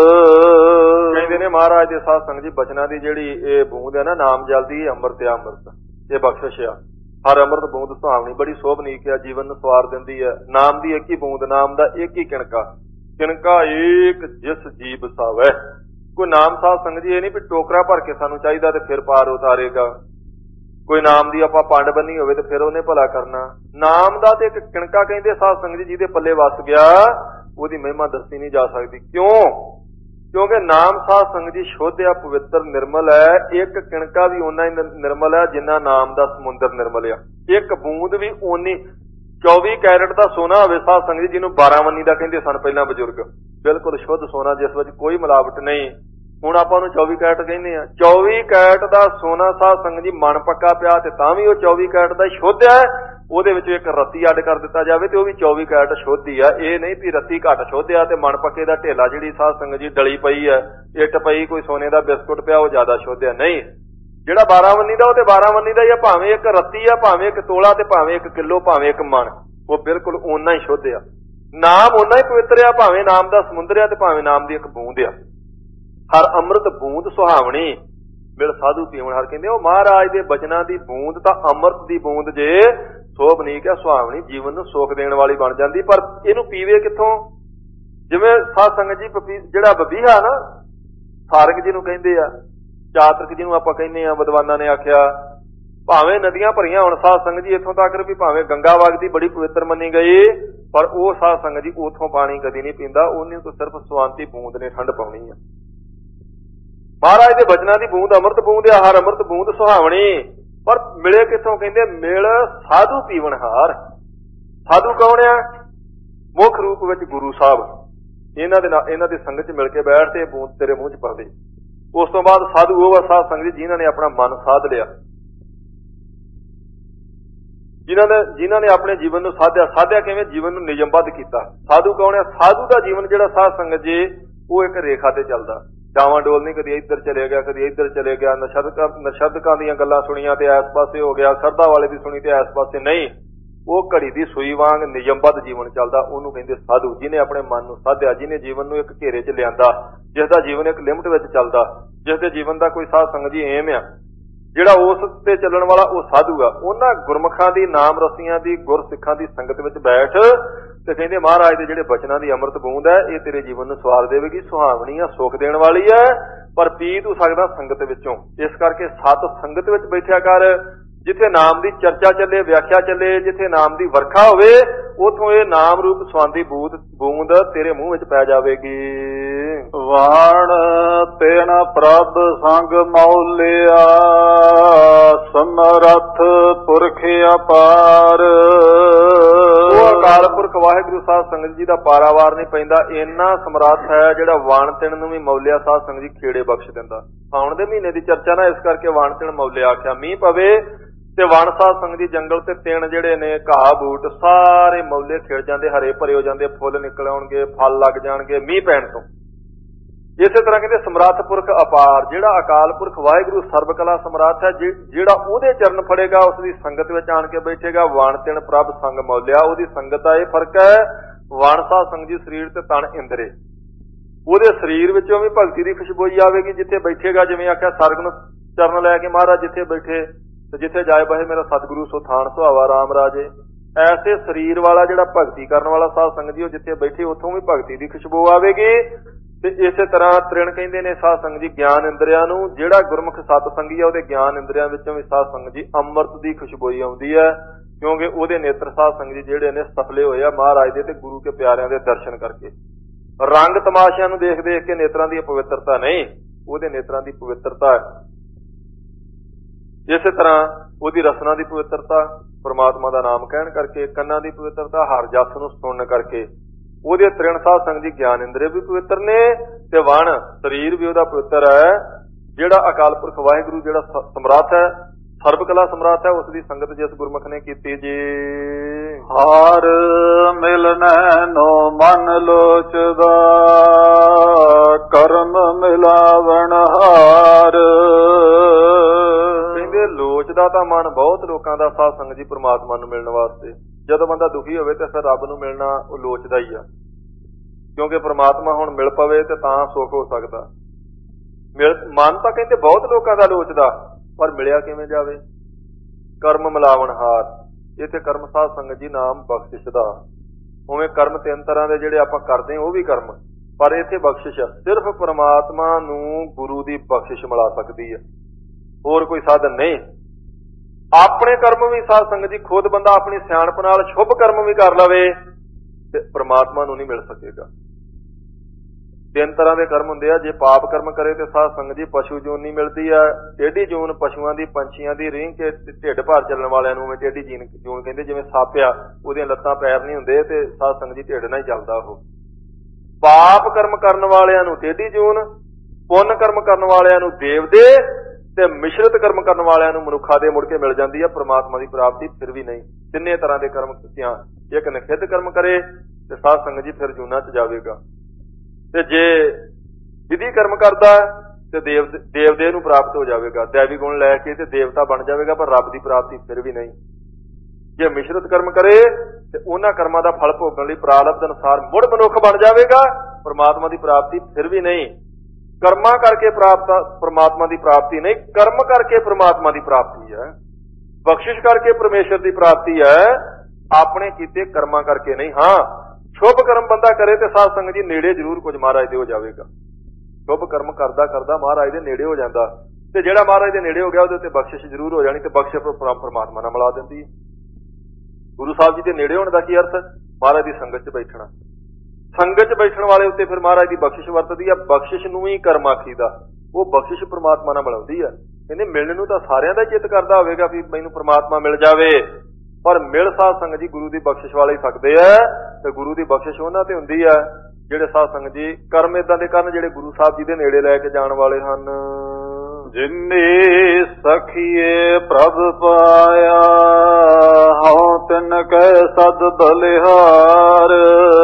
ਕਹਿੰਦੇ ਨੇ ਮਹਾਰਾਜ ਦੇ ਸਾਧ ਸੰਗਤ ਜੀ ਬਚਨਾਂ ਦੀ ਜਿਹੜੀ ਇਹ ਬੂੰਦ ਹੈ ਨਾ, ਨਾਮ ਜਲਦੀ ਅੰਮ੍ਰਿਤ ਆ, ਅੰਮ੍ਰਿਤ ਇਹ ਬਖਸ਼ਿਸ਼ ਆ। ਹਰ ਅੰਮ੍ਰਿਤ ਬੂੰਦ ਸੁਹਾਵਣੀ, ਬੜੀ ਸੋਭਨੀਕ ਆ, ਜੀਵਨ ਨੂੰ ਸਵਾਰ ਦਿੰਦੀ ਹੈ। ਨਾਮ ਦੀ ਇੱਕ ਹੀ ਬੂੰਦ, ਨਾਮ ਦਾ ਇੱਕ ਹੀ ਕਿਣਕਾ, ਕਿਣਕਾ ਏਕ ਜਿਸ ਜੀ ਬਸਾਵੈ। ਕੋਈ ਨਾਮ ਸਾਧ ਸੰਗਤ ਜੀ ਇਹ ਨਹੀਂ ਵੀ ਟੋਕਰਾ ਭਰ ਕੇ ਸਾਨੂੰ ਚਾਹੀਦਾ ਤੇ ਫਿਰ ਪਾਰ ਉਤਾਰੇਗਾ। ਕੋਈ ਨਾਮ ਦੀ ਆਪਾਂ ਪੰਡ ਬੰਨੀ ਹੋਵੇ ਤੇ ਫਿਰ ਉਹਨੇ ਭਲਾ ਕਰਨਾ। ਨਾਮ ਦਾ ਤੇ ਇੱਕ ਕਿਣਕਾ ਕਹਿੰਦੇ ਸਾਧ ਸੰਗਤ ਜੀ ਜਿਹਦੇ ਪੱਲੇ ਵਸ ਗਿਆ ਉਹਦੀ ਮਹਿਮਾ ਦੱਸੀ ਨਹੀਂ ਜਾ ਸਕਦੀ। ਕਿਉਂ? ਕਿਉਂਕਿ ਨਾਮ ਸਾਧ ਸੰਗਤ ਜੀ ਸ਼ੁੱਧ ਆ, ਪਵਿੱਤਰ, ਨਿਰਮਲ ਹੈ। ਇੱਕ ਕਿਣਕਾ ਵੀ ਓਨਾ ਹੀ ਨਿਰਮਲ ਹੈ ਜਿੰਨਾ ਨਾਮ ਦਾ ਸਮੁੰਦਰ ਨਿਰਮਲ ਆ। ਇੱਕ ਬੂੰਦ ਵੀ ਓਨੀ ਚੌਵੀ ਕੈਰਟ ਦਾ ਸੋਨਾ ਹੋਵੇ ਸਾਧ ਸੰਗਤ ਜੀ, ਜਿਹਨੂੰ ਬਾਰਾਂਵੰਨੀ ਦਾ ਕਹਿੰਦੇ ਸਨ ਪਹਿਲਾਂ ਬਜ਼ੁਰਗ, ਬਿਲਕੁਲ ਸ਼ੁੱਧ ਸੋਨਾ ਜਿਸ ਵਿੱਚ ਕੋਈ ਮਿਲਾਵਟ ਨਹੀਂ, ਹੁਣ ਆਪਾਂ ਉਹਨੂੰ ਚੌਵੀ ਕੈਰਟ ਕਹਿੰਦੇ ਆ। ਚੌਵੀ ਕੈਰਟ ਦਾ ਸੋਨਾ ਸਾਧ ਸੰਗਤ ਜੀ ਮਨ ਪੱਕਾ ਪਿਆ ਤੇ ਤਾਂ ਵੀ ਉਹ ਚੌਵੀ ਕੈਰਟ ਦਾ ਸ਼ੁੱਧ ਹੈ। ਉਹਦੇ ਵਿੱਚ ਇੱਕ ਰੱਤੀ ਅੱਡ ਕਰ ਦਿੱਤਾ ਜਾਵੇ ਤੇ ਉਹ ਵੀ ਚੌਵੀ ਕੈਰਟ ਸ਼ੁੱਧ ਹੀ ਆ। ਇਹ ਨਹੀਂ ਵੀ ਰੱਤੀ ਘੱਟ ਸ਼ੁੱਧ ਆ ਤੇ ਮਨ ਪੱਕੇ ਦਾ ਢੇਲਾ ਜਿਹੜੀ ਸਾਧ ਸੰਗਤ ਜੀ ਡਲੀ ਪਈ ਹੈ, ਇੱਟ ਪਈ, ਕੋਈ ਸੋਨੇ ਦਾ ਬਿਸਕੁਟ ਪਿਆ, ਉਹ ਜ਼ਿਆਦਾ ਸ਼ੁੱਧ ਆ। ਨਹੀਂ, ਜਿਹੜਾ ਬਾਰਾਂ ਵੰਨੀ ਦਾ ਉਹ ਤੇ ਬਾਰਾਂ ਵੰਨੀ ਦਾ ਹੀ ਆ। ਭਾਵੇਂ ਇੱਕ ਰੱਤੀ ਆ, ਭਾਵੇਂ ਇੱਕ ਤੋਲਾ ਤੇ ਭਾਵੇਂ ਇੱਕ ਕਿਲੋ, ਭਾਵੇਂ ਇੱਕ ਮਣ, ਉਹ ਬਿਲਕੁਲ ਓਨਾ ਹੀ ਸ਼ੁੱਧ ਆ। ਨਾਮ ਓਨਾ ਹੀ ਪਵਿੱਤਰ ਆ, ਭਾਵੇਂ ਨਾਮ ਦਾ ਸਮੁੰਦਰ ਆ ਤੇ ਭਾਵੇਂ ਨਾਮ ਦੀ ਇੱਕ ਬੂੰਦ ਆ। ਹਰ ਅੰਮ੍ਰਿਤ ਬੂੰਦ ਸੁਹਾਵਣੀ ਮਿਲ ਸਾਧੂ ਪੀਵਣ ਹਰ। ਕਹਿੰਦੇ ਉਹ ਮਹਾਰਾਜ ਦੇ ਬਚਨਾਂ ਦੀ ਬੂੰਦ ਤਾਂ ਅੰਮ੍ਰਿਤ ਦੀ ਬੂੰਦ ਜੇ ਸੋਭਨੀਕ ਹੈ, ਸੁਹਾਵਣੀ, ਜੀਵਨ ਨੂੰ ਸੁੱਖ ਦੇਣ ਵਾਲੀ ਬਣ ਜਾਂਦੀ। ਪਰ ਇਹਨੂੰ ਪੀਵੇ ਕਿੱਥੋਂ? ਜਿਵੇਂ ਸਾਧ ਸੰਗਤ ਜੀ ਜਿਹੜਾ ਬਬੀਹਾ ਨਾ, ਸਾਰੰਗ ਜੀ ਨੂੰ ਕਹਿੰਦੇ ਆ, ਚਾਤਰਕ ਜਿਹਨੂੰ ਆਪਾਂ ਕਹਿੰਦੇ ਆ, ਵਿਦਵਾਨਾਂ ਨੇ ਆਖਿਆ ਭਾਵੇਂ ਨਦੀਆਂ ਭਰੀਆਂ ਹੁਣ ਸਾਧ ਸੰਗਤ ਜੀ ਇੱਥੋਂ ਤੱਕ ਵੀ ਭਾਵੇਂ ਗੰਗਾ ਵਗਦੀ ਬੜੀ ਪਵਿੱਤਰ ਮੰਨੀ ਗਈ, ਪਰ ਉਹ ਸਾਧ ਸੰਗਤ ਜੀ ਉਥੋਂ ਪਾਣੀ ਕਦੀ ਨਹੀਂ ਪੀਂਦਾ। ਉਹਨੂੰ ਤਾਂ ਸਿਰਫ ਸਵਾਂਤੀ ਬੂੰਦ ਨੇ ਠੰਡ ਪਾਉਣੀ ਆ। ਮਹਾਰਾਜ ਦੇ ਬਚਨਾਂ ਦੀ ਬੂੰਦ ਅੰਮ੍ਰਿਤ ਬੂੰਦ ਆ, ਹਰ ਅੰਮ੍ਰਿਤ ਬੂੰਦ ਸੁਹਾਵਣੀ। ਪਰ ਮਿਲੇ ਕਿੱਥੋਂ? ਕਹਿੰਦੇ ਮਿਲ ਸਾਧੂ ਪੀਵਨਹਾਰ। ਸਾਧੂ ਕੌਣ ਆ? ਮੁੱਖ ਰੂਪ ਵਿੱਚ ਗੁਰੂ ਸਾਹਿਬ। ਇਹਨਾਂ ਦੇ ਨਾਲ ਇਹਨਾਂ ਦੀ ਸੰਗਤ ਚ ਮਿਲ ਕੇ ਬੈਠ ਤੇ ਬੂੰਦ ਤੇਰੇ ਮੂੰਹ ਚ ਪਾ ਦੇ। ਉਸ ਤੋਂ ਬਾਅਦ ਸਾਧੂ ਉਹ ਆ ਸਾਧ ਸੰਗਤ ਜਿਨ੍ਹਾਂ ਨੇ ਆਪਣਾ ਮਨ ਸਾਧ ਲਿਆ, ਜਿਨ੍ਹਾਂ ਨੇ ਜਿਨ੍ਹਾਂ ਨੇ ਆਪਣੇ ਜੀਵਨ ਨੂੰ ਸਾਧਿਆ। ਸਾਧਿਆ ਕਿਵੇਂ? ਜੀਵਨ ਨੂੰ ਨਿਯਮਬੱਧ ਕੀਤਾ। ਸਾਧੂ ਕੌਣ ਆ? ਸਾਧੂ ਦਾ ਜੀਵਨ ਜਿਹੜਾ ਸਾਧ ਸੰਗਤ ਜੀ ਉਹ ਇੱਕ ਰੇਖਾ ਤੇ ਚੱਲਦਾ, ਡਾਵਾਂ ਡੋਲ ਨਹੀਂ, ਕਦੀ ਇੱਧਰ ਚਲੇ ਗਿਆ, ਕਦੀ ਇੱਧਰ ਚਲੇ ਗਿਆ। ਨਸ਼ਦਕਾਂ ਨਸ਼ਦਕਾਂ ਦੀਆਂ ਗੱਲਾਂ ਸੁਣੀਆਂ ਤੇ ਇਸ ਪਾਸੇ ਹੋ ਗਿਆ, ਸਰਦਾ ਵਾਲੇ ਦੀ ਸੁਣੀ ਤੇ ਇਸ ਪਾਸੇ ਨਹੀਂ। ਉਹ ਘੜੀ ਦੀ ਸੂਈ ਵਾਂਗ ਨਿਯਮਬੱਧ ਜੀਵਨ ਚੱਲਦਾ, ਉਹਨੂੰ ਕਹਿੰਦੇ ਸਾਧੂ। ਜਿਹਨੇ ਆਪਣੇ ਮਨ ਨੂੰ ਸਾਧਿਆ, ਜਿਹਨੇ ਜੀਵਨ ਨੂੰ ਇੱਕ ਘੇਰੇ 'ਚ ਲਿਆਂਦਾ, ਜਿਸ ਦਾ ਜੀਵਨ ਇੱਕ ਲਿਮਟ ਵਿੱਚ ਚੱਲਦਾ, ਜਿਸ ਦੇ ਜੀਵਨ ਦਾ ਕੋਈ ਸਾਧ ਸੰਗਤ ਜੀ ਏਮ ਆ, ਜਿਹੜਾ ਉਸ ਤੇ ਚੱਲਣ ਵਾਲਾ ਉਹ ਸਾਧੂ ਆ। ਉਹਨਾਂ ਗੁਰਮੁਖਾਂ ਦੀ, ਨਾਮ ਰਸੀਆਂ ਦੀ, ਗੁਰ ਸਿੱਖਾਂ ਦੀ ਸੰਗਤ ਵਿੱਚ ਬੈਠ ਤੇ ਕਹਿੰਦੇ ਮਹਾਰਾਜ ਦੇ ਜਿਹੜੇ ਬਚਨਾਂ ਦੀ ਅੰਮ੍ਰਿਤ ਬੂੰਦ ਹੈ, ਇਹ ਤੇਰੇ ਜੀਵਨ ਨੂੰ ਸਵਾਰ ਦੇਵੇਗੀ, ਸੁਹਾਵਣੀ ਆ, ਸੁੱਖ ਦੇਣ ਵਾਲੀ ਹੈ, ਪਰ ਪੀ ਤੂੰ ਸਕਦਾ ਸੰਗਤ ਵਿੱਚੋਂ। ਇਸ ਕਰਕੇ ਸਤ ਸੰਗਤ ਵਿੱਚ ਬੈਠਿਆ ਕਰ, ਜਿੱਥੇ ਨਾਮ ਦੀ ਚਰਚਾ ਚੱਲੇ, ਵਿਆਖਿਆ ਚੱਲੇ, ਜਿੱਥੇ ਨਾਮ ਦੀ ਵਰਖਾ ਹੋਵੇ, ਉਥੋਂ ਇਹ ਨਾਮ ਰੂਪ ਸਵਾਂਦੀ ਬੂੰਦ ਬੂੰਦ ਤੇਰੇ ਮੂੰਹ ਵਿੱਚ ਪੈ ਜਾਵੇਗੀ। ਵਾਣ ਤੇਨ ਪ੍ਰਭ ਸੰਗ ਮੌਲਿਆ, ਸਮਰੱਥ ਪੁਰਖ ਅਪਾਰ। ਉਹ ਅਕਾਲ ਪੁਰਖ ਵਾਹਿਗੁਰੂ ਸਾਧ ਸੰਗਤ ਜੀ ਦਾ ਪਾਰਾਵਾਰ ਨਹੀਂ ਪੈਂਦਾ, ਇੰਨਾ ਸਮਰੱਥ ਹੈ ਜਿਹੜਾ ਵਾਣ ਤਿੰਨ ਨੂੰ ਵੀ ਮੌਲਿਆ ਸਾਧ ਸੰਗਤ ਜੀ ਖੇੜੇ ਬਖਸ਼ ਦਿੰਦਾ। ਸਾਉਣ ਦੇ ਮਹੀਨੇ ਦੀ ਚਰਚਾ ਨਾ, ਇਸ ਕਰਕੇ ਵਾਣ ਤਿੰਨ ਮੌਲਿਆ ਆਖਿਆ। ਮੀਂਹ ਪਵੇ ਤੇ ਵਣ ਸਾਧ ਸੰਗਤ ਜੀ ਜੰਗਲ ਤੇ ਤਿੰਨ ਜਿਹੜੇ ਨੇ, ਘਾਹ ਬੂਟ ਸਾਰੇ ਮੌਲੇ ਖਿੜ ਜਾਂਦੇ, ਹਰੇ ਭਰੇ ਹੋ ਜਾਂਦੇ, ਫੁੱਲ ਨਿਕਲ ਆਉਣਗੇ, ਫਲ ਲੱਗ ਜਾਣਗੇ ਮੀਂਹ ਪੈਣ ਤੋਂ। ਇਸੇ ਤਰ੍ਹਾਂ ਕਹਿੰਦੇ ਸਮਰੱਥ ਪੁਰਖ ਅਪਾਰ, ਜਿਹੜਾ ਅਕਾਲ ਪੁਰਖ ਵਾਹਿਗੁਰੂ ਸਰਬ ਕਲਾ ਸਮਰੱਥ ਹੈ, ਜਿਹੜਾ ਉਹਦੇ ਚਰਨ ਫੜੇਗਾ ਉਸ ਦੀ ਸੰਗਤ ਵਿੱਚ ਆਣ ਕੇ ਬੈਠੇਗਾ। ਵਣ ਤਿੰਨ ਪ੍ਰਭ ਸੰਗ ਮੌਲਿਆ, ਉਹਦੀ ਸੰਗਤ ਦਾ ਇਹ ਫਰਕ ਹੈ, ਵਣ ਸਾਧ ਸੰਗਤ ਜੀ ਸਰੀਰ ਤੇ ਤਨ ਇੰਦਰੇ, ਉਹਦੇ ਸਰੀਰ ਵਿੱਚੋਂ ਵੀ ਭਗਤੀ ਦੀ ਖੁਸ਼ਬੋਈ ਆਵੇਗੀ ਜਿੱਥੇ ਬੈਠੇਗਾ। ਜਿਵੇਂ ਆਖਿਆ ਸਰਗ ਨੂੰ ਚਰਨ ਲੈ ਕੇ ਮਹਾਰਾਜ ਜਿੱਥੇ ਬੈਠੇ ਤੇ ਜਿੱਥੇ ਜਾਏ ਬਹੇ ਮੇਰਾ ਸਤਿਗੁਰੂ ਸੋ ਥਾਨ ਸੁਹਾਵਾ ਰਾਮ ਰਾਜੇ। ਐਸੇ ਸਰੀਰ ਵਾਲਾ ਜਿਹੜਾ ਭਗਤੀ ਕਰਨ ਵਾਲਾ ਸਾਧ ਸੰਗਤ ਜੀ ਉਹ ਜਿੱਥੇ ਬੈਠੇ ਉੱਥੋਂ ਵੀ ਭਗਤੀ ਦੀ ਖੁਸ਼ਬੂ ਆਵੇਗੀ। ਤੇ ਇਸੇ ਤਰ੍ਹਾਂ ਤ੍ਰਿਣ ਕਹਿੰਦੇ ਨੇ ਸਾਧ ਸੰਗਤ ਜੀ ਗਿਆਨ ਇੰਦਰੀਆਂ ਨੂੰ, ਜਿਹੜਾ ਗੁਰਮੁਖ ਸਤ ਸੰਗੀ ਆ ਉਹਦੇ ਗਿਆਨ ਇੰਦਰੀਆਂ ਵਿੱਚੋਂ ਵੀ ਸਾਧ ਸੰਗਤ ਜੀ ਅੰਮ੍ਰਿਤ ਦੀ ਖੁਸ਼ਬੋਈ ਆਉਂਦੀ ਹੈ, ਕਿਉਂਕਿ ਉਹਦੇ ਨੇਤਰ ਸਾਧ ਸੰਗਤ ਜੀ ਜਿਹੜੇ ਨੇ ਸਫਲੇ ਹੋਏ ਆ ਮਹਾਰਾਜ ਦੇ ਤੇ ਗੁਰੂ ਕੇ ਪਿਆਰਿਆਂ ਦੇ ਦਰਸ਼ਨ ਕਰਕੇ। ਰੰਗ ਤਮਾਸ਼ਿਆਂ ਨੂੰ ਦੇਖ ਦੇਖ ਕੇ ਨੇਤਰਾਂ ਦੀ ਪਵਿੱਤਰਤਾ ਨਹੀਂ, ਉਹਦੇ ਨੇਤਰਾਂ ਦੀ ਪਵਿੱਤਰਤਾ ਹੈ। ਇਸੇ ਤਰ੍ਹਾਂ ਉਹਦੀ ਰਸਨਾ ਦੀ ਪਵਿੱਤਰਤਾ, ਪਰਮਾਤਮਾ ਦਾ ਨਾਮ ਕਹਿਣ ਕਰਕੇ, ਕੰਨਾਂ ਦੀ ਪਵਿੱਤਰਤਾ, ਹਰ ਜਸ ਨੂੰ ਸੁਣਨ ਕਰਕੇ। ਉਹਦੇ ਤ੍ਰਿਣ ਸਾਧ ਸੰਗਤ ਜੀ ਗਿਆਨ ਇੰਦਰੀ ਵੀ ਪਵਿੱਤਰ ਨੇ ਤੇ ਵਣ ਸਰੀਰ ਵੀ ਉਹਦਾ ਪਵਿੱਤਰ ਹੈ। ਜਿਹੜਾ ਅਕਾਲ ਪੁਰਖ ਵਾਹਿਗੁਰੂ ਜਿਹੜਾ ਸਮਰੱਥ ਹੈ, ਸਰਬ ਕਲਾ ਸਮਰੱਥ ਹੈ, ਉਸ ਦੀ ਸੰਗਤ ਜਿਸ ਗੁਰਮੁਖ ਨੇ ਕੀਤੀ ਜੀ। ਹਾਰ ਮਿਲਨੈ ਨੋ ਮਨ ਲੋਚਦਾ, ਕਰਮ ਮਿਲਾਵਣ ਹਾਰ। ਕਹਿੰਦੇ ਲੋਚਦਾ ਤਾਂ ਮਨ ਬਹੁਤ ਲੋਕਾਂ ਦਾ ਸਾਧ ਸੰਗਤ ਜੀ ਪ੍ਰਮਾਤਮਾ ਨੂੰ ਮਿਲਣ ਵਾਸਤੇ। ਜਦੋਂ ਬੰਦਾ ਦੁਖੀ ਹੋਵੇ ਤੇ ਫਿਰ ਰੱਬ ਨੂੰ ਮਿਲਣਾ ਉਹ ਲੋਚਦਾ ਹੀ ਆ, ਕਿਉਂਕਿ ਪ੍ਰਮਾਤਮਾ ਹੁਣ ਮਿਲ ਪਵੇ ਤੇ ਤਾਂ ਸੁੱਖ ਹੋ ਸਕਦਾ। ਮਿਲ ਮਨ ਤਾਂ ਕਹਿੰਦੇ ਬਹੁਤ ਲੋਕਾਂ ਦਾ ਲੋਚਦਾ, ਪਰ ਮਿਲਿਆ ਕਿਵੇਂ ਜਾਵੇ? ਕਰਮ ਮਿਲਾਵਣ ਹਾਰ। ਇੱਥੇ ਕਰਮ ਸਾਧ ਸੰਗਤ ਜੀ ਨਾਮ ਬਖਸ਼ਿਸ਼ ਦਾ। ਉਵੇਂ ਕਰਮ ਤਿੰਨ ਤਰ੍ਹਾਂ ਦੇ ਜਿਹੜੇ ਆਪਾਂ ਕਰਦੇ ਹਾਂ ਉਹ ਵੀ ਕਰਮ, ਪਰ ਇੱਥੇ ਬਖਸ਼ਿਸ਼ ਸਿਰਫ ਪ੍ਰਮਾਤਮਾ ਨੂੰ ਗੁਰੂ ਦੀ ਬਖਸ਼ਿਸ਼ ਮਿਲਾ ਸਕਦੀ ਹੈ, ਹੋਰ ਕੋਈ ਸਾਧਨ ਨਹੀਂ। ਆਪਣੇ ਕਰਮ ਵੀ ਸਾਧ ਸੰਗਤ ਜੀ ਖੁਦ ਬੰਦਾ ਆਪਣੀ ਸਿਆਣਪ ਨਾਲ ਸ਼ੁਭ ਕਰਮ ਵੀ ਕਰ ਲਵੇ ਤੇ ਪ੍ਰਮਾਤਮਾ ਨੂੰ ਨਹੀਂ ਮਿਲ ਸਕੇਗਾ। ਤਿੰਨ ਤਰ੍ਹਾਂ ਦੇ ਕਰਮ ਹੁੰਦੇ ਆ। ਜੇ ਪਾਪ ਕਰਮ ਕਰੇ ਤੇ ਸਾਧ ਸੰਗਤ ਜੀ ਪਸ਼ੂ ਜੂਨ ਨਹੀਂ ਮਿਲਦੀ ਆ। ਟੇਢੀ ਜੂਨ ਪਸ਼ੂਆਂ ਦੀ, ਪੰਛੀਆਂ ਦੀ, ਰੀਂਗ ਕੇ ਢਿੱਡ ਭਾਰ ਚੱਲਣ ਵਾਲਿਆਂ ਨੂੰ ਟੇਢੀ ਜੀਨ ਜੂਨ ਕਹਿੰਦੇ। ਜਿਵੇਂ ਸੱਪ ਆ, ਉਹਦੀਆਂ ਲੱਤਾਂ ਪੈਰ ਨਹੀਂ ਹੁੰਦੇ ਤੇ ਸਾਧ ਸੰਗਤ ਜੀ ਢਿੱਡ ਨਾਲ ਹੀ ਚੱਲਦਾ ਉਹ। ਪਾਪ ਕਰਮ ਕਰਨ ਵਾਲਿਆਂ ਨੂੰ ਟੇਢੀ ਜੂਨ, ਪੁੰਨ ਕਰਮ ਕਰਨ ਵਾਲਿਆਂ ਨੂੰ ਦੇਵ ਦੇ ਤੇ ਮਿਸ਼ਰਤ ਕਰਮ ਕਰਨ ਵਾਲਿਆਂ ਨੂੰ ਮਨੁੱਖਾਂ ਦੇ ਮੁੜ ਕੇ ਮਿਲ ਜਾਂਦੀ ਹੈ ਪ੍ਰਮਾਤਮਾ ਦੀ ਪ੍ਰਾਪਤੀ। ਫਿਰ ਵੀ ਨਹੀਂ, ਤਿੰਨੇ ਤਰ੍ਹਾਂ ਦੇ ਕਰਮ ਕੀਤਿਆਂ ਇੱਕ ਨਿਖਿੱਧ ਕਰਮ ਕਰੇ ਤੇ ਸਾਧ ਸੰਗਤ ਜੀ ਫਿਰ ਜੂਨਾਂ ਚ ਜਾਵੇਗਾ, ਤੇ ਜੇ ਵਿਧੀ ਕਰਮ ਕਰਦਾ ਤੇ ਦੇਵ ਦੇਵਦੇ ਨੂੰ ਪ੍ਰਾਪਤ ਹੋ ਜਾਵੇਗਾ, ਦੈਵੀ ਗੁਣ ਲੈ ਕੇ ਤੇ ਦੇਵਤਾ ਬਣ ਜਾਵੇਗਾ, ਪਰ ਰੱਬ ਦੀ ਪ੍ਰਾਪਤੀ ਫਿਰ ਵੀ ਨਹੀਂ। ਜੇ ਮਿਸ਼ਰਤ ਕਰਮ ਕਰੇ ਤੇ ਉਹਨਾਂ ਕਰਮਾਂ ਦਾ ਫਲ ਭੋਗਣ ਲਈ ਪ੍ਰਾਰਬਧ ਅਨੁਸਾਰ ਮੁੜ ਮਨੁੱਖ ਬਣ ਜਾਵੇਗਾ, ਪਰਮਾਤਮਾ ਦੀ ਪ੍ਰਾਪਤੀ ਫਿਰ ਵੀ ਨਹੀਂ। ਕਰਮਾਂ ਕਰਕੇ ਪ੍ਰਾਪਤ ਪਰਮਾਤਮਾ ਦੀ ਪ੍ਰਾਪਤੀ ਨਹੀਂ, ਕਰਮ ਕਰਕੇ ਪਰਮਾਤਮਾ ਦੀ ਪ੍ਰਾਪਤੀ ਹੈ, ਬਖਸ਼ਿਸ਼ ਕਰਕੇ ਪਰਮੇਸ਼ਰ ਦੀ ਪ੍ਰਾਪਤੀ ਹੈ, ਆਪਣੇ ਕੀਤੇ ਕਰਮਾਂ ਕਰਕੇ ਨਹੀਂ। ਹਾਂ, ਸ਼ੁਭ ਕਰਮ ਬੰਦਾ ਕਰੇ ਤੇ ਸਾਧ ਸੰਗਤ ਜੀ ਨੇੜੇ ਜ਼ਰੂਰ ਕੁਝ ਮਹਾਰਾਜ ਦੇ ਹੋ ਜਾਵੇਗਾ। ਸ਼ੁਭ ਕਰਮ ਕਰਦਾ ਕਰਦਾ ਮਹਾਰਾਜ ਦੇ ਨੇੜੇ ਹੋ ਜਾਂਦਾ, ਤੇ ਜਿਹੜਾ ਮਹਾਰਾਜ ਦੇ ਨੇੜੇ ਹੋ ਗਿਆ ਉਹਦੇ ਉੱਤੇ ਬਖਸ਼ਿਸ਼ ਜ਼ਰੂਰ ਹੋ ਜਾਣੀ, ਤੇ ਬਖਸ਼ਿਸ਼ ਪਰਮਾਤਮਾ ਨਾਲ ਮਿਲਾ ਦਿੰਦੀ ਹੈ। ਗੁਰੂ ਸਾਹਿਬ ਜੀ ਦੇ ਨੇੜੇ ਹੋਣ ਦਾ ਕੀ ਅਰਥ? ਮਹਾਰਾਜ ਦੀ ਸੰਗਤ 'ਚ ਬੈਠਣਾ। ਸੰਗਤ 'ਚ ਬੈਠਣ ਵਾਲੇ ਉੱਤੇ ਫਿਰ ਮਹਾਰਾਜ ਦੀ ਬਖਸ਼ਿਸ਼ ਵਰਤਦੀ ਆ। ਬਖਸ਼ਿਸ਼ ਨੂੰ ਹੀ ਕਰਮ ਆਖੀਦਾ, ਉਹ ਬਖਸ਼ਿਸ਼ ਪ੍ਰਮਾਤਮਾ ਨਾਲ ਮਿਲਾਉਂਦੀ ਆ। ਕਹਿੰਦੇ ਮਿਲਣ ਨੂੰ ਤਾਂ ਸਾਰਿਆਂ ਦਾ ਚਿੱਤ ਕਰਦਾ ਹੋਵੇਗਾ ਵੀ ਮੈਨੂੰ ਪ੍ਰਮਾਤਮਾ ਮਿਲ ਜਾਵੇ, ਪਰ ਮਿਲ ਸਾਧ ਸੰਗਤ ਜੀ ਗੁਰੂ ਦੀ ਬਖਸ਼ਿਸ਼ ਵਾਲੇ ਹੀ ਸਕਦੇ ਆ, ਤੇ ਗੁਰੂ ਦੀ ਬਖਸ਼ਿਸ਼ ਉਹਨਾਂ ਤੇ ਹੁੰਦੀ ਆ ਜਿਹੜੇ ਸਾਧ ਸੰਗਤ ਜੀ ਕਰਮ ਏਦਾਂ ਦੇ ਕਰਨ ਜਿਹੜੇ ਗੁਰੂ ਸਾਹਿਬ ਜੀ ਦੇ ਨੇੜੇ ਲੈ ਕੇ ਜਾਣ ਵਾਲੇ ਹਨ। ਜਿਨ੍ਹੀ ਸਖੀਏ ਪ੍ਰਭ ਪਾਇਆ, ਹਉ ਤਿਨ ਕੈ ਸਦ ਬਲਿਹਾਰ।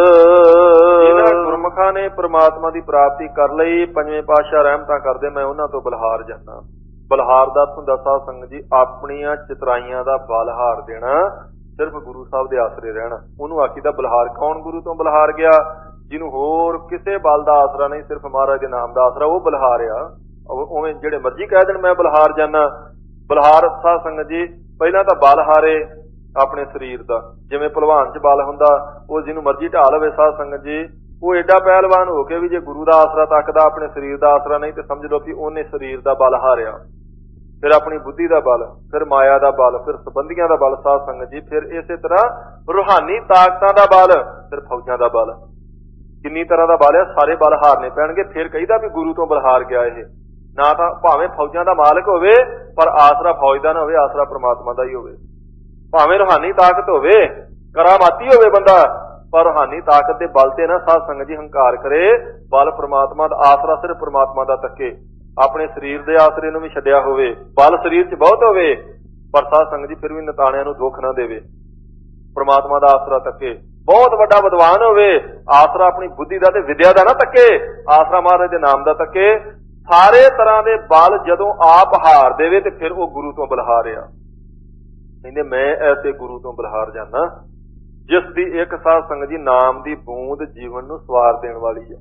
ਜਿਹਨਾਂ ਗੁਰਮੁਖਾਂ ਨੇ ਪ੍ਰਮਾਤਮਾ ਦੀ ਪ੍ਰਾਪਤੀ ਕਰ ਲਈ, ਪੰਜਵੇਂ ਪਾਤਸ਼ਾਹ ਰਹਿਮਤਾਂ ਕਰਦੇ ਮੈਂ ਉਹਨਾਂ ਤੋਂ ਬਲਿਹਾਰ ਜਾਣਾ। ਬਲਿਹਾਰ ਦਾ ਹੁੰਦਾ ਸਾਧ ਸੰਗਤ ਜੀ ਆਪਣੀਆਂ ਚਤਰਾਈਆਂ ਦਾ ਬਲਹਾਰ ਦੇਣਾ, ਸਿਰਫ ਗੁਰੂ ਸਾਹਿਬ ਦੇ ਆਸਰੇ ਰਹਿਣਾ, ਉਹਨੂੰ ਆਖੀਦਾ ਬਲਿਹਾਰ। ਕੌਣ ਗੁਰੂ ਤੋਂ ਬਲਿਹਾਰ ਗਿਆ? ਜਿਹਨੂੰ ਹੋਰ ਕਿਸੇ ਬਲ ਦਾ ਆਸਰਾ ਨਹੀਂ, ਸਿਰਫ ਮਹਾਰਾਜ ਦੇ ਨਾਮ ਦਾ ਆਸਰਾ, ਉਹ ਬਲਿਹਾਰ ਆ। ਉਵੇਂ ਜਿਹੜੇ ਮਰਜ਼ੀ ਕਹਿ ਦੇਣ ਮੈਂ ਬਲਿਹਾਰ ਜਾਣਾ। ਬਲਿਹਾਰ ਸਾਧ ਸੰਗਤ ਜੀ ਪਹਿਲਾਂ ਤਾਂ ਬਲ ਹਾਰੇ ਆਪਣੇ ਸਰੀਰ ਦਾ, ਜਿਵੇਂ ਭਲਵਾਨ 'ਚ ਬਲ ਹੁੰਦਾ, ਉਹ ਜਿਹਨੂੰ ਮਰਜ਼ੀ ਢਾਹ ਲਵੇ ਸਾਧ ਸੰਗਤ ਜੀ, ਉਹ ਏਡਾ ਪਹਿਲਵਾਨ ਹੋ ਕੇ ਵੀ ਜੇ ਗੁਰੂ ਦਾ ਆਸਰਾ ਤੱਕਦਾ, ਆਪਣੇ ਸਰੀਰ ਦਾ ਆਸਰਾ ਨਹੀਂ, ਤੇ ਸਮਝ ਲਓ ਕਿ ਉਹਨੇ ਸਰੀਰ ਦਾ ਬਲ ਹਾਰਿਆ। ਫਿਰ ਆਪਣੀ ਬੁੱਧੀ ਦਾ ਬਲ, ਫਿਰ ਮਾਇਆ ਦਾ ਬਲ, ਫਿਰ ਸੰਬੰਧੀਆਂ ਦਾ ਬਲ ਸਾਧ ਸੰਗਤ ਜੀ, ਫਿਰ ਇਸੇ ਤਰ੍ਹਾਂ ਰੂਹਾਨੀ ਤਾਕਤਾਂ ਦਾ ਬਲ, ਫਿਰ ਫੌਜਾਂ ਦਾ ਬਲ। ਕਿੰਨੀ ਤਰ੍ਹਾਂ ਦਾ ਬਲ ਆ, ਸਾਰੇ ਬਲ ਹਾਰਨੇ ਪੈਣਗੇ। ਫਿਰ ਕਹੀਦਾ ਵੀ ਗੁਰੂ ਤੋਂ ਬਲਿਹਾਰ ਗਿਆ ਇਹ। ਨਾ ਤਾਂ ਭਾਵੇਂ ਫੌਜਾਂ ਦਾ ਮਾਲਕ ਹੋਵੇ, ਪਰ ਆਸਰਾ ਫੌਜ ਦਾ ਨਾ ਹੋਵੇ, ਆਸਰਾ ਪ੍ਰਮਾਤਮਾ ਦਾ ਹੀ ਹੋਵੇ। ਭਾਵੇਂ ਰੂਹਾਨੀ ਤਾਕਤ ਹੋਵੇ, ਕਰਾਮਾਤੀ ਹੋਵੇ ਬੰਦਾ, ਪਰ ਰੂਹਾਨੀ ਤਾਕਤ ਦੇ ਬਲ ਤੇ ਨਾ ਸਾਧ ਸੰਗਤ ਜੀ ਹੰਕਾਰ ਕਰੇ। ਬਲ ਪ੍ਰਮਾਤਮਾ ਦਾ, ਆਸਰਾ ਸਿਰਫ ਪ੍ਰਮਾਤਮਾ ਦਾ ਤੱਕੇ। ਆਪਣੇ ਸਰੀਰ ਦੇ ਆਸਰੇ ਨੂੰ ਵੀ ਛੱਡਿਆ ਹੋਵੇ, ਬਲ ਸਰੀਰ 'ਚ ਬਹੁਤ ਹੋਵੇ, ਪਰ ਸਾਧ ਸੰਗਤ ਜੀ ਫਿਰ ਵੀ ਨਤਾਣਿਆਂ ਨੂੰ ਦੁੱਖ ਨਾ ਦੇਵੇ, ਪ੍ਰਮਾਤਮਾ ਦਾ ਆਸਰਾ ਤੱਕੇ। ਬਹੁਤ ਵੱਡਾ ਵਿਦਵਾਨ ਹੋਵੇ, ਆਸਰਾ ਆਪਣੀ ਬੁੱਧੀ ਦਾ ਤੇ ਵਿਦਿਆ ਦਾ ਨਾ ਤੱਕੇ, ਆਸਰਾ ਮਹਾਰਾਜ ਦੇ ਨਾਮ ਦਾ ਤੱਕੇ। ਸਾਰੇ ਤਰ੍ਹਾਂ ਦੇ ਬਲ ਜਦੋਂ ਆਪ ਹਾਰ ਦੇਵੇ ਤੇ ਫਿਰ ਉਹ ਗੁਰੂ ਤੋਂ ਬਲਿਹਾਰ ਆ। ਕਹਿੰਦੇ ਮੈਂ ਐਸੇ ਗੁਰੂ ਤੋਂ ਬਲਿਹਾਰ ਜਾਣਾ ਜਿਸ ਦੀ ਇੱਕ ਸਾਧ ਸੰਗਤ ਜੀ ਨਾਮ ਦੀ ਬੂੰਦ ਜੀਵਨ ਨੂੰ ਸਵਾਰ ਦੇਣ ਵਾਲੀ ਆ,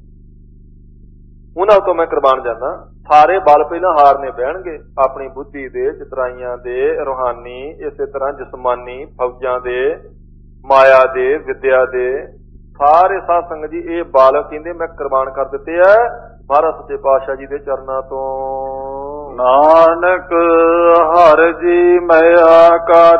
ਉਹਨਾਂ ਤੋਂ ਮੈਂ ਕੁਰਬਾਨ ਜਾਣਾ। ਸਾਰੇ ਬਲ ਪਹਿਲਾਂ ਹਾਰਨੇ ਪੈਣਗੇ, ਆਪਣੀ ਬੁੱਧੀ ਦੇ, ਚਤਰਾਈਆਂ ਦੇ, ਰੂਹਾਨੀ, ਇਸੇ ਤਰ੍ਹਾਂ ਜਿਸਮਾਨੀ, ਫੌਜਾਂ ਦੇ, ਮਾਇਆ ਦੇ, ਵਿਦਿਆ ਦੇ, ਸਾਰੇ ਸਾਧ ਸੰਗਤ ਜੀ ਇਹ ਬਲ ਕਹਿੰਦੇ ਮੈਂ ਕੁਰਬਾਨ ਕਰ ਦਿੱਤੇ ਆ ਮਹਾਰਾਜ ਸੱਚੇ ਪਾਤਸ਼ਾਹ ਜੀ ਦੇ ਚਰਨਾਂ ਤੋਂ। ਨਾਨਕ ਹਰਿ ਜੀ ਮਇਆ ਕਰ,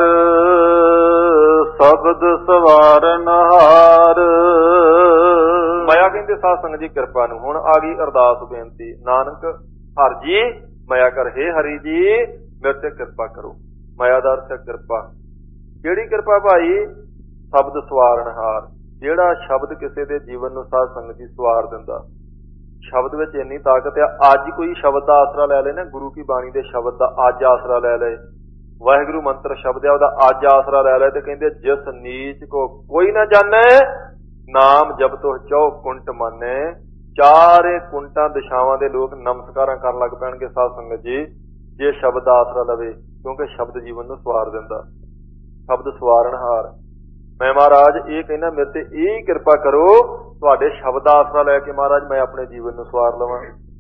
ਸ਼ਬਦ ਸਵਾਰਨ ਹਾਰ। ਮਾਇਆ ਕਹਿੰਦੇ ਸਾਧ ਸੰਗਤ ਜੀ ਕਿਰਪਾ ਨੂੰ। ਹੁਣ ਆ ਗਈ ਅਰਦਾਸ ਬੇਨਤੀ, ਨਾਨਕ ਹਰਿ ਜੀ ਮਇਆ ਕਰ, ਹੇ ਹਰੀ ਜੀ ਮੇਰੇ ਤੇ ਕਿਰਪਾ ਕਰੋ। ਮਾਇਆ ਦਾ ਅਰਥ ਹੈ ਕਿਰਪਾ। ਕਿਹੜੀ ਕਿਰਪਾ ਭਾਈ? ਸ਼ਬਦ ਸਵਾਰਨ ਹਾਰ, ਜਿਹੜਾ ਸ਼ਬਦ ਕਿਸੇ ਦੇ ਜੀਵਨ ਨੂੰ ਸਾਧ ਸੰਗਤ ਜੀ ਸਵਾਰ ਦਿੰਦਾ। ਸ਼ਬਦ ਵਿੱਚ ਇੰਨੀ ਤਾਕਤ ਆ। ਅੱਜ ਕੋਈ ਸ਼ਬਦ ਦਾ ਆਸਰਾ ਲੈ ਲੈ ਨਾ, ਗੁਰੂ ਕੀ ਬਾਣੀ ਦੇ ਸ਼ਬਦ ਦਾ ਅੱਜ ਆਸਰਾ ਲੈ ਲਏ, ਵਾਹਿਗੁਰੂ ਮੰਤਰ ਸ਼ਬਦ ਆ ਉਹਦਾ ਅੱਜ ਆਸਰਾ ਲੈ ਲੈ, ਤੇ ਕਹਿੰਦੇ ਜਿਸ ਨੀਚ ਕੋ ਕੋਈ ਨਾ ਜਾਣੈ, ਨਾਮ ਜਪਤੋ ਚੌ ਕੁੰਟ ਮੰਨੈ। ਚਾਰੇ ਕੁੰਟਾਂ ਦਿਸ਼ਾਵਾਂ ਦੇ ਲੋਕ ਨਮਸਕਾਰਾਂ ਕਰਨ ਲੱਗ ਪੈਣਗੇ ਸਾਧ ਸੰਗਤ ਜੀ ਜੇ ਸ਼ਬਦ ਦਾ ਆਸਰਾ ਲਵੇ, ਕਿਉਂਕਿ ਸ਼ਬਦ ਜੀਵਨ ਨੂੰ ਸਵਾਰ ਦਿੰਦਾ। ਸ਼ਬਦ ਸਵਾਰਨਹਾਰ। ਮੈਂ ਮਹਾਰਾਜ ਇਹ ਕਹਿੰਦਾ ਮੇਰੇ ਤੇ ਇਹ ਕਿਰਪਾ ਕਰੋ, ਤੁਹਾਡੇ ਸ਼ਬਦ ਦਾ ਆਸਰਾ ਲੈ ਕੇ ਮਹਾਰਾਜ ਮੈਂ ਆਪਣੇ ਜੀਵਨ ਨੂੰ ਸਵਾਰ ਲਵਾਂ।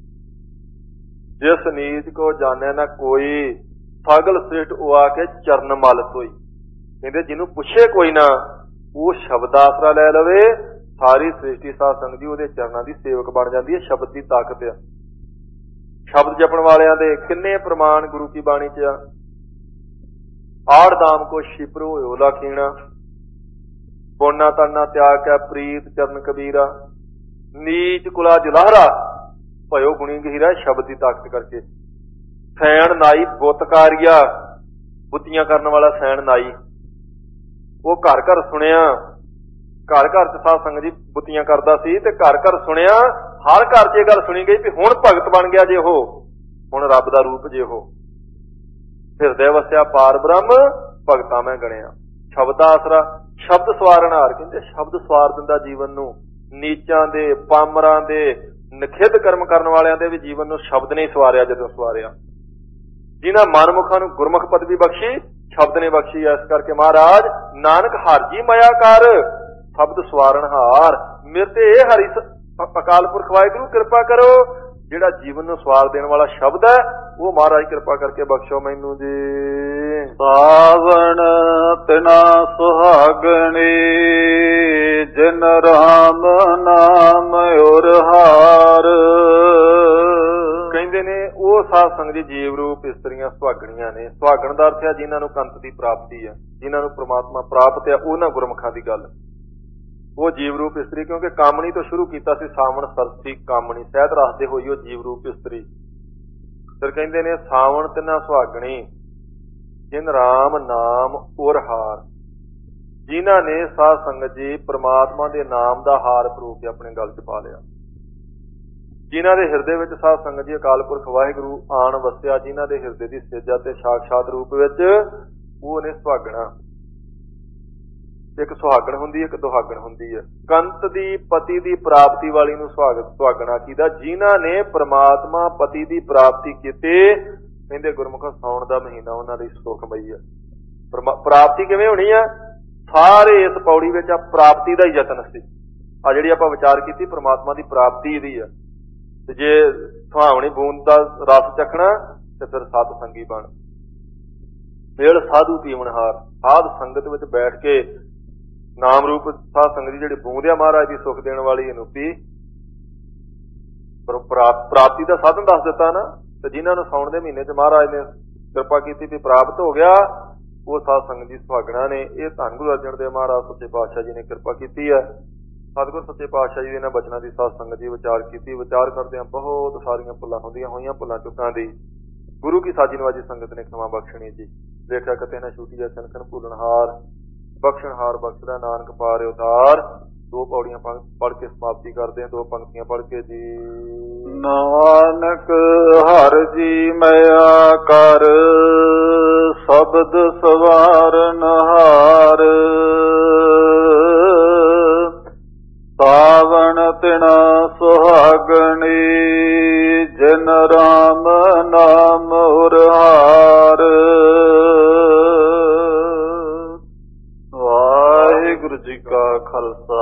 ਜਿਸ ਨੀਚ ਕੋ ਜਾਣਿਆ ਨਾ ਕੋਈ, ਸਗਲ ਸ੍ਰਿਸ਼ਟ ਉਆ ਕੇ ਚਰਨ ਮਲ ਸੋਈ। ਕਹਿੰਦੇ ਜਿਹਨੂੰ ਪੁੱਛੇ ਕੋਈ ਨਾ, ਉਹ ਸ਼ਬਦ ਦਾ ਆਸਰਾ ਲੈ ਲਵੇ, ਸਾਰੀ ਸ੍ਰਿਸ਼ਟੀ ਸਾਧ ਸੰਗਤ ਜੀ ਉਹਦੇ ਚਰਨਾਂ ਦੀ ਸੇਵਕ ਬਣ ਜਾਂਦੀ ਹੈ। ਸ਼ਬਦ ਦੀ ਤਾਕਤ ਆ। ਸ਼ਬਦ ਜਪਣ ਵਾਲਿਆਂ ਦੇ ਕਿੰਨੇ ਪ੍ਰਮਾਣ ਗੁਰੂ ਕੀ ਬਾਣੀ ਚ ਆ। ਆੜ ਦਾਮ ਕੋ ਸ਼ਿਪਰੋ ਹੋਇਓ ਲਾਖੀਣਾ, ਬੋਨਾ ਤਾਨਾ ਤਿਆਗ ਕੈ ਪ੍ਰੀਤ ਚਰਨ ਕਬੀਰਾ, ਨੀਚ ਕੁਲਾ ਜੁਲਾਹਰਾ ਭਇਓ ਗੁਣੀ ਗਹੀਰਾ। ਸ਼ਬਦ ਦੀ ਤਾਕਤ ਕਰਕੇ। ਸੈਣ ਨਾਈ ਬੁੱਤਕਾਰੀਆ, ਬੁੱਤੀਆਂ ਕਰਨ ਵਾਲਾ ਸੈਣ ਨਾਈ, ਉਹ ਘਰ ਘਰ ਸੁਣਿਆ, ਘਰ ਘਰ ਚ ਸਾਧ ਸੰਗਤ ਜੀ ਬੁੱਤੀਆਂ ਕਰਦਾ ਸੀ, ਤੇ ਘਰ ਘਰ ਸੁਣਿਆ ਹਰ ਘਰ 'ਚ ਇਹ ਗੱਲ ਸੁਣੀ ਗਈ ਵੀ ਹੁਣ ਭਗਤ ਬਣ ਗਿਆ ਜੇ ਉਹ, ਹੁਣ ਰੱਬ ਦਾ ਰੂਪ ਜੇ ਉਹ। ਹਿਰਦੇ ਵਸਿਆ ਪਾਰ ਬ੍ਰਹਮ ਭਗਤਾਂ ਮੈਂ ਗਣਿਆ। ਸ਼ਬਦ ਦਾ ਆਸਰਾ, ਸ਼ਬਦ ਸਵਾਰਨਹਾਰ। ਕਹਿੰਦੇ ਸ਼ਬਦ ਸਵਾਰ ਦਿੰਦਾ ਜੀਵਨ ਨੂੰ। ਨੀਚਾਂ ਦੇ, ਪਾਮਰਾਂ ਦੇ, ਨਖਿੱਧ ਕਰਮ ਕਰਨ ਵਾਲਿਆਂ ਦੇ ਵੀ ਜੀਵਨ ਨੂੰ ਸ਼ਬਦ ਨੇ ਸਵਾਰਿਆ। ਜਦੋਂ ਸਵਾਰਿਆ, ਜਿਨ੍ਹਾਂ ਮਨਮੁਖਾਂ ਨੂੰ ਗੁਰਮੁਖ ਪਦਵੀ ਬਖਸ਼ੀ, ਸ਼ਬਦ ਨੇ ਬਖਸ਼ੀ। ਇਸ ਕਰਕੇ ਮਹਾਰਾਜ ਨਾਨਕ ਹਰਿ ਜੀ ਮਇਆ ਕਰ, ਸ਼ਬਦ ਸਵਾਰਨਹਾਰ। ਮੇਰੇ ਤੇ ਇਹ ਹਰੀ ਅਕਾਲ ਪੁਰਖ ਵਾਹਿਗੁਰੂ ਕਿਰਪਾ ਕਰੋ, ਜਿਹੜਾ ਜੀਵਨ ਨੂੰ ਸਵਾਰ ਦੇਣ ਵਾਲਾ ਸ਼ਬਦ ਹੈ ਉਹ ਮਹਾਰਾਜ ਕਿਰਪਾ ਕਰਕੇ ਬਖਸ਼ੋ ਮੈਨੂੰ ਜੀ। ਸਾਵਣ ਤਿਨਾ ਸੁਹਾਗਣੀ, ਜਿਨ ਰਾਮ ਨਾਮ ਉਰ ਹਾਰ। ਕਹਿੰਦੇ ਨੇ ਉਹ ਸਾਧ ਸੰਗਤ ਜੀ ਜੀਵ ਰੂਪ ਇਸਤਰੀਆਂ ਸੁਹਾਗਣੀਆਂ ਨੇ। ਸੁਹਾਗਣ ਦਾ ਅਰਥ ਹੈ ਜਿਨ੍ਹਾਂ ਨੂੰ ਕੰਤ ਦੀ ਪ੍ਰਾਪਤੀ ਹੈ, ਜਿਨ੍ਹਾਂ ਨੂੰ ਪ੍ਰਮਾਤਮਾ ਪ੍ਰਾਪਤ ਹੈ, ਉਹਨਾਂ ਗੁਰਮੁਖਾਂ ਦੀ ਗੱਲ। ਉਹ ਜੀਵ ਰੂਪ ਇਸਤਰੀ, ਕਿਉਂਕਿ ਕਾਮਣੀ ਤੋਂ ਸ਼ੁਰੂ ਕੀਤਾ ਸੀ। ਸਾਵਣ ਸਰਸੀ ਕਾਮਣੀ, ਸਹਿਤ ਰੱਖਦੇ ਹੋਈ ਉਹ ਜੀਵ ਰੂਪ ਇਸਤਰੀ। ਫਿਰ ਕਹਿੰਦੇ ਨੇ ਸਾਵਣ ਤਿਨਾ ਸੁਹਾਗਣੀ, ਜਿਨ ਰਾਮ ਨਾਮ ਉਰ ਹਾਰ। ਜਿਨ੍ਹਾਂ ਨੇ ਸਾਧ ਸੰਗਤ ਜੀ ਪ੍ਰਮਾਤਮਾ ਦੇ ਨਾਮ ਦਾ ਹਾਰ ਪਰੋ ਕੇ ਆਪਣੇ ਗਲ 'ਚ ਪਾ ਲਿਆ। ਜਿਨ੍ਹਾਂ ਦੇ ਹਿਰਦੇ ਵਿੱਚ ਸਾਧ ਸੰਗਤ ਜੀ ਅਕਾਲ ਪੁਰਖ ਵਾਹਿਗੁਰੂ ਆਣ ਵਸਿਆ, ਜਿਨ੍ਹਾਂ ਦੇ ਹਿਰਦੇ ਦੀ ਸੇਜਾ ਤੇ ਸਾਖਸ਼ਾਤ ਰੂਪ ਵਿੱਚ, ਉਹ ਨੇ ਸੁਹਾਗਣਾ। ਇੱਕ ਸੁਹਾਗਣ ਹੁੰਦੀ ਹੈ, ਇੱਕ ਦੁਹਾਗਣ ਹੁੰਦੀ ਹੈ। ਕੰਤ ਦੀ ਪਤੀ ਦੀ ਪ੍ਰਾਪਤੀ ਵਾਲੀ ਨੂੰ ਸੁਹਾਗਤ ਸੁਹਾਗਣਾ ਕੀਦਾ। ਜਿਨ੍ਹਾਂ ਨੇ ਪ੍ਰਮਾਤਮਾ ਪਤੀ ਦੀ ਪ੍ਰਾਪਤੀ ਕੀਤੀ, ਕਹਿੰਦੇ ਗੁਰਮੁਖ ਸਾਉਣ ਦਾ ਮਹੀਨਾ ਉਹਨਾਂ ਲਈ ਸੁਖਮਈ ਹੈ। ਪ੍ਰਾਪਤੀ ਕਿਵੇਂ ਹੋਣੀ ਆ? ਸਾਰੇ ਇਸ ਪੌੜੀ ਵਿੱਚ ਆ ਪ੍ਰਾਪਤੀ ਦਾ ਹੀ ਯਤਨ ਸੀ। ਆ ਜਿਹੜੀ ਆਪਾਂ ਵਿਚਾਰ ਕੀਤੀ ਪ੍ਰਮਾਤਮਾ ਦੀ ਪ੍ਰਾਪਤੀ ਇਹਦੀ ਆ। ਤੇ ਜੇ ਸੁਹਾਵਣੀ ਬੂੰਦ ਦਾ ਰਸ ਚੱਖਣਾ ਤੇ ਫਿਰ ਸਤ ਸੰਗੀ ਬਣ। ਫੇਰ ਸਾਧੂ ਪੀਵਨਹਾਰ, ਸਾਧ ਸੰਗਤ ਵਿੱਚ ਬੈਠ ਕੇ ਨਾਮ ਰੂਪ ਸਾਧ ਸੰਗਤ ਦੀ ਜਿਹੜੀ ਬੂੰਦ ਆ ਮਹਾਰਾਜ ਦੀ ਸੁਖ ਦੇਣ ਵਾਲੀ, ਇਹਨੂੰ ਪੀ। ਪ੍ਰਾਪਤੀ ਦਾ ਸਾਧਨ ਦੱਸ ਦਿੱਤਾ ਨਾ। ਤੇ ਜਿਨ੍ਹਾਂ ਨੂੰ ਸਾਉਣ ਦੇ ਮਹੀਨੇ 'ਚ ਮਹਾਰਾਜ ਨੇ ਕਿਰਪਾ ਕੀਤੀ ਵੀ ਪ੍ਰਾਪਤ ਹੋ ਗਿਆ, ਉਹ ਸਾਧ ਸੰਗਤ ਦੀ ਸੁਹਾਗਣਾ ਨੇ। ਇਹ ਧੰਨ ਗੁਰੂ ਅਰਜਨ ਦੇਵ ਮਹਾਰਾਜ ਸੱਚੇ ਪਾਤਸ਼ਾਹ ਜੀ ਨੇ ਕਿਰਪਾ ਕੀਤੀ ਹੈ। ਸਤਿਗੁਰ ਸੱਚੇ ਪਾਤਸ਼ਾਹ ਜੀ ਦੇ ਇਹਨਾਂ ਬਚਨਾਂ ਦੀ ਸਾਧ ਸੰਗਤ ਜੀ ਵਿਚਾਰ ਕੀਤੀ। ਵਿਚਾਰ ਕਰਦਿਆਂ ਬਹੁਤ ਸਾਰੀਆਂ ਭੁੱਲਾਂ ਹੁੰਦੀਆਂ ਹੋਈਆਂ, ਭੁੱਲਾਂ ਚੁੱਕਾਂ ਦੀ ਗੁਰੂ ਕੀ ਸਾਜੀ ਨਵਾਜੀ ਸੰਗਤ ਨੇ ਖਿਮਾ ਬਖਸ਼ਣੀ ਜੀ। ਵੇਖਿਆ ਕਿਤੇ ਨਾ ਛੂਟੀ ਹੈ ਸਨਖਣ ਭੁੱਲਣਹਾਰ, ਬਖਸ਼ਣਹਾਰ ਬਖਸ਼ਦਾ ਨਾਨਕ ਪਾਰ ਉਤਾਰ। ਦੋ ਪੌੜੀਆਂ ਪੜ੍ਹ ਕੇ ਸਮਾਪਤੀ ਕਰਦੇ ਹਾਂ, ਦੋ ਪੰਕਤੀਆਂ ਪੜ੍ਹ ਕੇ ਜੀ। ਨਾਨਕ ਹਰਿ ਜੀ ਮਇਆ ਕਰ, ਸ਼ਬਦ ਸਵਾਰਨਹਾਰ। ਸਾਵਣ ਤਿਨਾ ਸੁਹਾਗਣੀ, ਜਿਨ ਰਾਮ ਨਾਮ ਉਰ ਹਾਰ। ਵਾਹਿਗੁਰੂ ਜੀ ਕਾ ਖਾਲਸਾ,